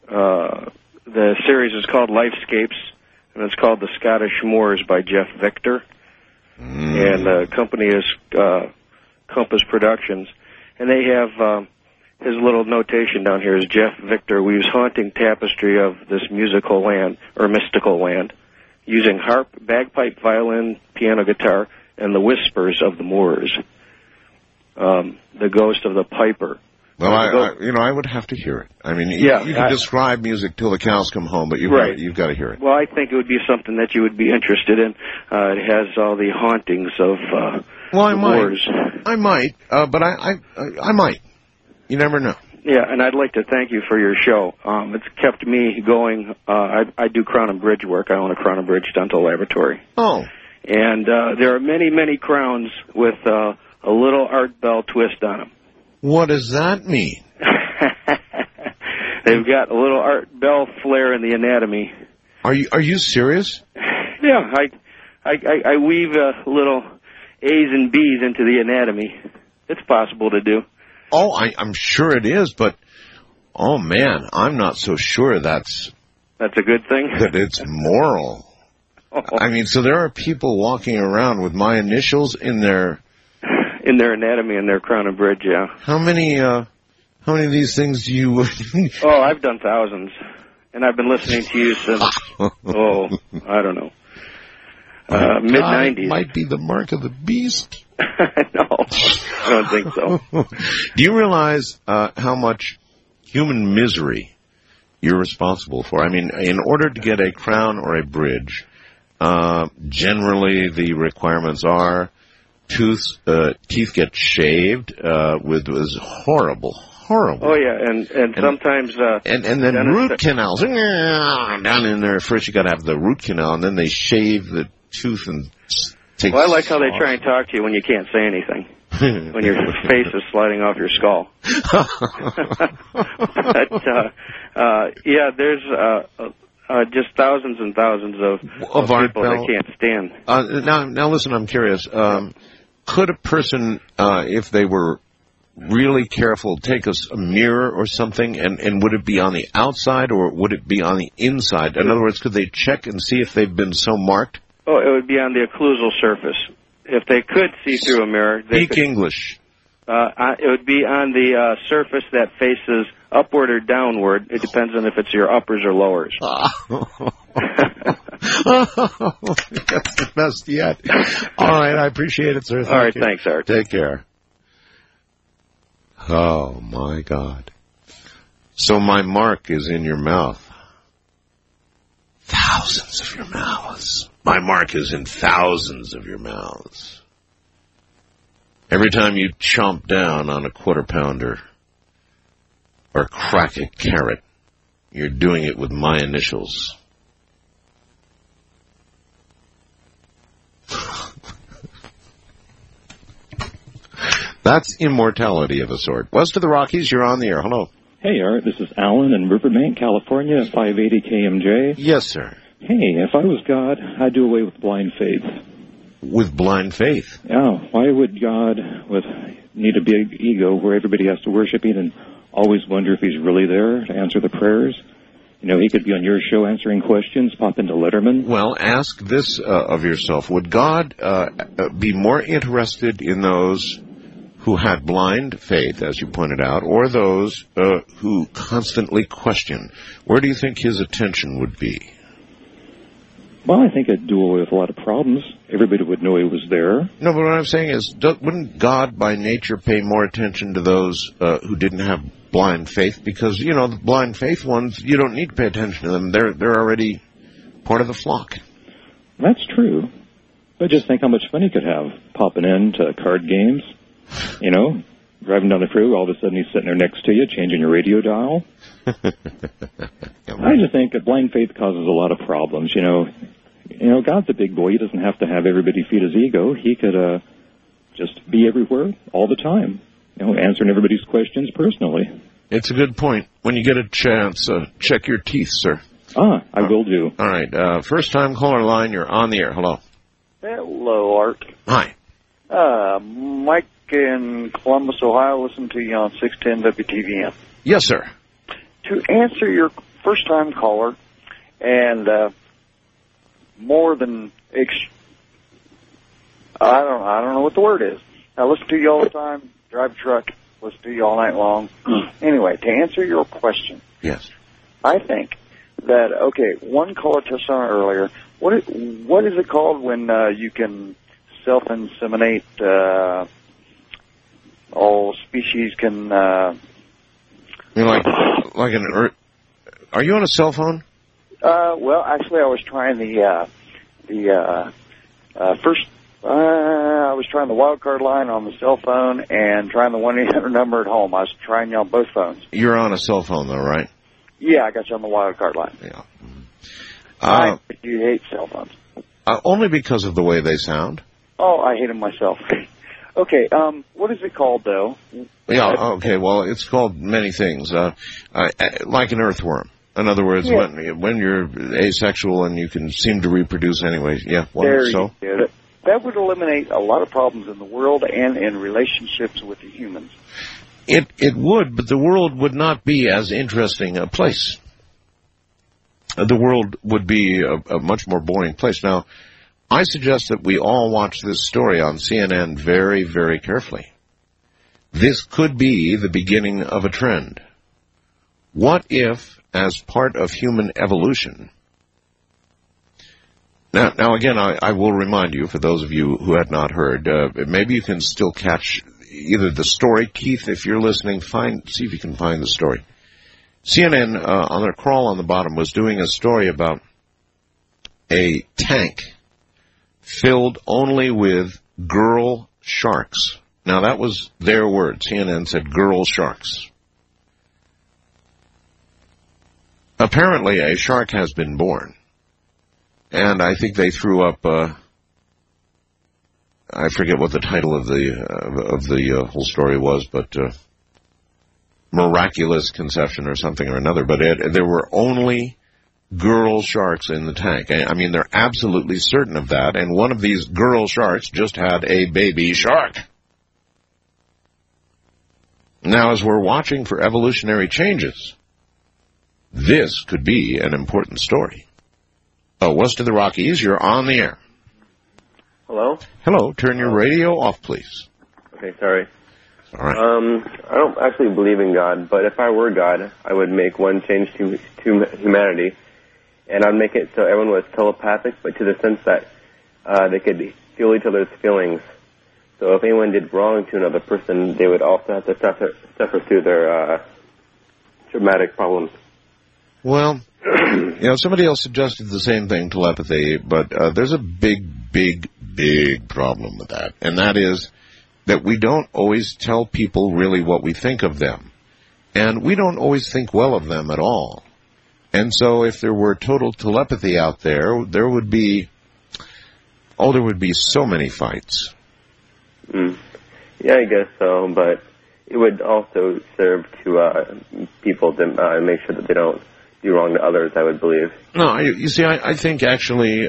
The series is called Lifescapes, and it's called The Scottish Moors by Jeff Victor. And the company is Compass Productions. And they have his little notation down here is Jeff Victor weaves haunting tapestry of this musical land, or mystical land, using harp, bagpipe, violin, piano, guitar, and the whispers of the Moors. The ghost of the piper. Well, I would have to hear it. I mean, you can describe music till the cows come home, but you've got to hear it. Well, I think it would be something that you would be interested in. It has all the hauntings of the Moors. I might, but I might. You never know. Yeah, and I'd like to thank you for your show. It's kept me going. I do crown and bridge work. I own a crown and bridge dental laboratory. Oh. And there are many, many crowns with a little Art Bell twist on them. What does that mean? They've got a little Art Bell flair in the anatomy. Are you serious? Yeah, I weave little A's and B's into the anatomy. It's possible to do. Oh, I'm sure it is, but oh man, I'm not so sure that's a good thing. That it's moral. Oh. I mean, so there are people walking around with my initials in their anatomy and their crown and bridge. Yeah. How many of these things do you? Oh, I've done thousands, and I've been listening to you since I don't know, mid-90s. Might be the mark of the beast. No, I don't think so. Do you realize how much human misery you're responsible for? I mean, in order to get a crown or a bridge, generally the requirements are teeth get shaved with horrible. Oh yeah, and sometimes and then root canals down in there. First, you got to have the root canal, and then they shave the tooth and. Well, I like how they try and talk to you when you can't say anything, when your face is sliding off your skull. But, yeah, there's just thousands and thousands of people that can't stand. Now, listen, I'm curious. Could a person, if they were really careful, take a mirror or something, and would it be on the outside or would it be on the inside? In other words, could they check and see if they've been so marked? Oh, it would be on the occlusal surface. If they could see through a mirror... Speak English. It would be on the surface that faces upward or downward. It depends on if it's your uppers or lowers. That's the best yet. All right, I appreciate it, sir. All right, thanks, Art. Take care. Oh, my God. So my mark is in your mouth. Thousands of your mouths. My mark is in thousands of your mouths. Every time you chomp down on a quarter pounder or crack a carrot, you're doing it with my initials. That's immortality of a sort. West of the Rockies, you're on the air. Hello. Hey, Art. This is Alan in Riverbank, California, 580 KMJ. Yes, sir. Hey, if I was God, I'd do away with blind faith. With blind faith? Yeah. Why would God need a big ego where everybody has to worship him and always wonder if he's really there to answer the prayers? You know, he could be on your show answering questions, pop into Letterman. Well, ask this of yourself. Would God be more interested in those who had blind faith, as you pointed out, or those who constantly question? Where do you think his attention would be? Well, I think it'd do away with a lot of problems. Everybody would know he was there. No, but what I'm saying is, wouldn't God by nature pay more attention to those who didn't have blind faith? Because, you know, the blind faith ones, you don't need to pay attention to them. They're already part of the flock. That's true. But just think how much fun he could have popping into card games, you know, driving down the freeway, all of a sudden he's sitting there next to you, changing your radio dial. I just think that blind faith causes a lot of problems, you know. You know, God's a big boy. He doesn't have to have everybody feed his ego. He could just be everywhere all the time, you know, answering everybody's questions personally. It's a good point. When you get a chance, check your teeth, sir. I will do. All right. First-time caller line, you're on the air. Hello. Hello, Art. Hi. Mike in Columbus, Ohio, listen to you on 610 WTVM. Yes, sir. To answer your first-time caller, and more than I don't know what the word is. I listen to you all the time, drive a truck, listen to you all night long. Anyway, to answer your question, yes, I think that one caller touched on it earlier. What is it called when you can self-inseminate? All species can. You mean like an Earth? Are you on a cell phone? Well, actually, I was trying I was trying the wild card line on the cell phone and trying the 1-800 number at home. I was trying you on both phones. You're on a cell phone, though, right? Yeah, I got you on the wild card line. Yeah. You hate cell phones. Only because of the way they sound. Oh, I hate them myself. Okay, what is it called, though? Yeah, okay, well, it's called many things. Like an earthworm. In other words, when you're asexual and you can seem to reproduce anyway. Yeah, so? That would eliminate a lot of problems in the world and in relationships with the humans. It would, but the world would not be as interesting a place. The world would be a much more boring place. Now, I suggest that we all watch this story on CNN very, very carefully. This could be the beginning of a trend. What if, as part of human evolution... Now again, I will remind you, for those of you who had not heard, maybe you can still catch either the story. Keith, if you're listening, see if you can find the story. CNN, on their crawl on the bottom, was doing a story about a tank filled only with girl sharks. Now, that was their word. CNN said girl sharks. Apparently, a shark has been born. And I think they threw up, I forget what the title of the whole story was, but miraculous conception or something or another. But there were only girl sharks in the tank. I mean, they're absolutely certain of that. And one of these girl sharks just had a baby shark. Now, as we're watching for evolutionary changes, this could be an important story. West of the Rockies, you're on the air. Hello? Hello. Turn your radio off, please. Okay, sorry. All right. I don't actually believe in God, but if I were God, I would make one change to humanity, and I'd make it so everyone was telepathic, but to the sense that they could feel each other's feelings. So if anyone did wrong to another person, they would also have to suffer through their traumatic problems. Well, somebody else suggested the same thing, telepathy, but there's a big problem with that, and that is that we don't always tell people really what we think of them, and we don't always think well of them at all. And so if there were total telepathy out there, there would be so many fights. Yeah, I guess so, but it would also serve to people to make sure that they don't do wrong to others, I would believe. No, you see, I think actually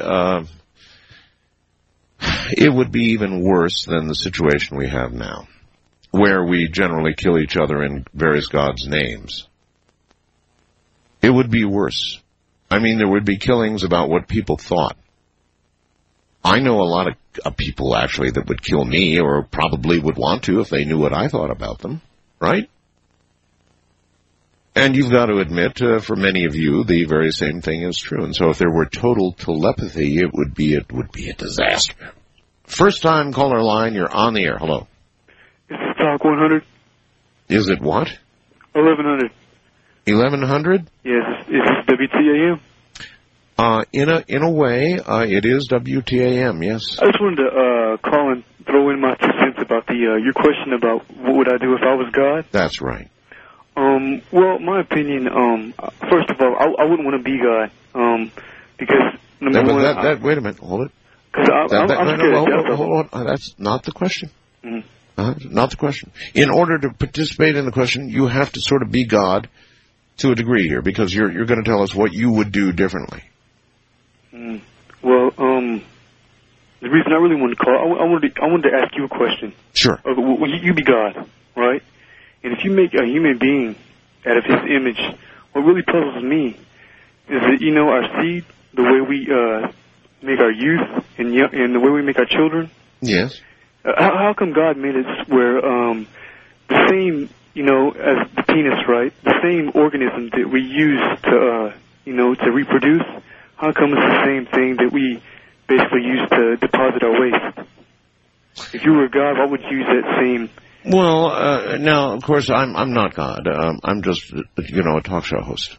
it would be even worse than the situation we have now, where we generally kill each other in various gods' names. It would be worse. I mean, there would be killings about what people thought. I know a lot of people, actually, that would kill me, or probably would want to if they knew what I thought about them, right? And you've got to admit, for many of you, the very same thing is true. And so if there were total telepathy, it would be a disaster. First time caller line, you're on the air. Hello. Is this Talk 100? Is it what? 1100. 1100? Yes. Is this WTAM? In a way, it is WTAM, yes. I just wanted to call and throw in my 2 cents about your question about what would I do if I was God? That's right. Well, my opinion, first of all, I wouldn't want to be God, because number one... wait a minute, hold it. Because I'm scared. Hold on. That's not the question. Mm-hmm. Not the question. In order to participate in the question, you have to sort of be God to a degree here, because you're going to tell us what you would do differently. Well, the reason I really wanted to call, I wanted to ask you a question. Sure. You be God, right? And if you make a human being out of His image, what really puzzles me is that, our seed, the way we make our youth and the way we make our children. Yes. How come God made it where the same, as the penis, right? The same organism that we use to reproduce. How come it's the same thing that we basically use to deposit our waste? If you were God, what would you use that same? Well, now, of course, I'm not God. I'm just, a talk show host.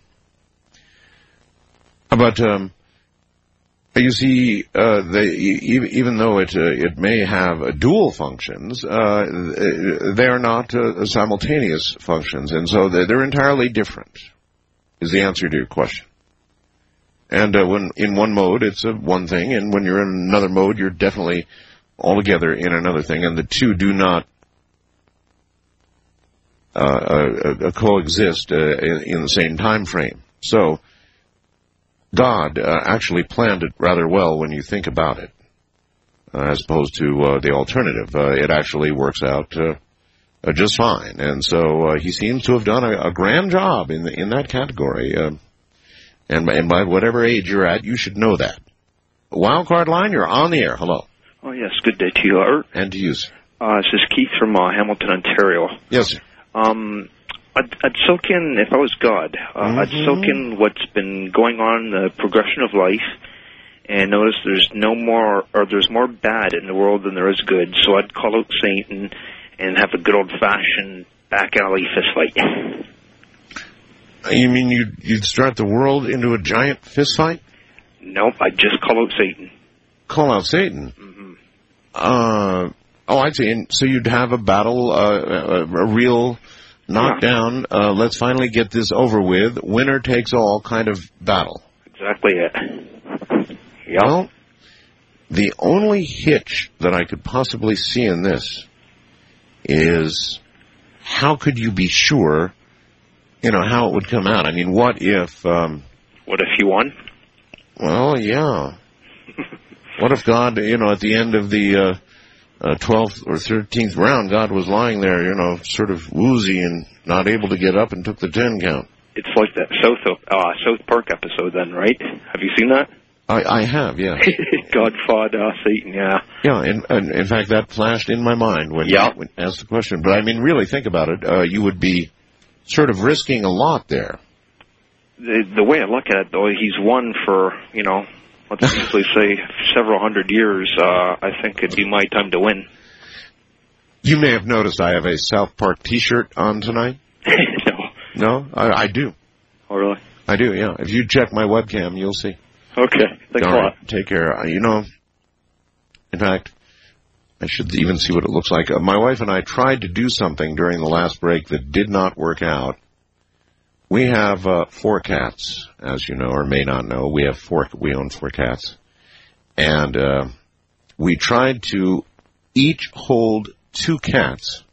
But you see, even though it may have dual functions, they are not simultaneous functions, and so they're entirely different. Is the answer to your question? And when in one mode, it's one thing, and when you're in another mode, you're definitely altogether in another thing, and the two do not coexist in the same time frame. So God actually planned it rather well when you think about it, as opposed to the alternative. It actually works out just fine, and so He seems to have done a grand job in that category. And by whatever age you're at, you should know that. Wildcard line, you're on the air. Hello. Oh, yes. Good day to you, Art. And to you, sir. This is Keith from Hamilton, Ontario. Yes, sir. I'd soak in, if I was God, I'd soak in what's been going on in the progression of life and notice there's more bad in the world than there is good. So I'd call out Satan and have a good old-fashioned back alley fist fight. You mean you'd start the world into a giant fist fight? Nope, I'd just call out Satan. Call out Satan? Mm-hmm. I see. And so you'd have a battle, a real knockdown, let's finally get this over with, winner takes all kind of battle. Exactly it. Yep. Well, the only hitch that I could possibly see in this is how could you be sure how it would come out? I mean, what if... what if you won? Well, yeah. What if God, at the end of the 12th or 13th round, God was lying there, sort of woozy and not able to get up and took the 10 count? It's like that South Park episode then, right? Have you seen that? I have, yeah. God fought Satan, yeah. Yeah, and in fact, that flashed in my mind when you asked the question. But, I mean, really think about it. You would be sort of risking a lot there. The way I look at it, though, he's won for, let's usually say several hundred years. I think it'd be my time to win. You may have noticed I have a South Park T-shirt on tonight. No? I do. Oh, really? I do, yeah. If you check my webcam, you'll see. Okay. Thanks a lot. Take care. In fact, I should even see what it looks like. My wife and I tried to do something during the last break that did not work out. We have 4 cats, as you know, or may not know. We own 4 cats. And we tried to each hold 2 cats,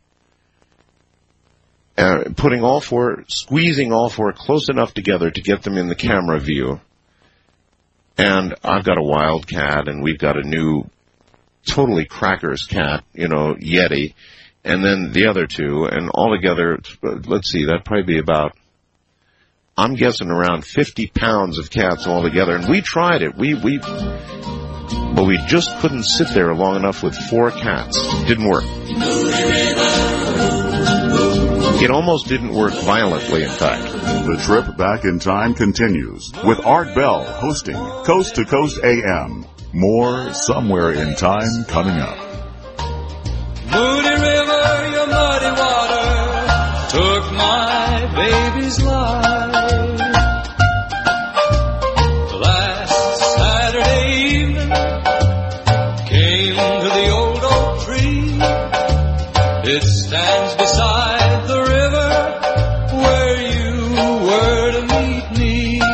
squeezing all 4 close enough together to get them in the camera view. And I've got a wild cat, and we've got a new totally crackers cat, Yeti, and then the other 2, and altogether, let's see, that'd probably be about, I'm guessing around 50 pounds of cats altogether, and we tried it. But we just couldn't sit there long enough with 4 cats. Didn't work. It almost didn't work violently, in fact. The trip back in time continues with Art Bell hosting Coast to Coast AM. More Somewhere in Time coming up. Moody River, your muddy water took my baby's life. Last Saturday evening, came to the old oak tree. It stands beside the river where you were to meet me.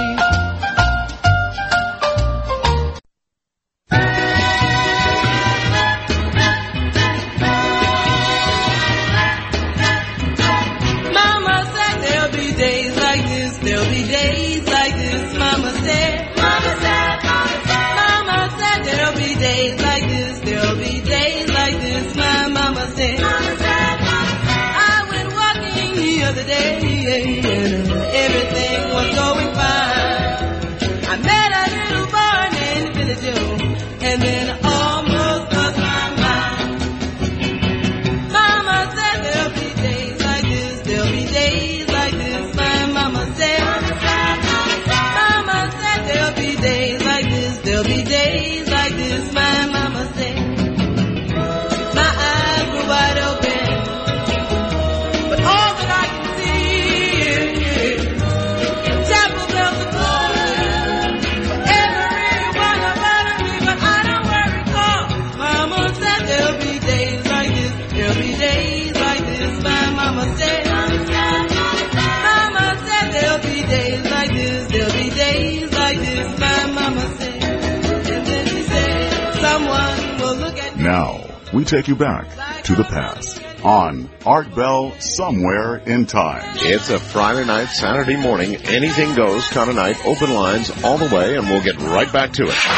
Mama said there'll be days like this, there'll be days like this. Mama said, Mama said, Mama said, Mama said there'll be days like this, there'll be days like this. My mama said, Mama said, Mama said. I went walking the other day and everything was going fine. I met a little boy named Billy Joe and then almost lost my mind. Mama said there'll be days like this, there'll be days like this. My mama said, Mama said there'll be days like this, there'll be days like this. My mama said, my eyes were wide open, but all that I can see is chapel bells are calling for everyone about me, but I don't worry, 'cause Mama said there'll be days like this, there'll be days like this. My mama said, Mama said there'll be days like this, there'll be days like this. My mama said, and then she said, someone will look at me. Now, we take you back to the past on Art Bell Somewhere in Time. It's a Friday night, Saturday morning, anything goes kind of night, open lines all the way, and we'll get right back to it.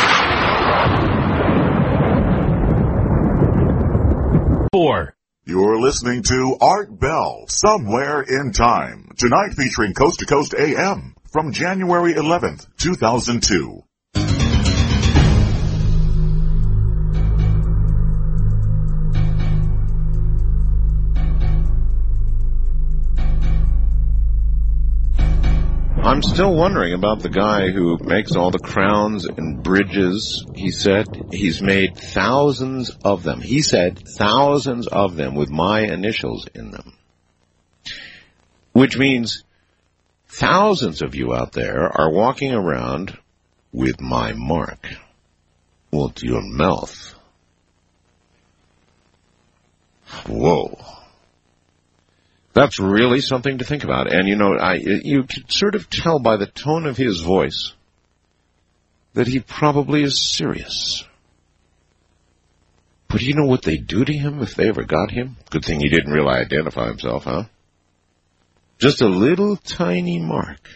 4. You're listening to Art Bell Somewhere in Time. Tonight featuring Coast to Coast AM from January 11th, 2002. I'm still wondering about the guy who makes all the crowns and bridges. He said he's made thousands of them. He said thousands of them with my initials in them. Which means thousands of you out there are walking around with my mark. Well, to your mouth. Whoa. That's really something to think about. And, you know, you could sort of tell by the tone of his voice that he probably is serious. But you know what they'd do to him if they ever got him? Good thing he didn't really identify himself, huh? Just a little tiny mark.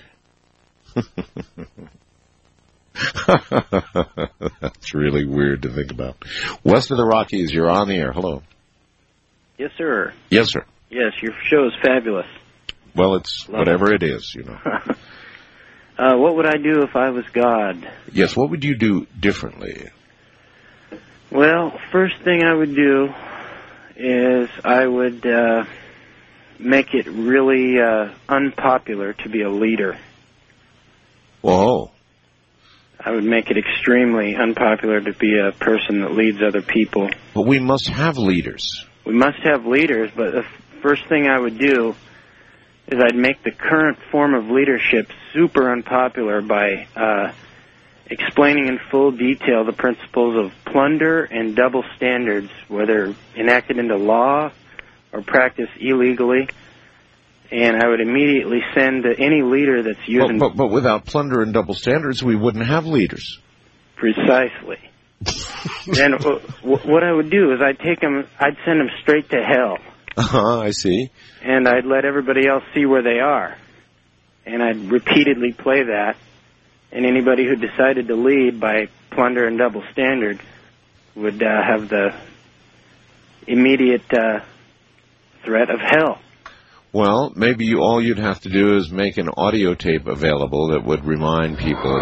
That's really weird to think about. West of the Rockies, you're on the air. Hello. Yes, sir. Yes, sir. Yes, your show is fabulous. Well, it's whatever it is, you know. What would I do if I was God? Yes, what would you do differently? Well, first thing I would do is I would make it really unpopular to be a leader. Whoa. I would make it extremely unpopular to be a person that leads other people. But we must have leaders. We must have leaders, but the first thing I would do is I'd make the current form of leadership super unpopular by explaining in full detail the principles of plunder and double standards, whether enacted into law or practiced illegally. And I would immediately send any leader that's using... But without plunder and double standards, we wouldn't have leaders. Precisely. And what I would do is I'd send them straight to hell. I see. And I'd let everybody else see where they are. And I'd repeatedly play that. And anybody who decided to lead by plunder and double standard would have the immediate threat of hell. Well, maybe all you'd have to do is make an audio tape available that would remind people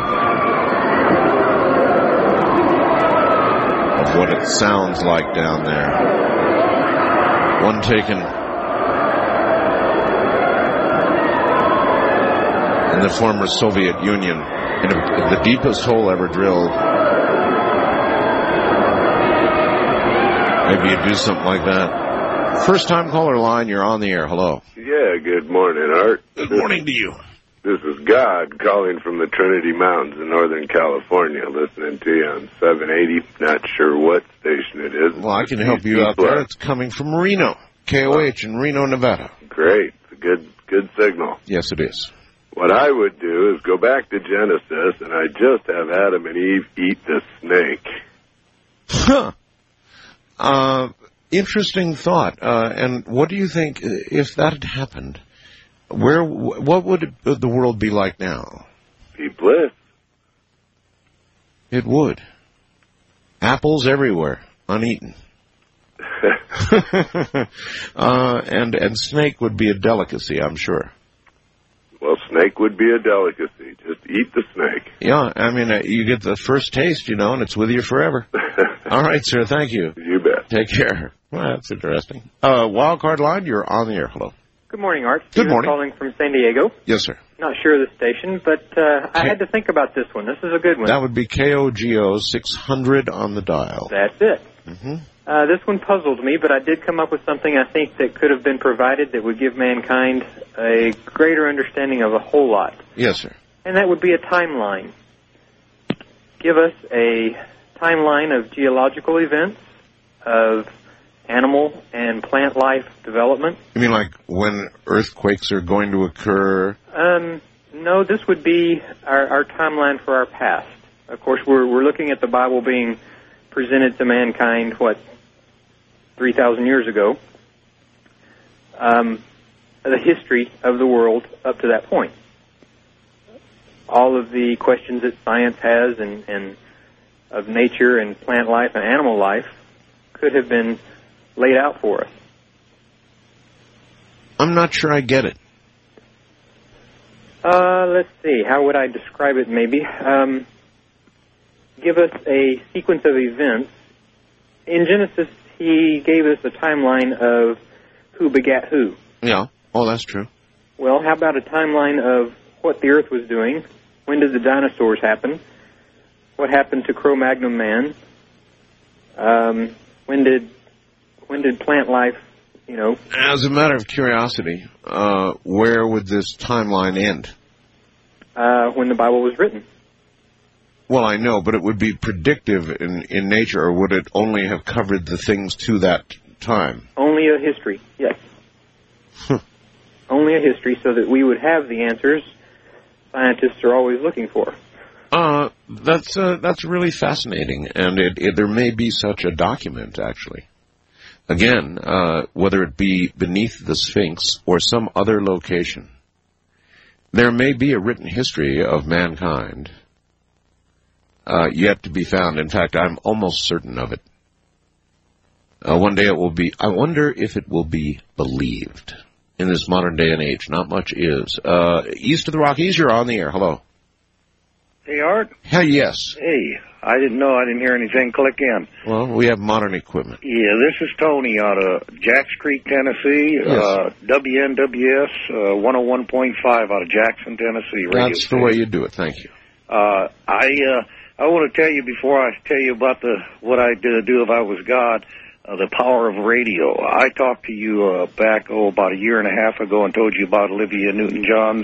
of what it sounds like down there. One taken in the former Soviet Union in the deepest hole ever drilled. Maybe you do something like that. First time caller line, you're on the air. Hello. Yeah, good morning, Art. Good morning to you. This is God calling from the Trinity Mountains in Northern California, listening to you on 780. Not sure what station it is. Well, I can help you out there. It's coming from Reno, KOH in Reno, Nevada. Great. It's a good signal. Yes, it is. What I would do is go back to Genesis, and I'd just have Adam and Eve eat the snake. Huh. Interesting thought. And what do you think, if that had happened, what would the world be like now? Be bliss. It would. Apples everywhere, uneaten. And snake would be a delicacy, I'm sure. Well, snake would be a delicacy. Just eat the snake. Yeah, I mean, you get the first taste, and it's with you forever. All right, sir, thank you. You bet. Take care. Well, that's interesting. Wild card line, you're on the air. Hello. Good morning, Art. Good morning. Calling from San Diego. Yes, sir. Not sure of the station, but I had to think about this one. This is a good one. That would be KOGO 600 on the dial. That's it. Mm-hmm. This one puzzled me, but I did come up with something I think that could have been provided that would give mankind a greater understanding of a whole lot. Yes, sir. And that would be a timeline. Give us a timeline of geological events, of animal and plant life development. You mean like when earthquakes are going to occur? No, this would be our timeline for our past. Of course, we're looking at the Bible being presented to mankind, 3,000 years ago. The history of the world up to that point. All of the questions that science has and of nature and plant life and animal life could have been laid out for us. I'm not sure I get it. Let's see. How would I describe it, maybe? Give us a sequence of events. In Genesis, he gave us a timeline of who begat who. Yeah. Oh, that's true. Well, how about a timeline of what the Earth was doing? When did the dinosaurs happen? What happened to Cro-Magnon man? When did plant life, As a matter of curiosity, where would this timeline end? When the Bible was written. Well, I know, but it would be predictive in nature, or would it only have covered the things to that time? Only a history, yes. Only a history, so that we would have the answers scientists are always looking for. That's really fascinating, and there may be such a document, actually. Again, whether it be beneath the Sphinx or some other location, there may be a written history of mankind yet to be found. In fact, I'm almost certain of it. One day it will be. I wonder if it will be believed in this modern day and age. Not much is. East of the Rockies, you're on the air. Hello. Hey, Art? Hey, yes. Hey, I didn't hear anything click in. Well, we have modern equipment. Yeah, this is Tony out of Jacks Creek, Tennessee. Yes. WNWS 101.5 out of Jackson, Tennessee. That's the way you do it. Thank you. I want to tell you before I tell you about what I'd do if I was God, the power of radio. I talked to you back about a year and a half ago and told you about Olivia Newton-John's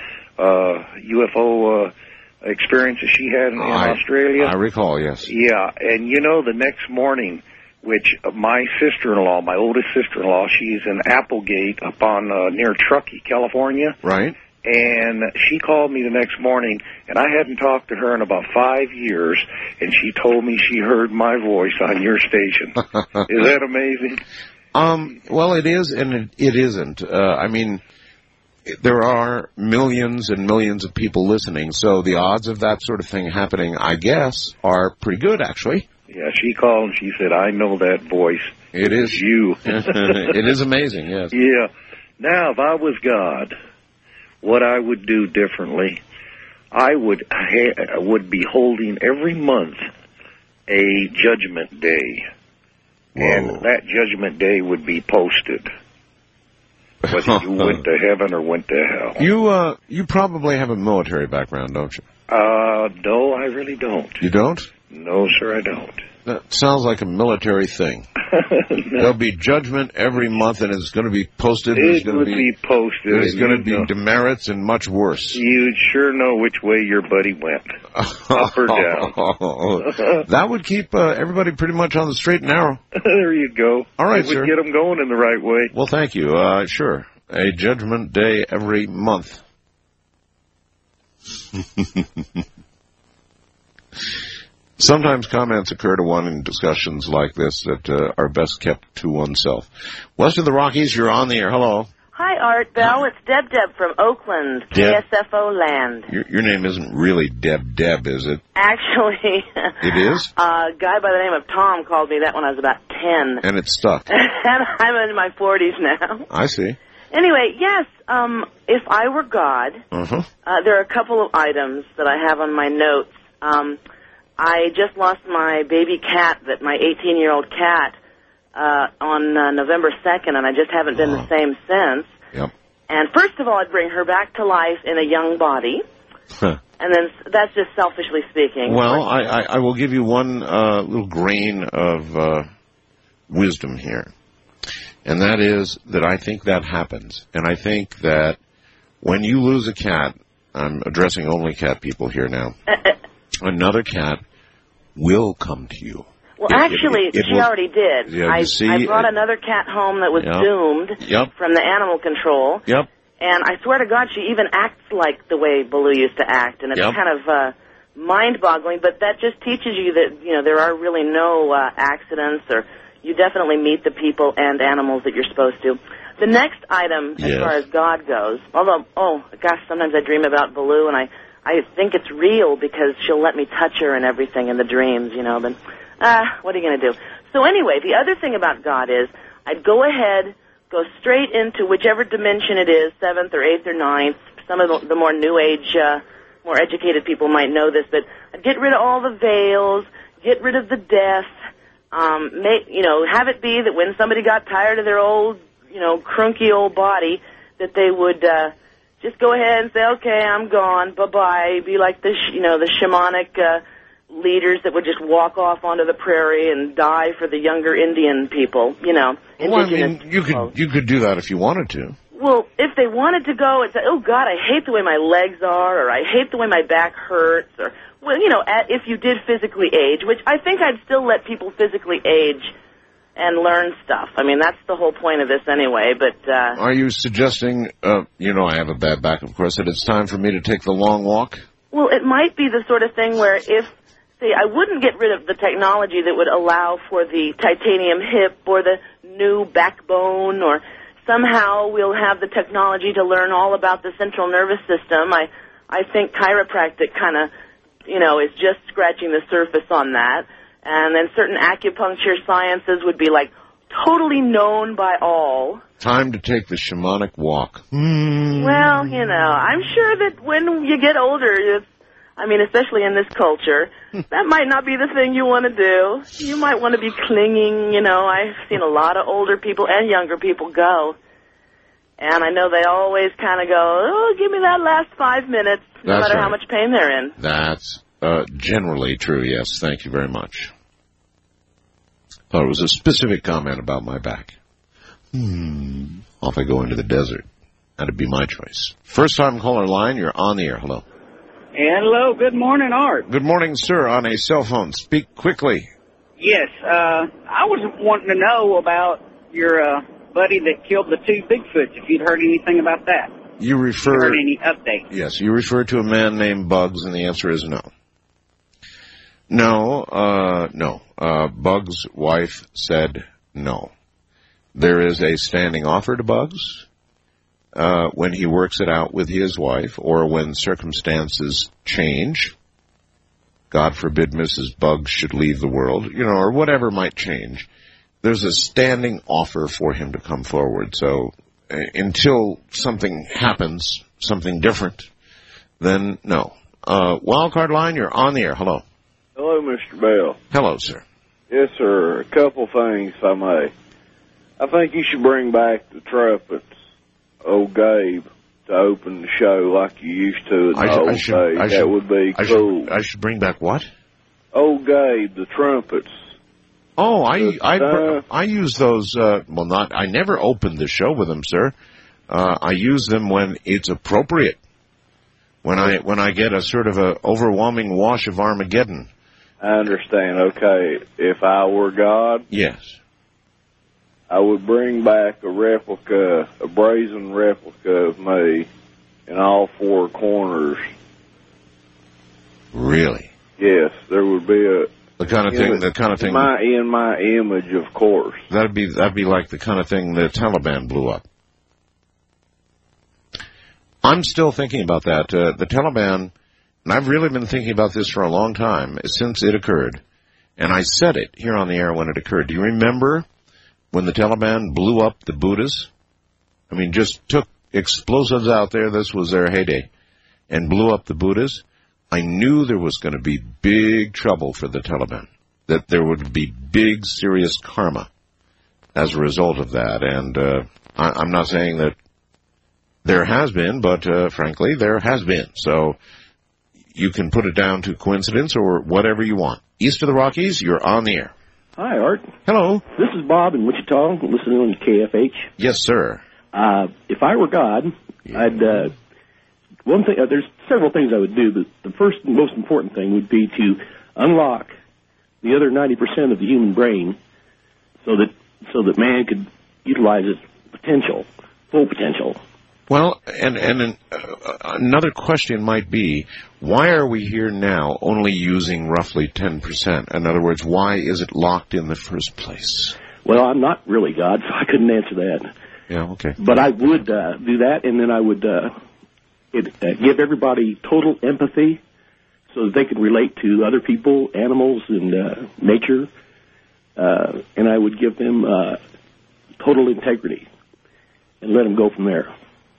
UFO experience that she had in Australia. I recall, yes. Yeah, and the next morning, which my sister-in-law, my oldest sister-in-law, she's in Applegate up on near Truckee, California. Right. And she called me the next morning, and I hadn't talked to her in about 5 years, and she told me she heard my voice on your station. Is that amazing? Well, it is, and it isn't. I mean, there are millions and millions of people listening, so the odds of that sort of thing happening, I guess, are pretty good, actually. Yeah, she called and she said, I know that voice. It is you. It is amazing, yes. Yeah. Now, if I was God, what I would do differently, I would be holding every month a judgment day. Whoa. And that judgment day would be posted. whether you went to heaven or went to hell. You probably have a military background, don't you? No, I really don't. You don't? No, sir, I don't. That sounds like a military thing. No. There'll be judgment every month, and it's going to be posted. It would be posted. There's going to be demerits and much worse. You'd sure know which way your buddy went, up or down. That would keep everybody pretty much on the straight and narrow. There you go. All right, it would sir. get them going in the right way. Well, thank you. Sure. A judgment day every month. Sometimes comments occur to one in discussions like this that are best kept to oneself. West of the Rockies, you're on the air. Hello. Hi, Art Bell. It's Deb from Oakland, Deb. KSFO land. Your name isn't really Deb, is it? Actually, it is? A guy by the name of Tom called me that when I was about 10. And it stuck. And I'm in my 40s now. I see. Anyway, yes, if I were God, there are a couple of items that I have on my notes. I just lost my baby cat, my 18-year-old cat, on November 2nd, and I just haven't been the same since. Yep. And first of all, I'd bring her back to life in a young body. And then that's just selfishly speaking. Well, I will give you one little grain of wisdom here. And that is that I think that happens. And I think that when you lose a cat, I'm addressing only cat people here now, another cat will come to you. Well, actually, she already did. Yeah, I brought another cat home that was doomed from the animal control. Yep. And I swear to God, she even acts like the way Baloo used to act. And it's kind of mind-boggling, but that just teaches you that, there are really no accidents, or you definitely meet the people and animals that you're supposed to. The next item, as far as God goes, although, sometimes I dream about Baloo, and I think it's real because she'll let me touch her and everything in the dreams, but what are you going to do? So anyway, the other thing about God is I'd go ahead, go straight into whichever dimension it is, 7th or 8th or 9th. Some of the more New Age, more educated people might know this, but I'd get rid of all the veils, get rid of the death, have it be that when somebody got tired of their old, crunky old body, that they would just go ahead and say, okay, I'm gone, bye-bye, be like the shamanic leaders that would just walk off onto the prairie and die for the younger Indian people, indigenous people. You could do that if you wanted to. Well, if they wanted to go and say, oh, God, I hate the way my legs are, or I hate the way my back hurts, or, if you did physically age, which I think I'd still let people physically age and learn stuff. I mean, that's the whole point of this anyway, but... Are you suggesting, I have a bad back, of course, that it's time for me to take the long walk? Well, it might be the sort of thing where I wouldn't get rid of the technology that would allow for the titanium hip or the new backbone, or somehow we'll have the technology to learn all about the central nervous system. I think chiropractic kind of, is just scratching the surface on that. And then certain acupuncture sciences would be like totally known by all. Time to take the shamanic walk. Well, I'm sure that when you get older, especially in this culture, that might not be the thing you want to do. You might want to be clinging, I've seen a lot of older people and younger people go. And I know they always kind of go, oh, give me that last 5 minutes, no matter how much pain they're in. That's generally true, yes. Thank you very much. Thought it was a specific comment about my back. Off I go into the desert. That'd be my choice. First time caller line, you're on the air. Hello. Hello, good morning, Art. Good morning, sir, on a cell phone. Speak quickly. Yes, I was wanting to know about your buddy that killed the 2 Bigfoots, if you'd heard anything about that. You heard any update? Yes, you refer to a man named Bugs, and the answer is no. No. Bugs' wife said no. There is a standing offer to Bugs when he works it out with his wife, or when circumstances change. God forbid Mrs. Bugs should leave the world, or whatever might change. There's a standing offer for him to come forward. So until something happens, something different, then no. Wildcard line, you're on the air. Hello. Hello, Mr. Bell. Hello, sir. Yes, sir. A couple things, if I may. I think you should bring back the trumpets old Gabe to open the show like you used to in the old days. That would be cool. I should bring back what? Old Gabe, the trumpets. Oh, I use those. I never opened the show with them, sir. I use them when it's appropriate. When I get a sort of a overwhelming wash of Armageddon. I understand. Okay, if I were God, yes, I would bring back a brazen replica of me in all four corners. Really? Yes, there would be the kind of thing. In my image, of course. That'd be like the kind of thing the Taliban blew up. I'm still thinking about that. The Taliban, and I've really been thinking about this for a long time since it occurred. And I said it here on the air when it occurred. Do you remember when the Taliban blew up the Buddhas? I mean, just took explosives out there. This was their heyday. And blew up the Buddhas. I knew there was going to be big trouble for the Taliban. That there would be big, serious karma as a result of that. And I'm not saying that there has been, but frankly, there has been. So you can put it down to coincidence or whatever you want. East of the Rockies, you're on the air. Hi, Art. Hello. This is Bob in Wichita, listening on KFH. Yes, sir. If I were God, I'd one thing. There's several things I would do, but the first and most important thing would be to unlock the other 90% of the human brain, so that man could utilize its full potential. Well, and another question might be, why are we here now only using roughly 10%? In other words, why is it locked in the first place? Well, I'm not really God, so I couldn't answer that. Yeah, okay. But I would do that, and then I would give everybody total empathy so that they could relate to other people, animals, and nature. And I would give them total integrity and let them go from there.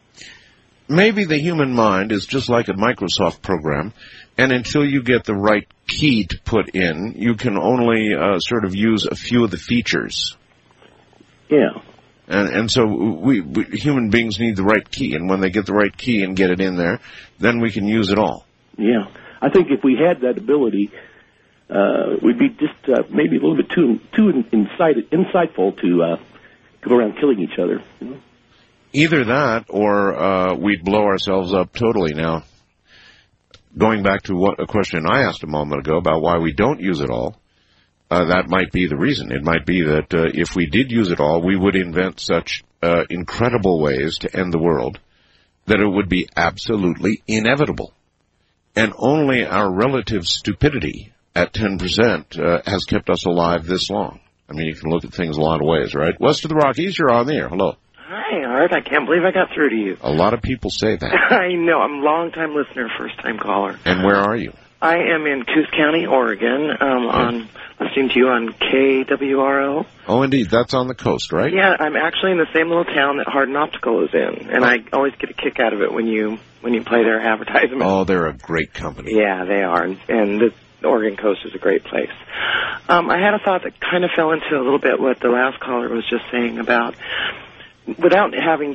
Maybe the human mind is just like a Microsoft program, and until you get the right key to put in, you can only sort of use a few of the features. Yeah. And so we human beings need the right key, and when they get the right key and get it in there, then we can use it all. Yeah. I think if we had that ability, we'd be just maybe a little bit too insightful to go around killing each other. You know? Either that, or we'd blow ourselves up totally. Now, going back to a question I asked a moment ago about why we don't use it all, that might be the reason. It might be that if we did use it all, we would invent such incredible ways to end the world that it would be absolutely inevitable. And only our relative stupidity at 10% has kept us alive this long. I mean, you can look at things a lot of ways, right? West of the Rockies, you're on the air. Hello. Hi, Art. I can't believe I got through to you. A lot of people say that. I know. I'm a long-time listener, first-time caller. And where are you? I am in Coos County, Oregon, on listening to you on KWRO. Oh, indeed. That's on the coast, right? Yeah, I'm actually in the same little town that Hardin Optical is in, and I always get a kick out of it when you play their advertisement. Oh, they're a great company. Yeah, they are, and the Oregon coast is a great place. I had a thought that kind of fell into a little bit what the last caller was just saying about, without having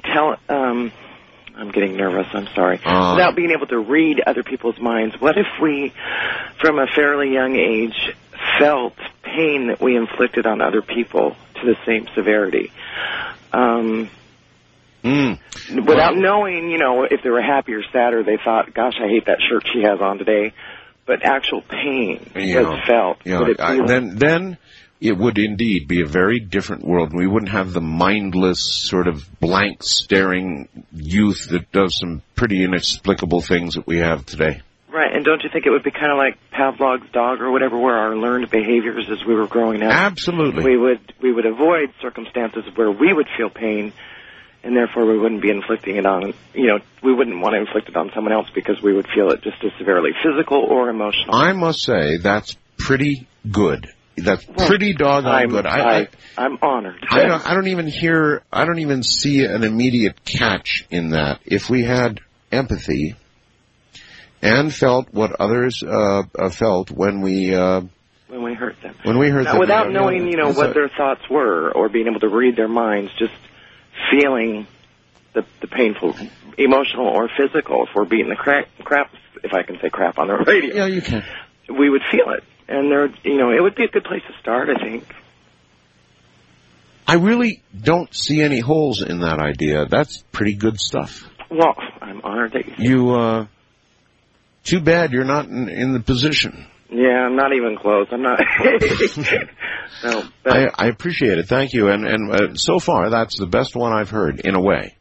I'm getting nervous, I'm sorry. Without being able to read other people's minds, what if we, from a fairly young age, felt pain that we inflicted on other people to the same severity? Without knowing, if they were happy or sad, or they thought, gosh, I hate that shirt she has on today, but actual pain was felt. Then it would indeed be a very different world. We wouldn't have the mindless, sort of blank staring youth that does some pretty inexplicable things that we have today. Right, and don't you think it would be kind of like Pavlov's dog or whatever, where our learned behaviors as we were growing up? Absolutely. We would avoid circumstances where we would feel pain, and therefore we wouldn't be inflicting it on, we wouldn't want to inflict it on someone else because we would feel it just as severely physical or emotional. I must say that's pretty good. That's pretty doggone good. I'm honored. I don't even see an immediate catch in that. If we had empathy and felt what others felt when we hurt them. Now, without knowing, what their thoughts were, or being able to read their minds, just feeling the painful, emotional or physical, if we're beating the crap, if I can say crap on the radio. Yeah, you can. We would feel it. And there, it would be a good place to start, I think. I really don't see any holes in that idea. That's pretty good stuff. Well, I'm honored that you... Too bad you're not in the position. Yeah, I'm not even close. I'm not... No, I appreciate it. Thank you. And so far, that's the best one I've heard, in a way.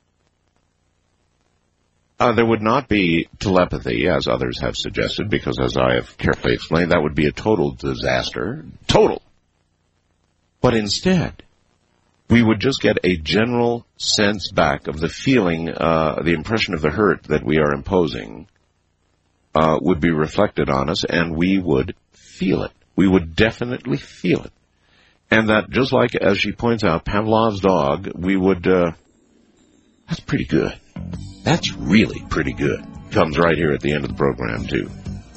There would not be telepathy, as others have suggested, because as I have carefully explained, that would be a total disaster. Total. But instead, we would just get a general sense back of the feeling, the impression of the hurt that we are imposing would be reflected on us, and we would feel it. We would definitely feel it. And that, just like, as she points out, Pavlov's dog, we would, that's pretty good. That's really pretty good. Comes right here at the end of the program, too.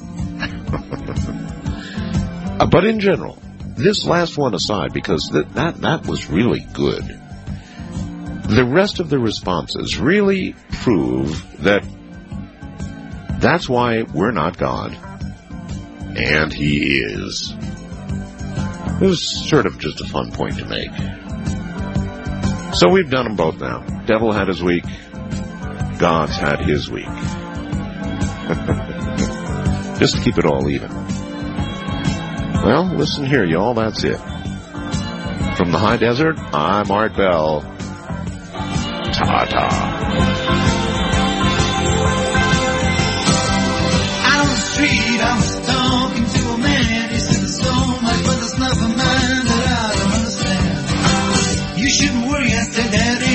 But in general, this last one aside, because that was really good, the rest of the responses really prove that that's why we're not God. And He is. It was sort of just a fun point to make. So we've done them both now. Devil had his week. God's had his week. Just to keep it all even. Well, listen here, y'all. That's it. From the high desert, I'm Art Bell. Ta-ta. Out on the street, I was talking to a man. He said there's so much, but there's nothing, man, that I don't understand. You shouldn't worry, I said that